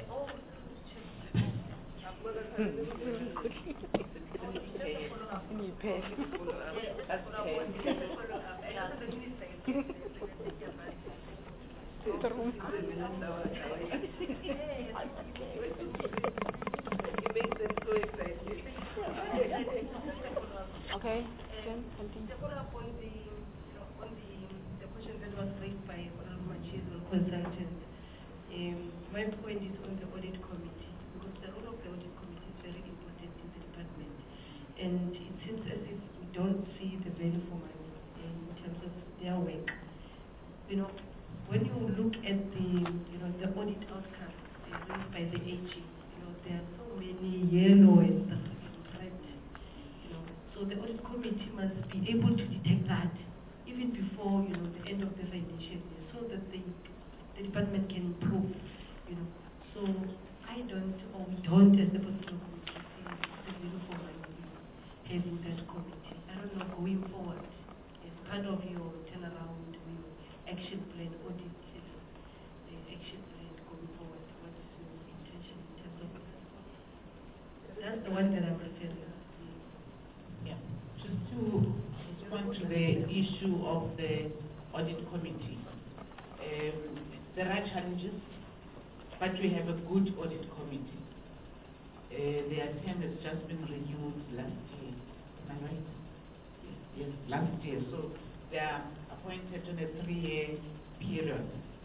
Okay, then continue. To follow up on the, you know, on the, the question that was raised by Honorable Machizo, consultant, um, my point is on the audit committee, because the role of the audit committee is very important in the department. And it seems as if we don't see the value for money in terms of their work. You know, when you look at the, you know, the audit outcomes uh, raised by the A G, you know, there are so many yellow and red, you know, so the audit committee must be able to detect that even before, you know, the end of the financial year, so that the, the department can improve, you know. So I don't, or we don't, as the political committee, see the value for money having that committee. I don't know, going forward, as part of your turnaround, your action plan, audit uh, action plan going forward, what's your intention in terms of that? That's the one that I'm referring to. Yeah, just to respond to the issue of the audit committee. Um, there are challenges, but we have a good audit committee. Uh, their term has just been renewed last year. Am I right? Yes, yes, last year. So they are appointed on a three-year period.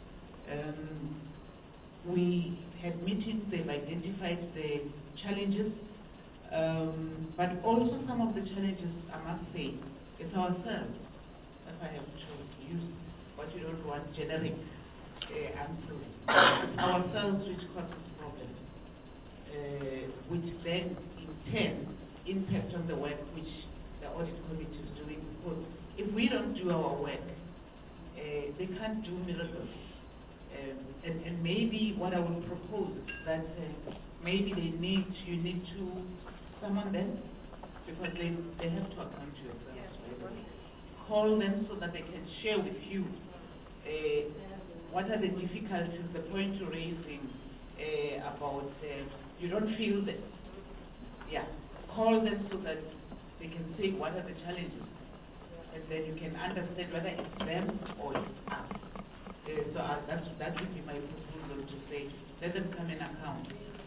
Um, we had meetings, they've identified the challenges, um, but also some of the challenges, I must say, is ourselves. If I have to use what you don't want, generic uh, answers. It's ourselves which causes problems, uh, which then in turn impact on the work which the audit committee is doing. Because if we don't do our work, uh, they can't do miracles. Um, and, and maybe what I would propose that uh, maybe they need, you need to summon them, because they, they have to account to yourselves. Right? Call them so that they can share with you uh, what are the difficulties, the point you're raising uh, about uh, you don't feel that. Yeah, call them so that they can say what are the challenges, and then you can understand whether it's them or it's us. Uh, so uh, that's, that would be my proposal, to say, let them come and account.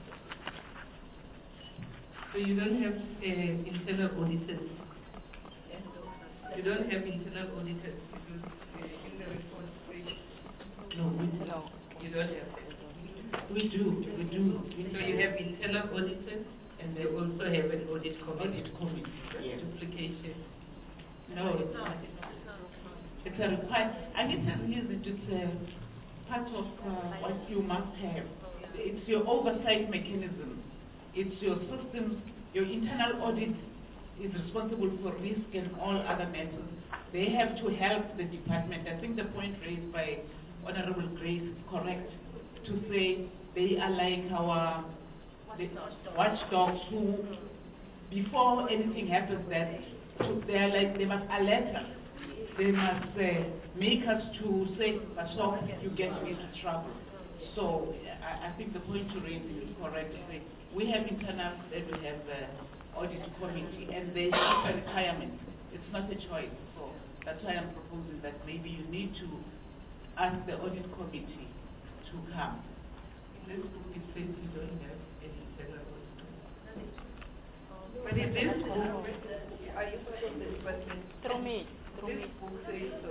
So you don't have uh, internal auditors? You don't have internal auditors? Because uh, in the report, No, we, No. you don't have them. we do, we do. We So do. you have internal auditors, and they also have an audit committee. Audit committee. Yes. Duplication. No, it's not. It's a required, and it is it, it's a part of uh, what you must have. It's your oversight mechanism. It's your systems. Your internal audit is responsible for risk and all other matters. They have to help the department. I think the point raised by Honorable Grace is correct, to say they are like our the watchdogs who, before anything happens, that they are like, they must alert us. They must uh, make us to say, so you get into trouble. So I, I think the point you raised is correct. We have internal, then we have uh, audit committee, and they have a requirement. It's not a choice. So that's why I'm proposing that maybe you need to ask the audit committee to come. In this book, it says you don't have any internal auditors. But in this book, Are you part of the department? Through me. Through me. This book says so.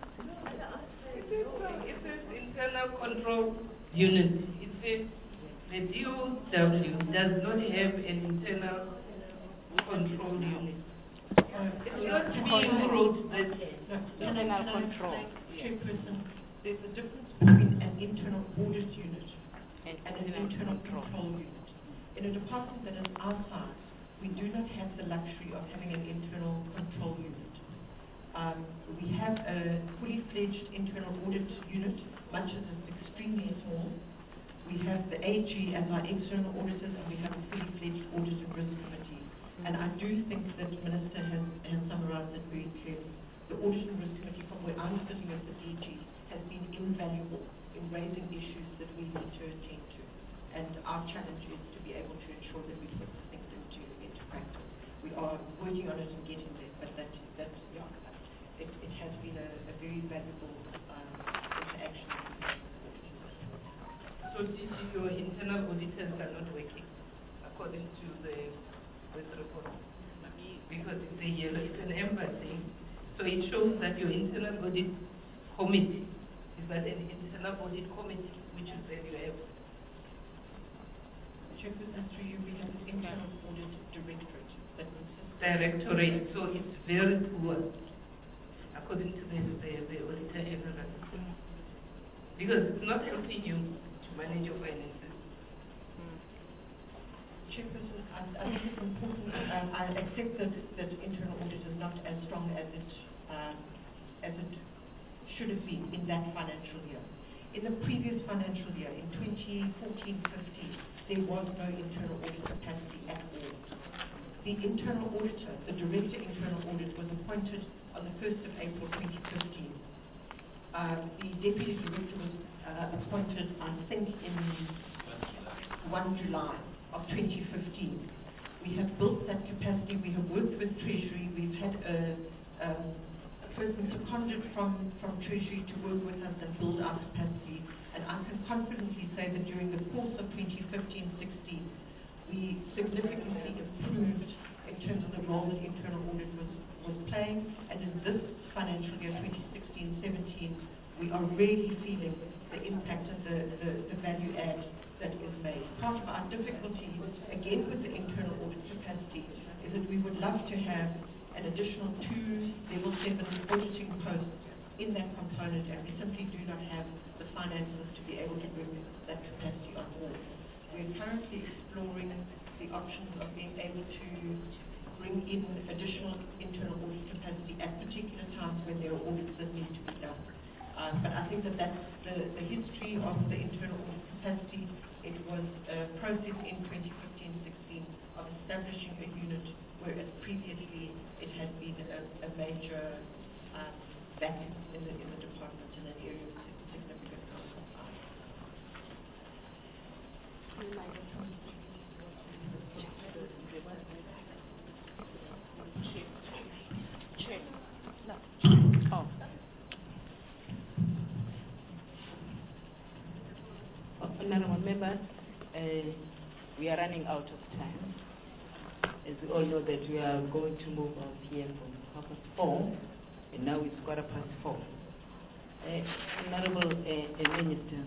It says so. It says internal control. unit, it says the D O W does not have an internal control unit. It's not me who wrote that. Internal control. Chairperson, there's a difference between an internal audit unit And and an internal control unit. In a department that is our size, we do not have the luxury of having an internal control unit. Um, we have a fully fledged internal audit unit, much as it's extremely small. We have the A G as our external auditors, and we have a fully fledged audit and risk committee. And I do think that the Minister has, has summarized it very clearly. the Audit and Risk Committee, from where I'm sitting as the D G, has been invaluable in raising issues that we need to attend to. And our challenge is to be able to ensure that we put things into, into practice. We are working on it and getting there, but that, that yeah, it, it has been a, a very valuable um, interaction. So D G, your internal auditors are not working according to the with report, because it's a yellow, it's an amber thing. So it shows that your internal audit committee is that an internal audit committee, which you said you have. Chairperson, through you, we have the internal audit directorate that consists Directorate, so it's very poor according to the the, the auditor evidence. Because it's not helping you to manage your finances. Chairperson, I, I think it's important. Um, I accept that, that internal audit is not as strong as it um, as it should have been in that financial year. In the previous financial year, in twenty fourteen fifteen, there was no internal audit capacity at all. The internal auditor, the director internal audit, was appointed on the first of April twenty fifteen. Uh, the deputy director was uh, appointed, I think, in first of July of twenty fifteen. We have built that capacity. We have worked with Treasury. We've had a, um, a person seconded from, from Treasury to work with us and build our capacity. And I can confidently say that during the course of twenty fifteen sixteen, we significantly improved in terms of the role that internal audit was, was playing. And in this financial year, twenty sixteen seventeen, we are really feeling the impact and the, the, the value add that is made. Part of our difficulty, again with the internal audit capacity, is that we would love to have an additional two level seven auditing posts in that component, and we simply do not have the finances to be able to bring that capacity on board. We're currently exploring the options of being able to bring in additional internal audit capacity at particular times when there are audits that need to be done. Uh, but I think that that's the, the history of the internal audit capacity. It was a process in twenty fifteen sixteen of establishing a unit, whereas previously it had been a, a major um, vacuum in the, in the department in an area of significant concern. Oh. Honourable members, uh, we are running out of time. As we all know that we are going to move out here from half past four, and now it's quarter past four. Uh, Honourable uh, Minister,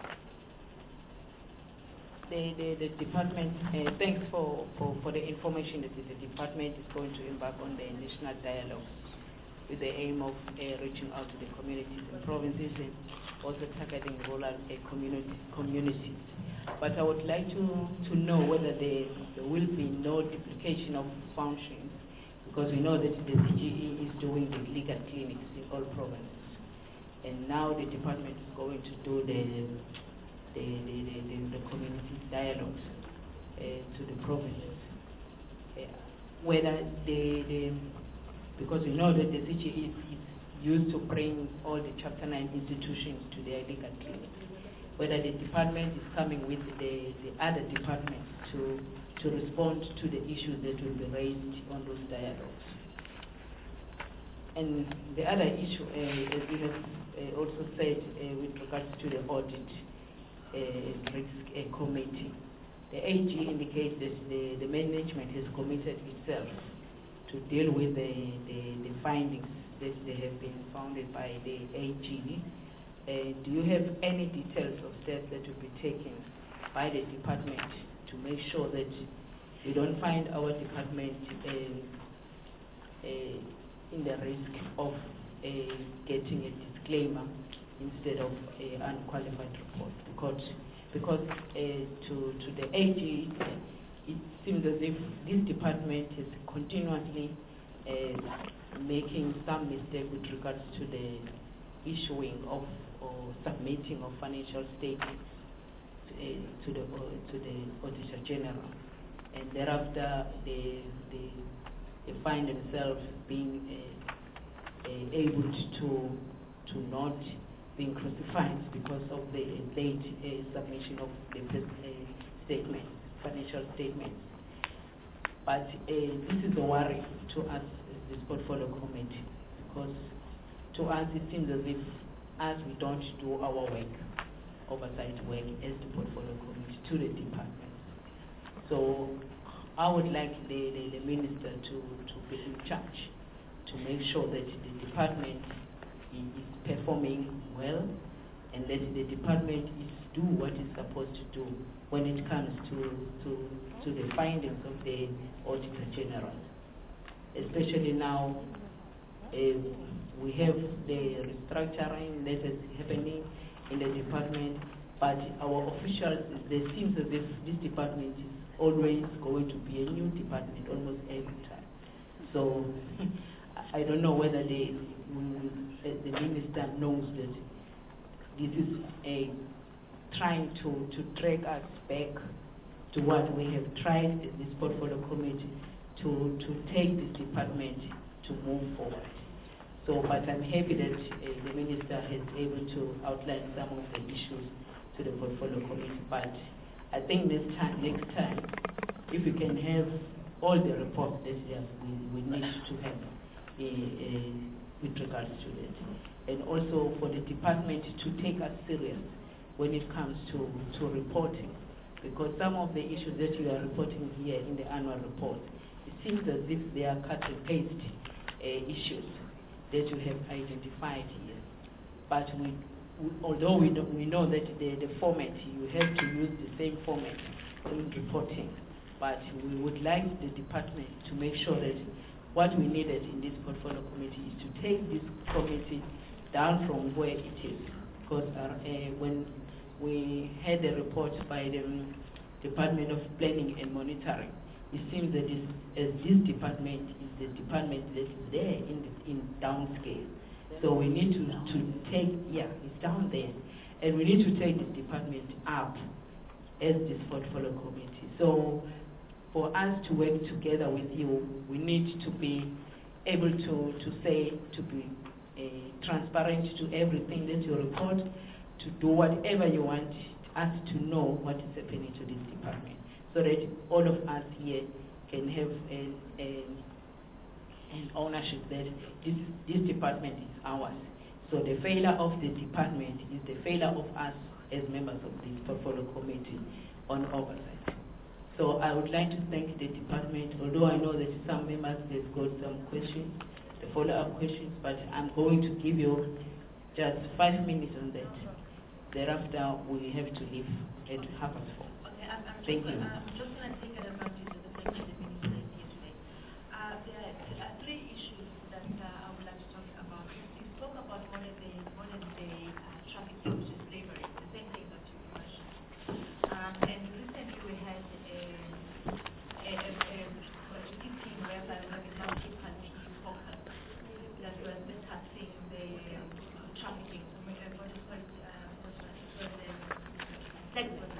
the, the, the department, uh, thanks for, for, for the information that the department is going to embark on the national dialogue with the aim of uh, reaching out to the communities and provinces and also targeting rural uh, community, communities. But I would like to, to know whether there, there will be no duplication of functions, because we know that the C G E is doing the legal clinics in all provinces. And now the department is going to do the, the, the, the, the, the community dialogues uh, to the provinces. Uh, whether the, the because we know that the C G E is, is used to bring all the Chapter nine institutions to their legal clinics, whether the department is coming with the, the other departments to, to respond to the issues that will be raised on those dialogues. And the other issue, uh, as you have uh, also said uh, with regards to the audit uh, risk uh, committee, the A G indicates that the, the management has committed itself to deal with the, the, the findings that they have been founded by the A G. Uh, do you have any details of steps that will be taken by the department to make sure that we don't find our department uh, uh, in the risk of uh, getting a disclaimer instead of an unqualified report? Because, because uh, to, to the A G, uh, it seems as if this department is continuously uh, making some mistake with regards to the issuing of or submitting of financial statements uh, to the uh, to the Auditor General, and thereafter they they, they find themselves being uh, uh, uh, able to to not being crucified because of the late uh, submission of the uh, statement, financial statements. But uh, this is a worry to us, as this portfolio committee, because to us it seems as if as we don't do our work, oversight work as the portfolio committee to the department. So I would like the, the, the minister to, to be in charge to make sure that the department is performing well and that the department is do what it's supposed to do when it comes to, to, to the findings of the Auditor General. Especially now, uh, we have the restructuring that is happening in the department, but our officials, it seems as if this department is always going to be a new department almost every time. So I don't know whether the, the minister knows that this is a trying to, to drag us back to what we have tried this portfolio committee to, to take this department to move forward. So, but I'm happy that uh, the minister has able to outline some of the issues to the portfolio committee. But I think next time, next time, if we can have all the reports that yes, we, we need to have uh, uh, with regards to that, and also for the department to take us serious when it comes to, to reporting, because some of the issues that you are reporting here in the annual report, it seems as if they are cut and paste uh, issues that you have identified here. But we, we although we, don't, we know that the, the format, you have to use the same format in reporting, but we would like the department to make sure that what we needed in this portfolio committee is to take this committee down from where it is. Because uh, uh, when we had a report by the um, Department of Planning and Monitoring, it seems that this, as this department is the department that is there in, the, in downscale. So we need to, to take, yeah, it's down there. And we need to take this department up as this portfolio committee. So for us to work together with you, we need to be able to, to say, to be uh, transparent to everything that you report, to do whatever you want us to know what is happening to this department, so that all of us here can have an, an, an ownership that this, this department is ours. So the failure of the department is the failure of us as members of this portfolio committee on oversight. So I would like to thank the department, although I know that some members have got some questions, the follow-up questions, but I'm going to give you just five minutes on that. Thereafter, we have to leave at half past four. Okay, I'm, I'm Thank just, you. I'm just going to take an advantage of the fact that the minister is here today. Uh, there are three issues that uh, I would like to talk about. You spoke about modern day, modern day uh, trafficking, which is slavery, the same thing that you mentioned. Um, and recently we had a, a, a, a, a team whereby we have a multi-party focus that was discussing the um, trafficking, what is called uh, sex workers.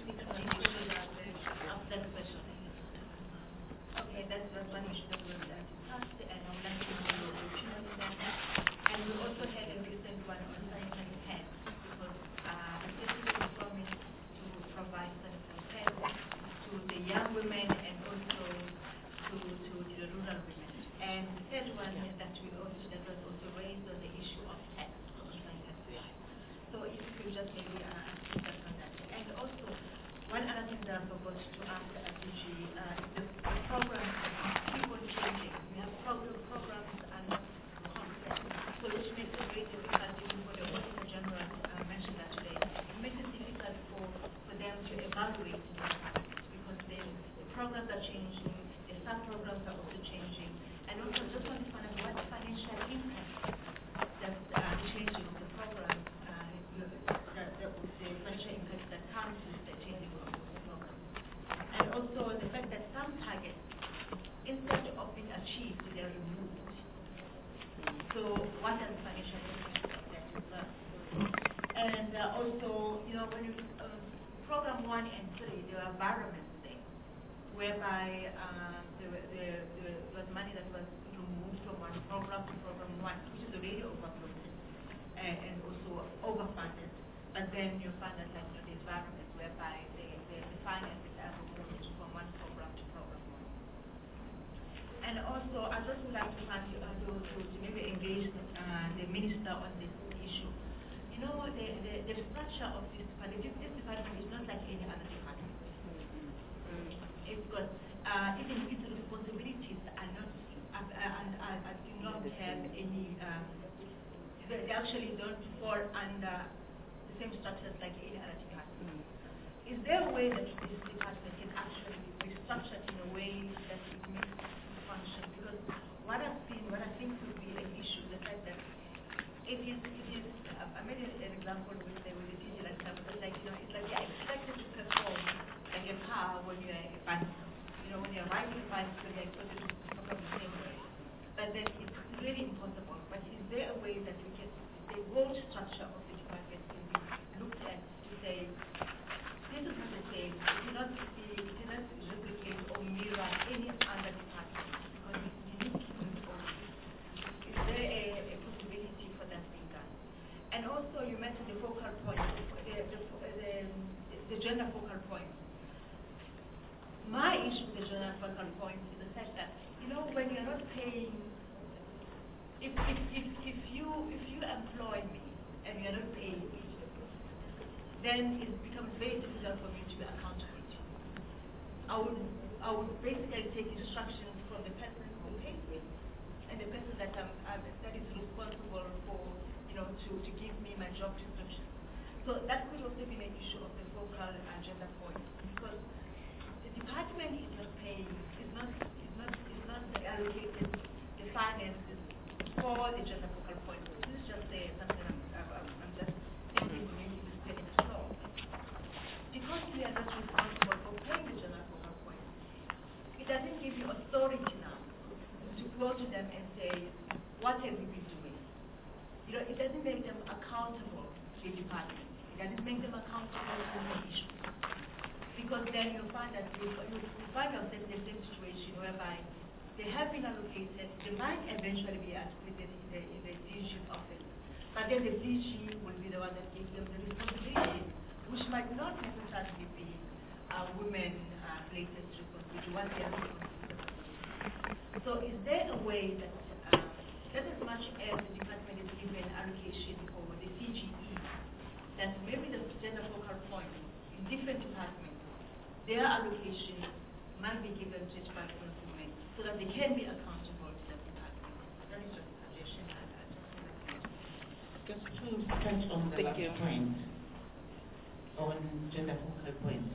Okay, that's just one issue that was uh, discussed, and I would like to know your opinion on that. And we also had a recent one on sanitary pads, because uh, the citizen promised to provide sanitary pads to the young women and also to, to, to the rural women. And the third one is that we also that was also raised on the issue of tax on sanitary pads. So if you could just maybe uh, speak us on that. And also, one other thing that I forgot to ask at D G uh, is the, the programs keep on changing. We have program, programs are not constant, so which makes it very difficult even for the Auditor General uh, mentioned that today. It makes it difficult for, for them to evaluate because the, the programs are changing, the sub-programs are also changing, and also just want to find out what financial impact that uh, the changing of the program, uh, the, the, the financial impact that comes with the changing of the program. And also the fact that some targets, instead of being achieved, they are removed. So what are the financial impact of that as well? And uh, also, you know, when you, um, program one and three, there were environments there, whereby um, there, were, there, there was money that was removed from one program to program one, which is the, the, the structure of this department, this, this department is not like any other department. Mm. It's got, uh, even its responsibilities are not, uh, uh, and uh, uh, do not have any, uh, they, they actually don't fall under the same structures like any other department. Mm. Is there a way that this department can actually be structured in a way that it makes it function? Because what I've seen, what I think would be an issue, the fact that it is, it is, uh, I made an example with the, with the digital example, like, you know, it's like you're expected to perform like a car when you're a bicycle. You know, when you're riding a bicycle, you're expected to perform the same way. But then it's really impossible. But is there a way that we can, the whole structure of the department can be looked at to say, this is not the same, it cannot be, it cannot replicate or mirror any other department, because it's unique to its own. Is there a, a possibility for that being done? And also, you mentioned the focal point, the, the, the, the gender focal point. My issue with the gender focal point is the fact that, you know, when you're not paying, if, if, if, if, you, if you employ me and you're not paying me, then it becomes very difficult for me to be accountable to. I would, I would basically take instructions from the person who pays me and the person that, I'm, I'm, that is responsible for, you know, to, to give me my job description. So that could also be an issue of the focal agenda point, because the department is not paying, is not, is not, is not allocated the finances for the gender focal point. This is just uh, something I'm, I'm, I'm just thinking maybe to stay in flow. Because we are not responsible for paying the gender focal point, it doesn't give you authority now to go to them and say, what have we been doing? You know, it doesn't make them accountable to the department. It doesn't make them accountable for the issue. Because then you find that you, you find yourself in the same situation whereby they have been allocated, they might eventually be allocated in the, in the D G's office, but then the D G will be the one that gives them the responsibility, which might not necessarily be uh, women-related uh, responsibility, what they are responsible for. So is there a way that, uh, that as much as the department is given allocation for the C G E, that maybe the gender focal point in different departments, their allocation might be given to department women so that they can be accountable to that department. That is just a suggestion. I, I just to touch on the Thank last you. point on gender focal point.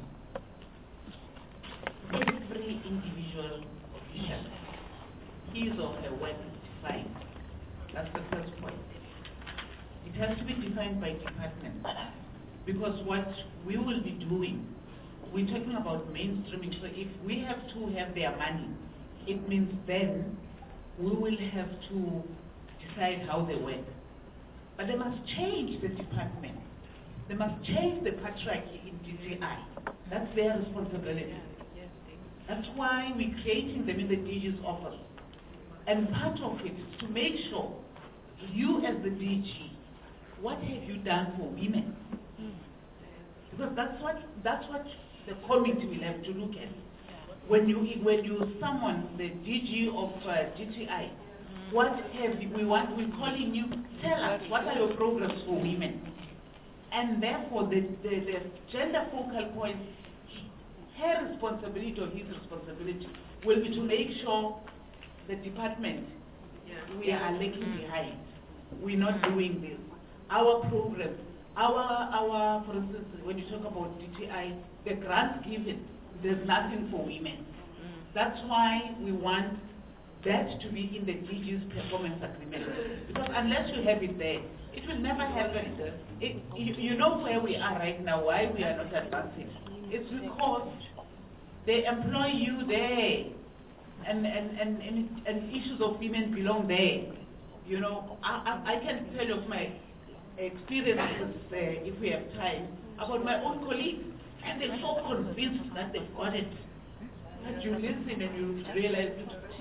Every individual official, his or her work is defined. That's the first point. It has to be defined by department, because what we will be doing, we're talking about mainstreaming. So if we have to have their money, it means then we will have to decide how they work. But they must change the department. They must change the patriarchy in D G I. That's their responsibility. That's why we're creating them in the D G's office. And part of it is to make sure you as the D G, what have you done for women? Because that's what that's what the committee will have to look at. When you when you summon the D G of uh, G T I, what have you, we want? We're calling you. Tell us what are your programs for women, and therefore the the, the gender focal point, her responsibility or his responsibility will be to make sure the department yeah. we are lagging behind. We're not doing this. Our programs. Our, our, for instance, when you talk about D T I, the grants given, there's nothing for women. Mm. That's why we want that to be in the D G's performance agreement. Because unless you have it there, it will never happen. It, you, you know where we are right now, why we are not advancing. It's because they employ you there, and, and, and, and, and issues of women belong there. You know, I, I, I can tell you of my experiences, uh, if we have time, about my own colleagues, and they're so convinced that they've got it. But you listen and you realize,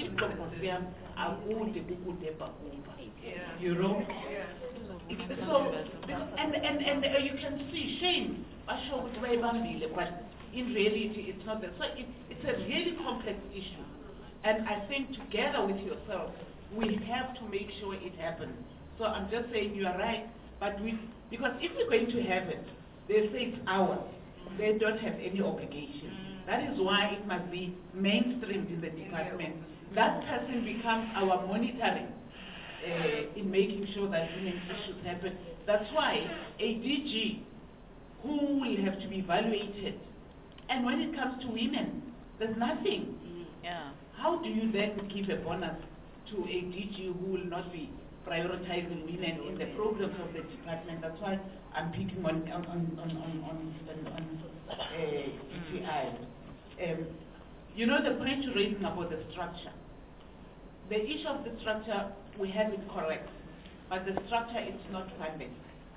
you know? So, and, and, and uh, you can see shame, but in reality it's not that. So it, it's a really complex issue. And I think together with yourself, we have to make sure it happens. So I'm just saying you are right. But we, because if we're going to have it, they say it's ours. They don't have any obligation. That is why it must be mainstreamed in the department. That person becomes our monitoring uh, in making sure that women's issues happen. That's why a D G who will have to be evaluated. And when it comes to women, there's nothing. Yeah. How do you then give a bonus to a D G who will not be prioritizing women in the programs of the department? That's why I'm picking on on on on on, on, on uh, E T I. Um, you know the point you're raising about the structure. The issue of the structure, we have it correct, but the structure is not funded.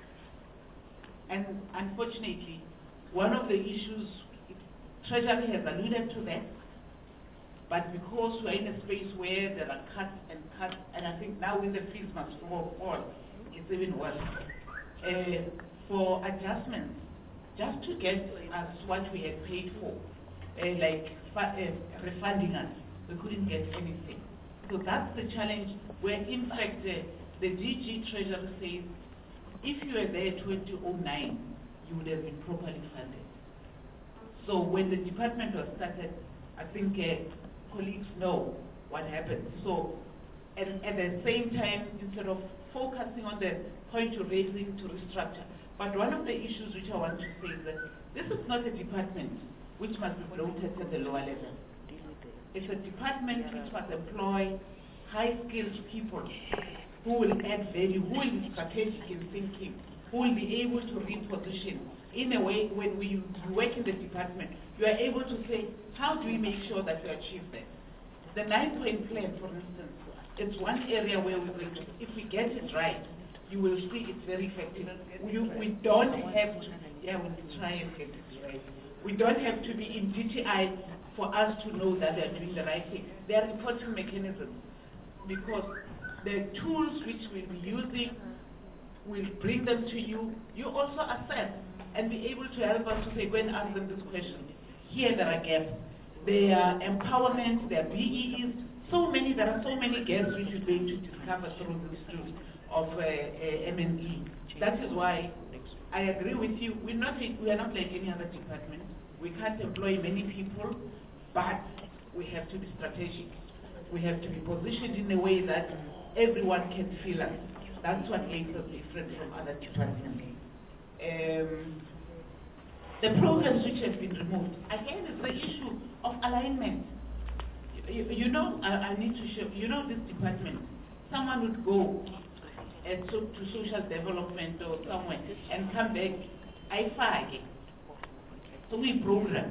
And unfortunately, one of the issues, Treasury has alluded to that, but because we're in a space where there are cuts and cuts, and I think now when the fees must fall, it's even worse. Uh, for adjustments, just to get us what we had paid for, uh, like uh, refunding us, we couldn't get anything. So that's the challenge where, in fact, uh, the D G Treasury says, if you were there twenty oh nine, you would have been properly funded. So when the department was started, I think uh, colleagues know what happened. So at, at the same time, instead of focusing on the point you're raising to restructure, but one of the issues which I want to say is that this is not a department which must be bloated at the lower level. It's a department which must employ high-skilled people who will add value, who will be strategic in thinking, who will be able to reposition. In a way, when we work in the department, you are able to say, how do we make sure that we achieve that? The nine-point plan, for instance, it's one area where we will, if we get it right, you will see it's very effective. We, we don't have to, yeah, we'll try and get it right. We don't have to be in D T I for us to know that they're doing the right thing. There are reporting mechanisms, because the tools which we'll be using will bring them to you. You also assess and be able to help us to say, go and ask them this question. Here there are gaps. There are empowerment, there are B E Es, so many, there are so many gaps which we're going to discover through this tool of uh, uh, M and E. That is why I agree with you. We're not, we are not like any other department. We can't employ many people, but we have to be strategic. We have to be positioned in a way that everyone can feel us. That's what makes us different from other departments. Um, the programs which have been removed, again, is the issue of alignment. You, you know, I, I need to show, you know, this department, someone would go and so, to social development or somewhere and come back, I fag. So we program.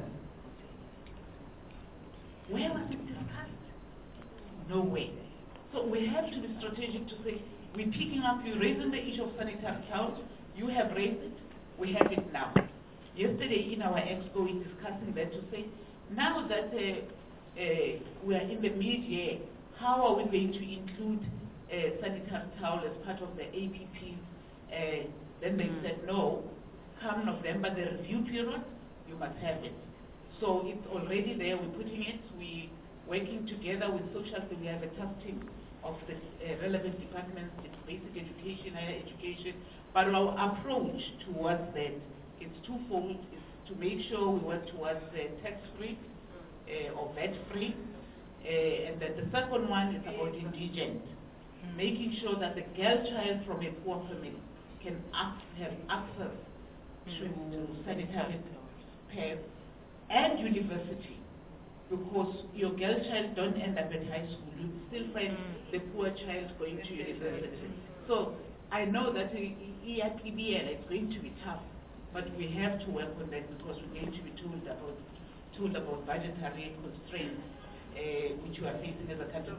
Where was it discussed? No way. So we have to be strategic to say, we're picking up, you're raising the issue of sanitary towels, you have raised it, we have it now. Yesterday in our expo, we're discussing that to say, now that uh, uh, we are in the mid-year, how are we going to include uh, sanitary towel as part of the A P P? Uh, then they said, no, come November, the review period, you must have it. So it's already there, we're putting it, we're working together with social, so we have a task team of the uh, relevant departments, it's basic education, higher education, but our approach towards that, it's twofold, is to make sure we work towards uh, tax-free uh, or V A T-free, uh, and then the second one is about indigent, mm-hmm. making sure that the girl child from a poor family can ac have access mm-hmm. to sanitary pads and university, because your girl child don't end up at high school, you still find mm-hmm. the poor child going to university. So I know that E I P B L is going to be tough, but we have to work on that, because we're going to be told about told about budgetary constraints uh, which we are facing as a country.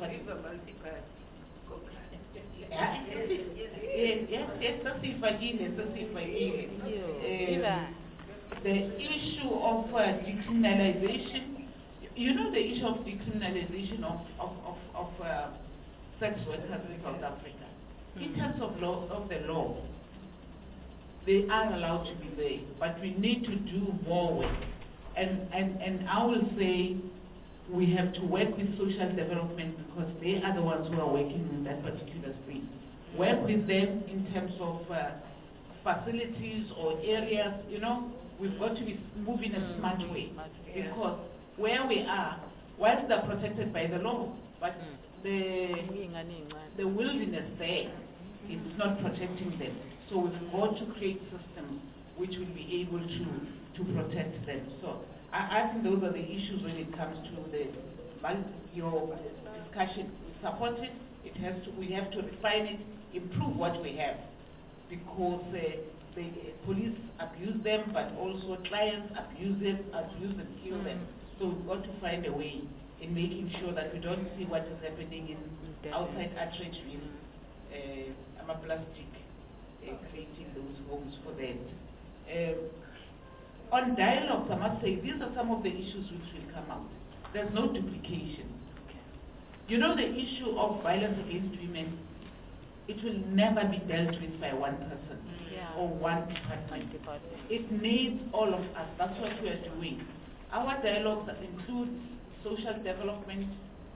Yes, yes, yes, that's if I did it, that's if I did it. The issue of uh, decriminalization, you know the issue of decriminalization of, of, of, of uh, sex workers in South Africa. In terms of law, of the law, they are allowed to be there, but we need to do more work. And, and, and I will say we have to work with social development, because they are the ones who are working in that particular space. Work with them in terms of uh, facilities or areas, you know, we've got to be moving in a smart way. Yeah. Because where we are, whilst they're protected by the law, but the, the wilderness there is not protecting them. So we've got to create systems which will be able to, to protect them. So I, I think those are the issues when it comes to the your discussion. We support it. It has to. We have to refine it, improve what we have, because uh, the police abuse them, but also clients abuse them, abuse and kill them. So we've got to find a way in making sure that we don't see what is happening in outside Utrecht with uh, Amaplastic uh, creating those homes for them. Uh, on dialogues, I must say, these are some of the issues which will come out. There's no duplication. You know, the issue of violence against women, it will never be dealt with by one person Yeah. or one department. It needs all of us. That's what we are doing. Our dialogues include social development,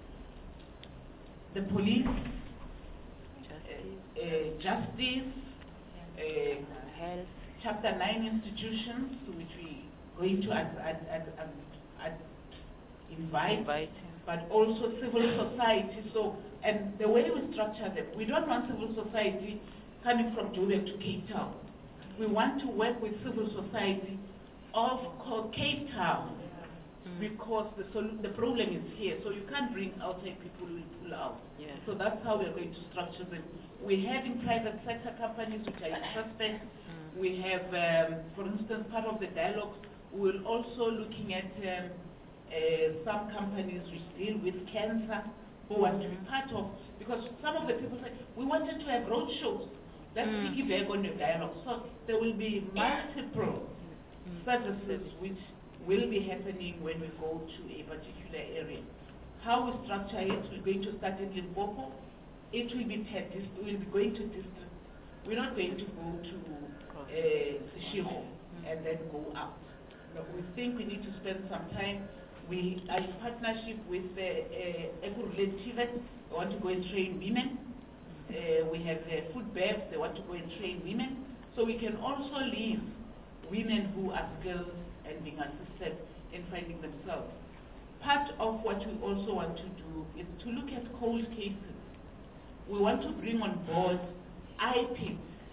the police, uh, uh, justice, uh, Health. Chapter nine institutions, which we going to ad, ad, ad, ad, ad invite, Invite. but also civil society. So, and the way we structure them, we don't want civil society coming from Joburg to Cape Town. We want to work with civil society of Cape Town, Mm. because the, sol- the problem is here. So you can't bring outside people who will pull out. Yeah. So that's how we're going to structure them. We're having private sector companies which are interested. Mm. We have, um, for instance, part of the dialogue, we're also looking at um, uh, some companies which deal with cancer who want to be part of, because some of the people say, we wanted to have road shows. Let's Mm. piggyback on the dialogue. So there will be multiple Mm. services which will be happening when we go to a particular area. How we structure it, we're going to start in Limpopo. It will be per district, we'll be going to district. We're not going to go to uh, Seshego and then go up. No, we think we need to spend some time. We are in partnership with uh, Ekurule Tivet. They want to go and train women. Uh, we have uh, food banks. They want to go and train women. So we can also leave women who are skilled and being assisted in finding themselves. Part of what we also want to do is to look at cold cases. We want to bring on board I P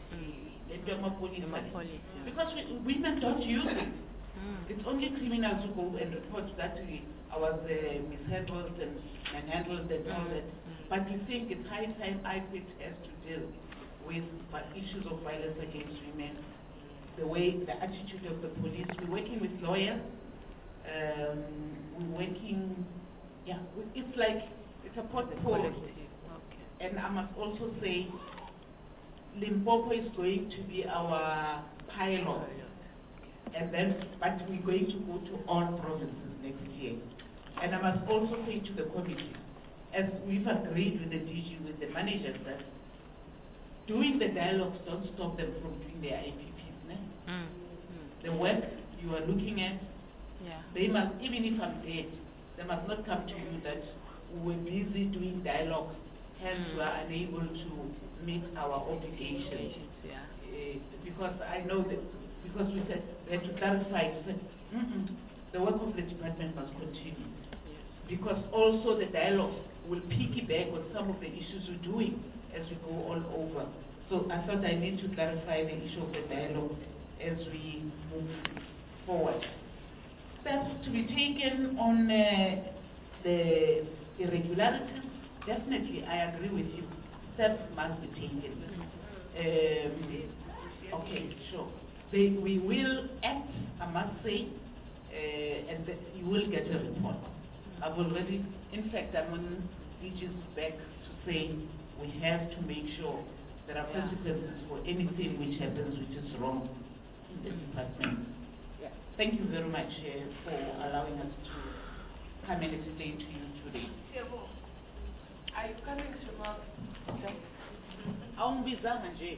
I Ps, because we, women don't use it. Mm. It's only criminals who go and report that we, I was uh, mishandled and manhandled and all that. But we think it's high time I P I P has to deal with uh, issues of violence against women, the way, the attitude of the police. We're working with lawyers. Um, we're working, yeah, it's like, it's a portfolio. Okay. And I must also say, Limpopo is going to be our pilot. And then, but we're going to go to all provinces next year. And I must also say to the committee, as we've agreed with the D G, with the managers, that doing the dialogues don't stop them from doing their I P Ps. Ne? Mm. Mm. The work you are looking at, Yeah. they must, even if I'm dead, they must not come to you that we're busy doing dialogues, hence Mm. we are unable to meet our obligations. Yeah. Uh, because I know that, because we said, we had to clarify, we said, mm-mm, the work of the department must continue. Because also the dialogue will piggyback on some of the issues we're doing as we go all over. So I thought I need to clarify the issue of the dialogue as we move forward. Steps to be taken on uh, the irregularities, definitely I agree with you. Steps must be taken. Um, okay, sure. They, we will act, I must say, uh, and that you will get a report. I've already, in fact, I'm on D G's back to say we have to make sure there are consequences for anything which happens which is wrong in the department. Yeah. Thank you very much uh, for allowing us to come and explain to you today. Are you coming to Mark? Awungibizanga nje.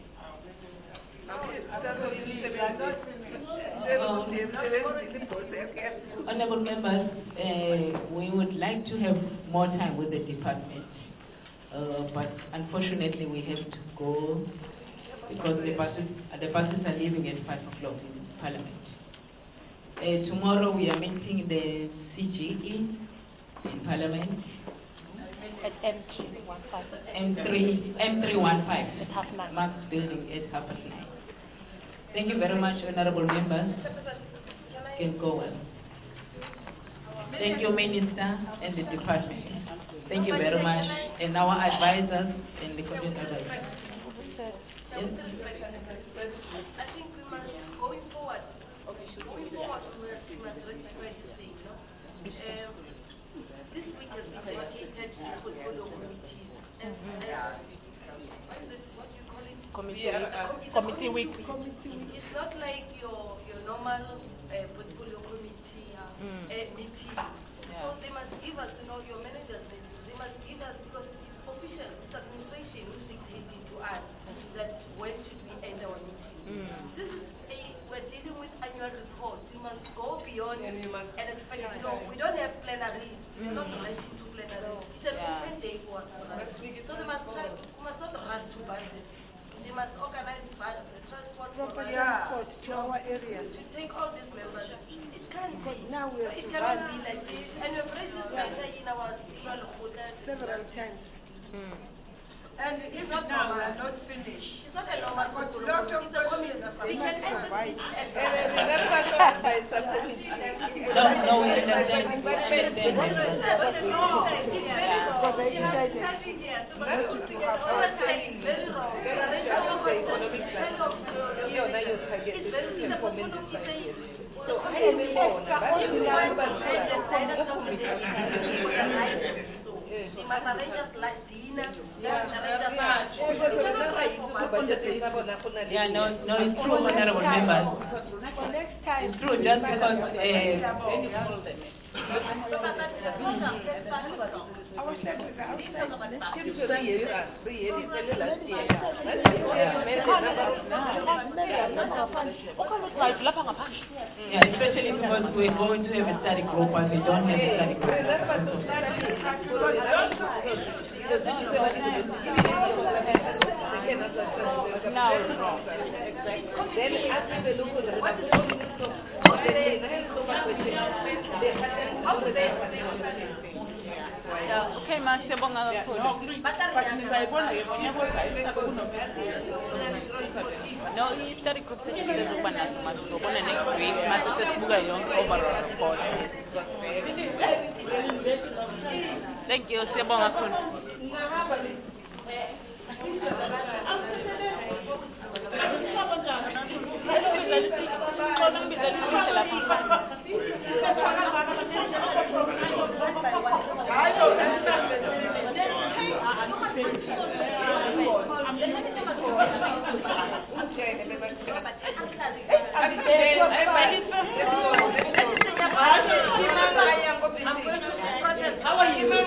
Honorable members, uh, we would like to have more time with the department, uh, but unfortunately we have to go because the buses, uh, the buses are leaving at five o'clock in Parliament. Uh, tomorrow we are meeting the C G E in Parliament. At M three one five. M three, M three one five. At half nine. Marx Building at half past nine. Thank you very much, honorable members. Can go on. Thank you, Minister and the department. Thank you very much. And our advisors and the community advisors. Yes? I think we must, going forward, going forward, we must, we must rectify this thing, you know. Um, this week has been dedicated to portfolio committees. And, and what is it, what do you call it? Committee Yeah, week. uh, Committee week. It's not like your, your normal uh, portfolio committee uh, Mm. uh, meeting. Yeah. So they must give us, you know, your managers, they, they must give us, because it's official, it's administration who's dictating to us that when should we end our meeting. Mm. This is a, we're dealing with annual reports. We must go beyond and, and expect, you know, we don't have plenaries. We're not rushing to plenaries. It's an Yeah. open day for us. So they must try, we must not rush to buses. They must organize bus, transport for us. Yeah, to our area. To take all these members. It can't be. Now we have It to cannot run be like this. And we've raised this matter in our annual report. several times. Mm. And it's not Now we normal. are not finished. It's not a normal But portfolio. lot of It's a community. We can provide. exercise And remember talking by something. No, no, we understand. We understand. So I am more, but you Yeah, no, no, it's true, honorable members. For next time. It's true, just because, uh, I was like, outside. yeah, especially because we're going to have a study group and we don't have a study group. Now it's wrong. Then after the look Okay, ma, siyabonga kakhulu. No, i-study group session ukuba naso masizobona next week mase sesibuka yonke overall report. Thank you, siyabonga kakhulu. How are you?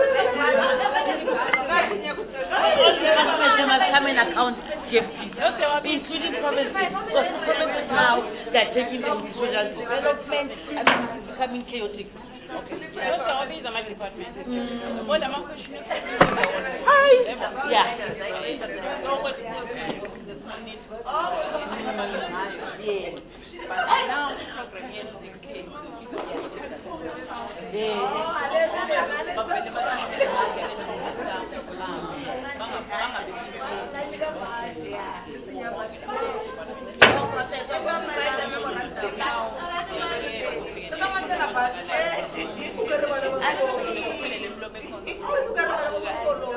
Come in account, including provinces, because provinces now they are taking the social development and it's becoming chaotic. Okay. Hi. Yeah. Yeah. Now program is the case. Yeah.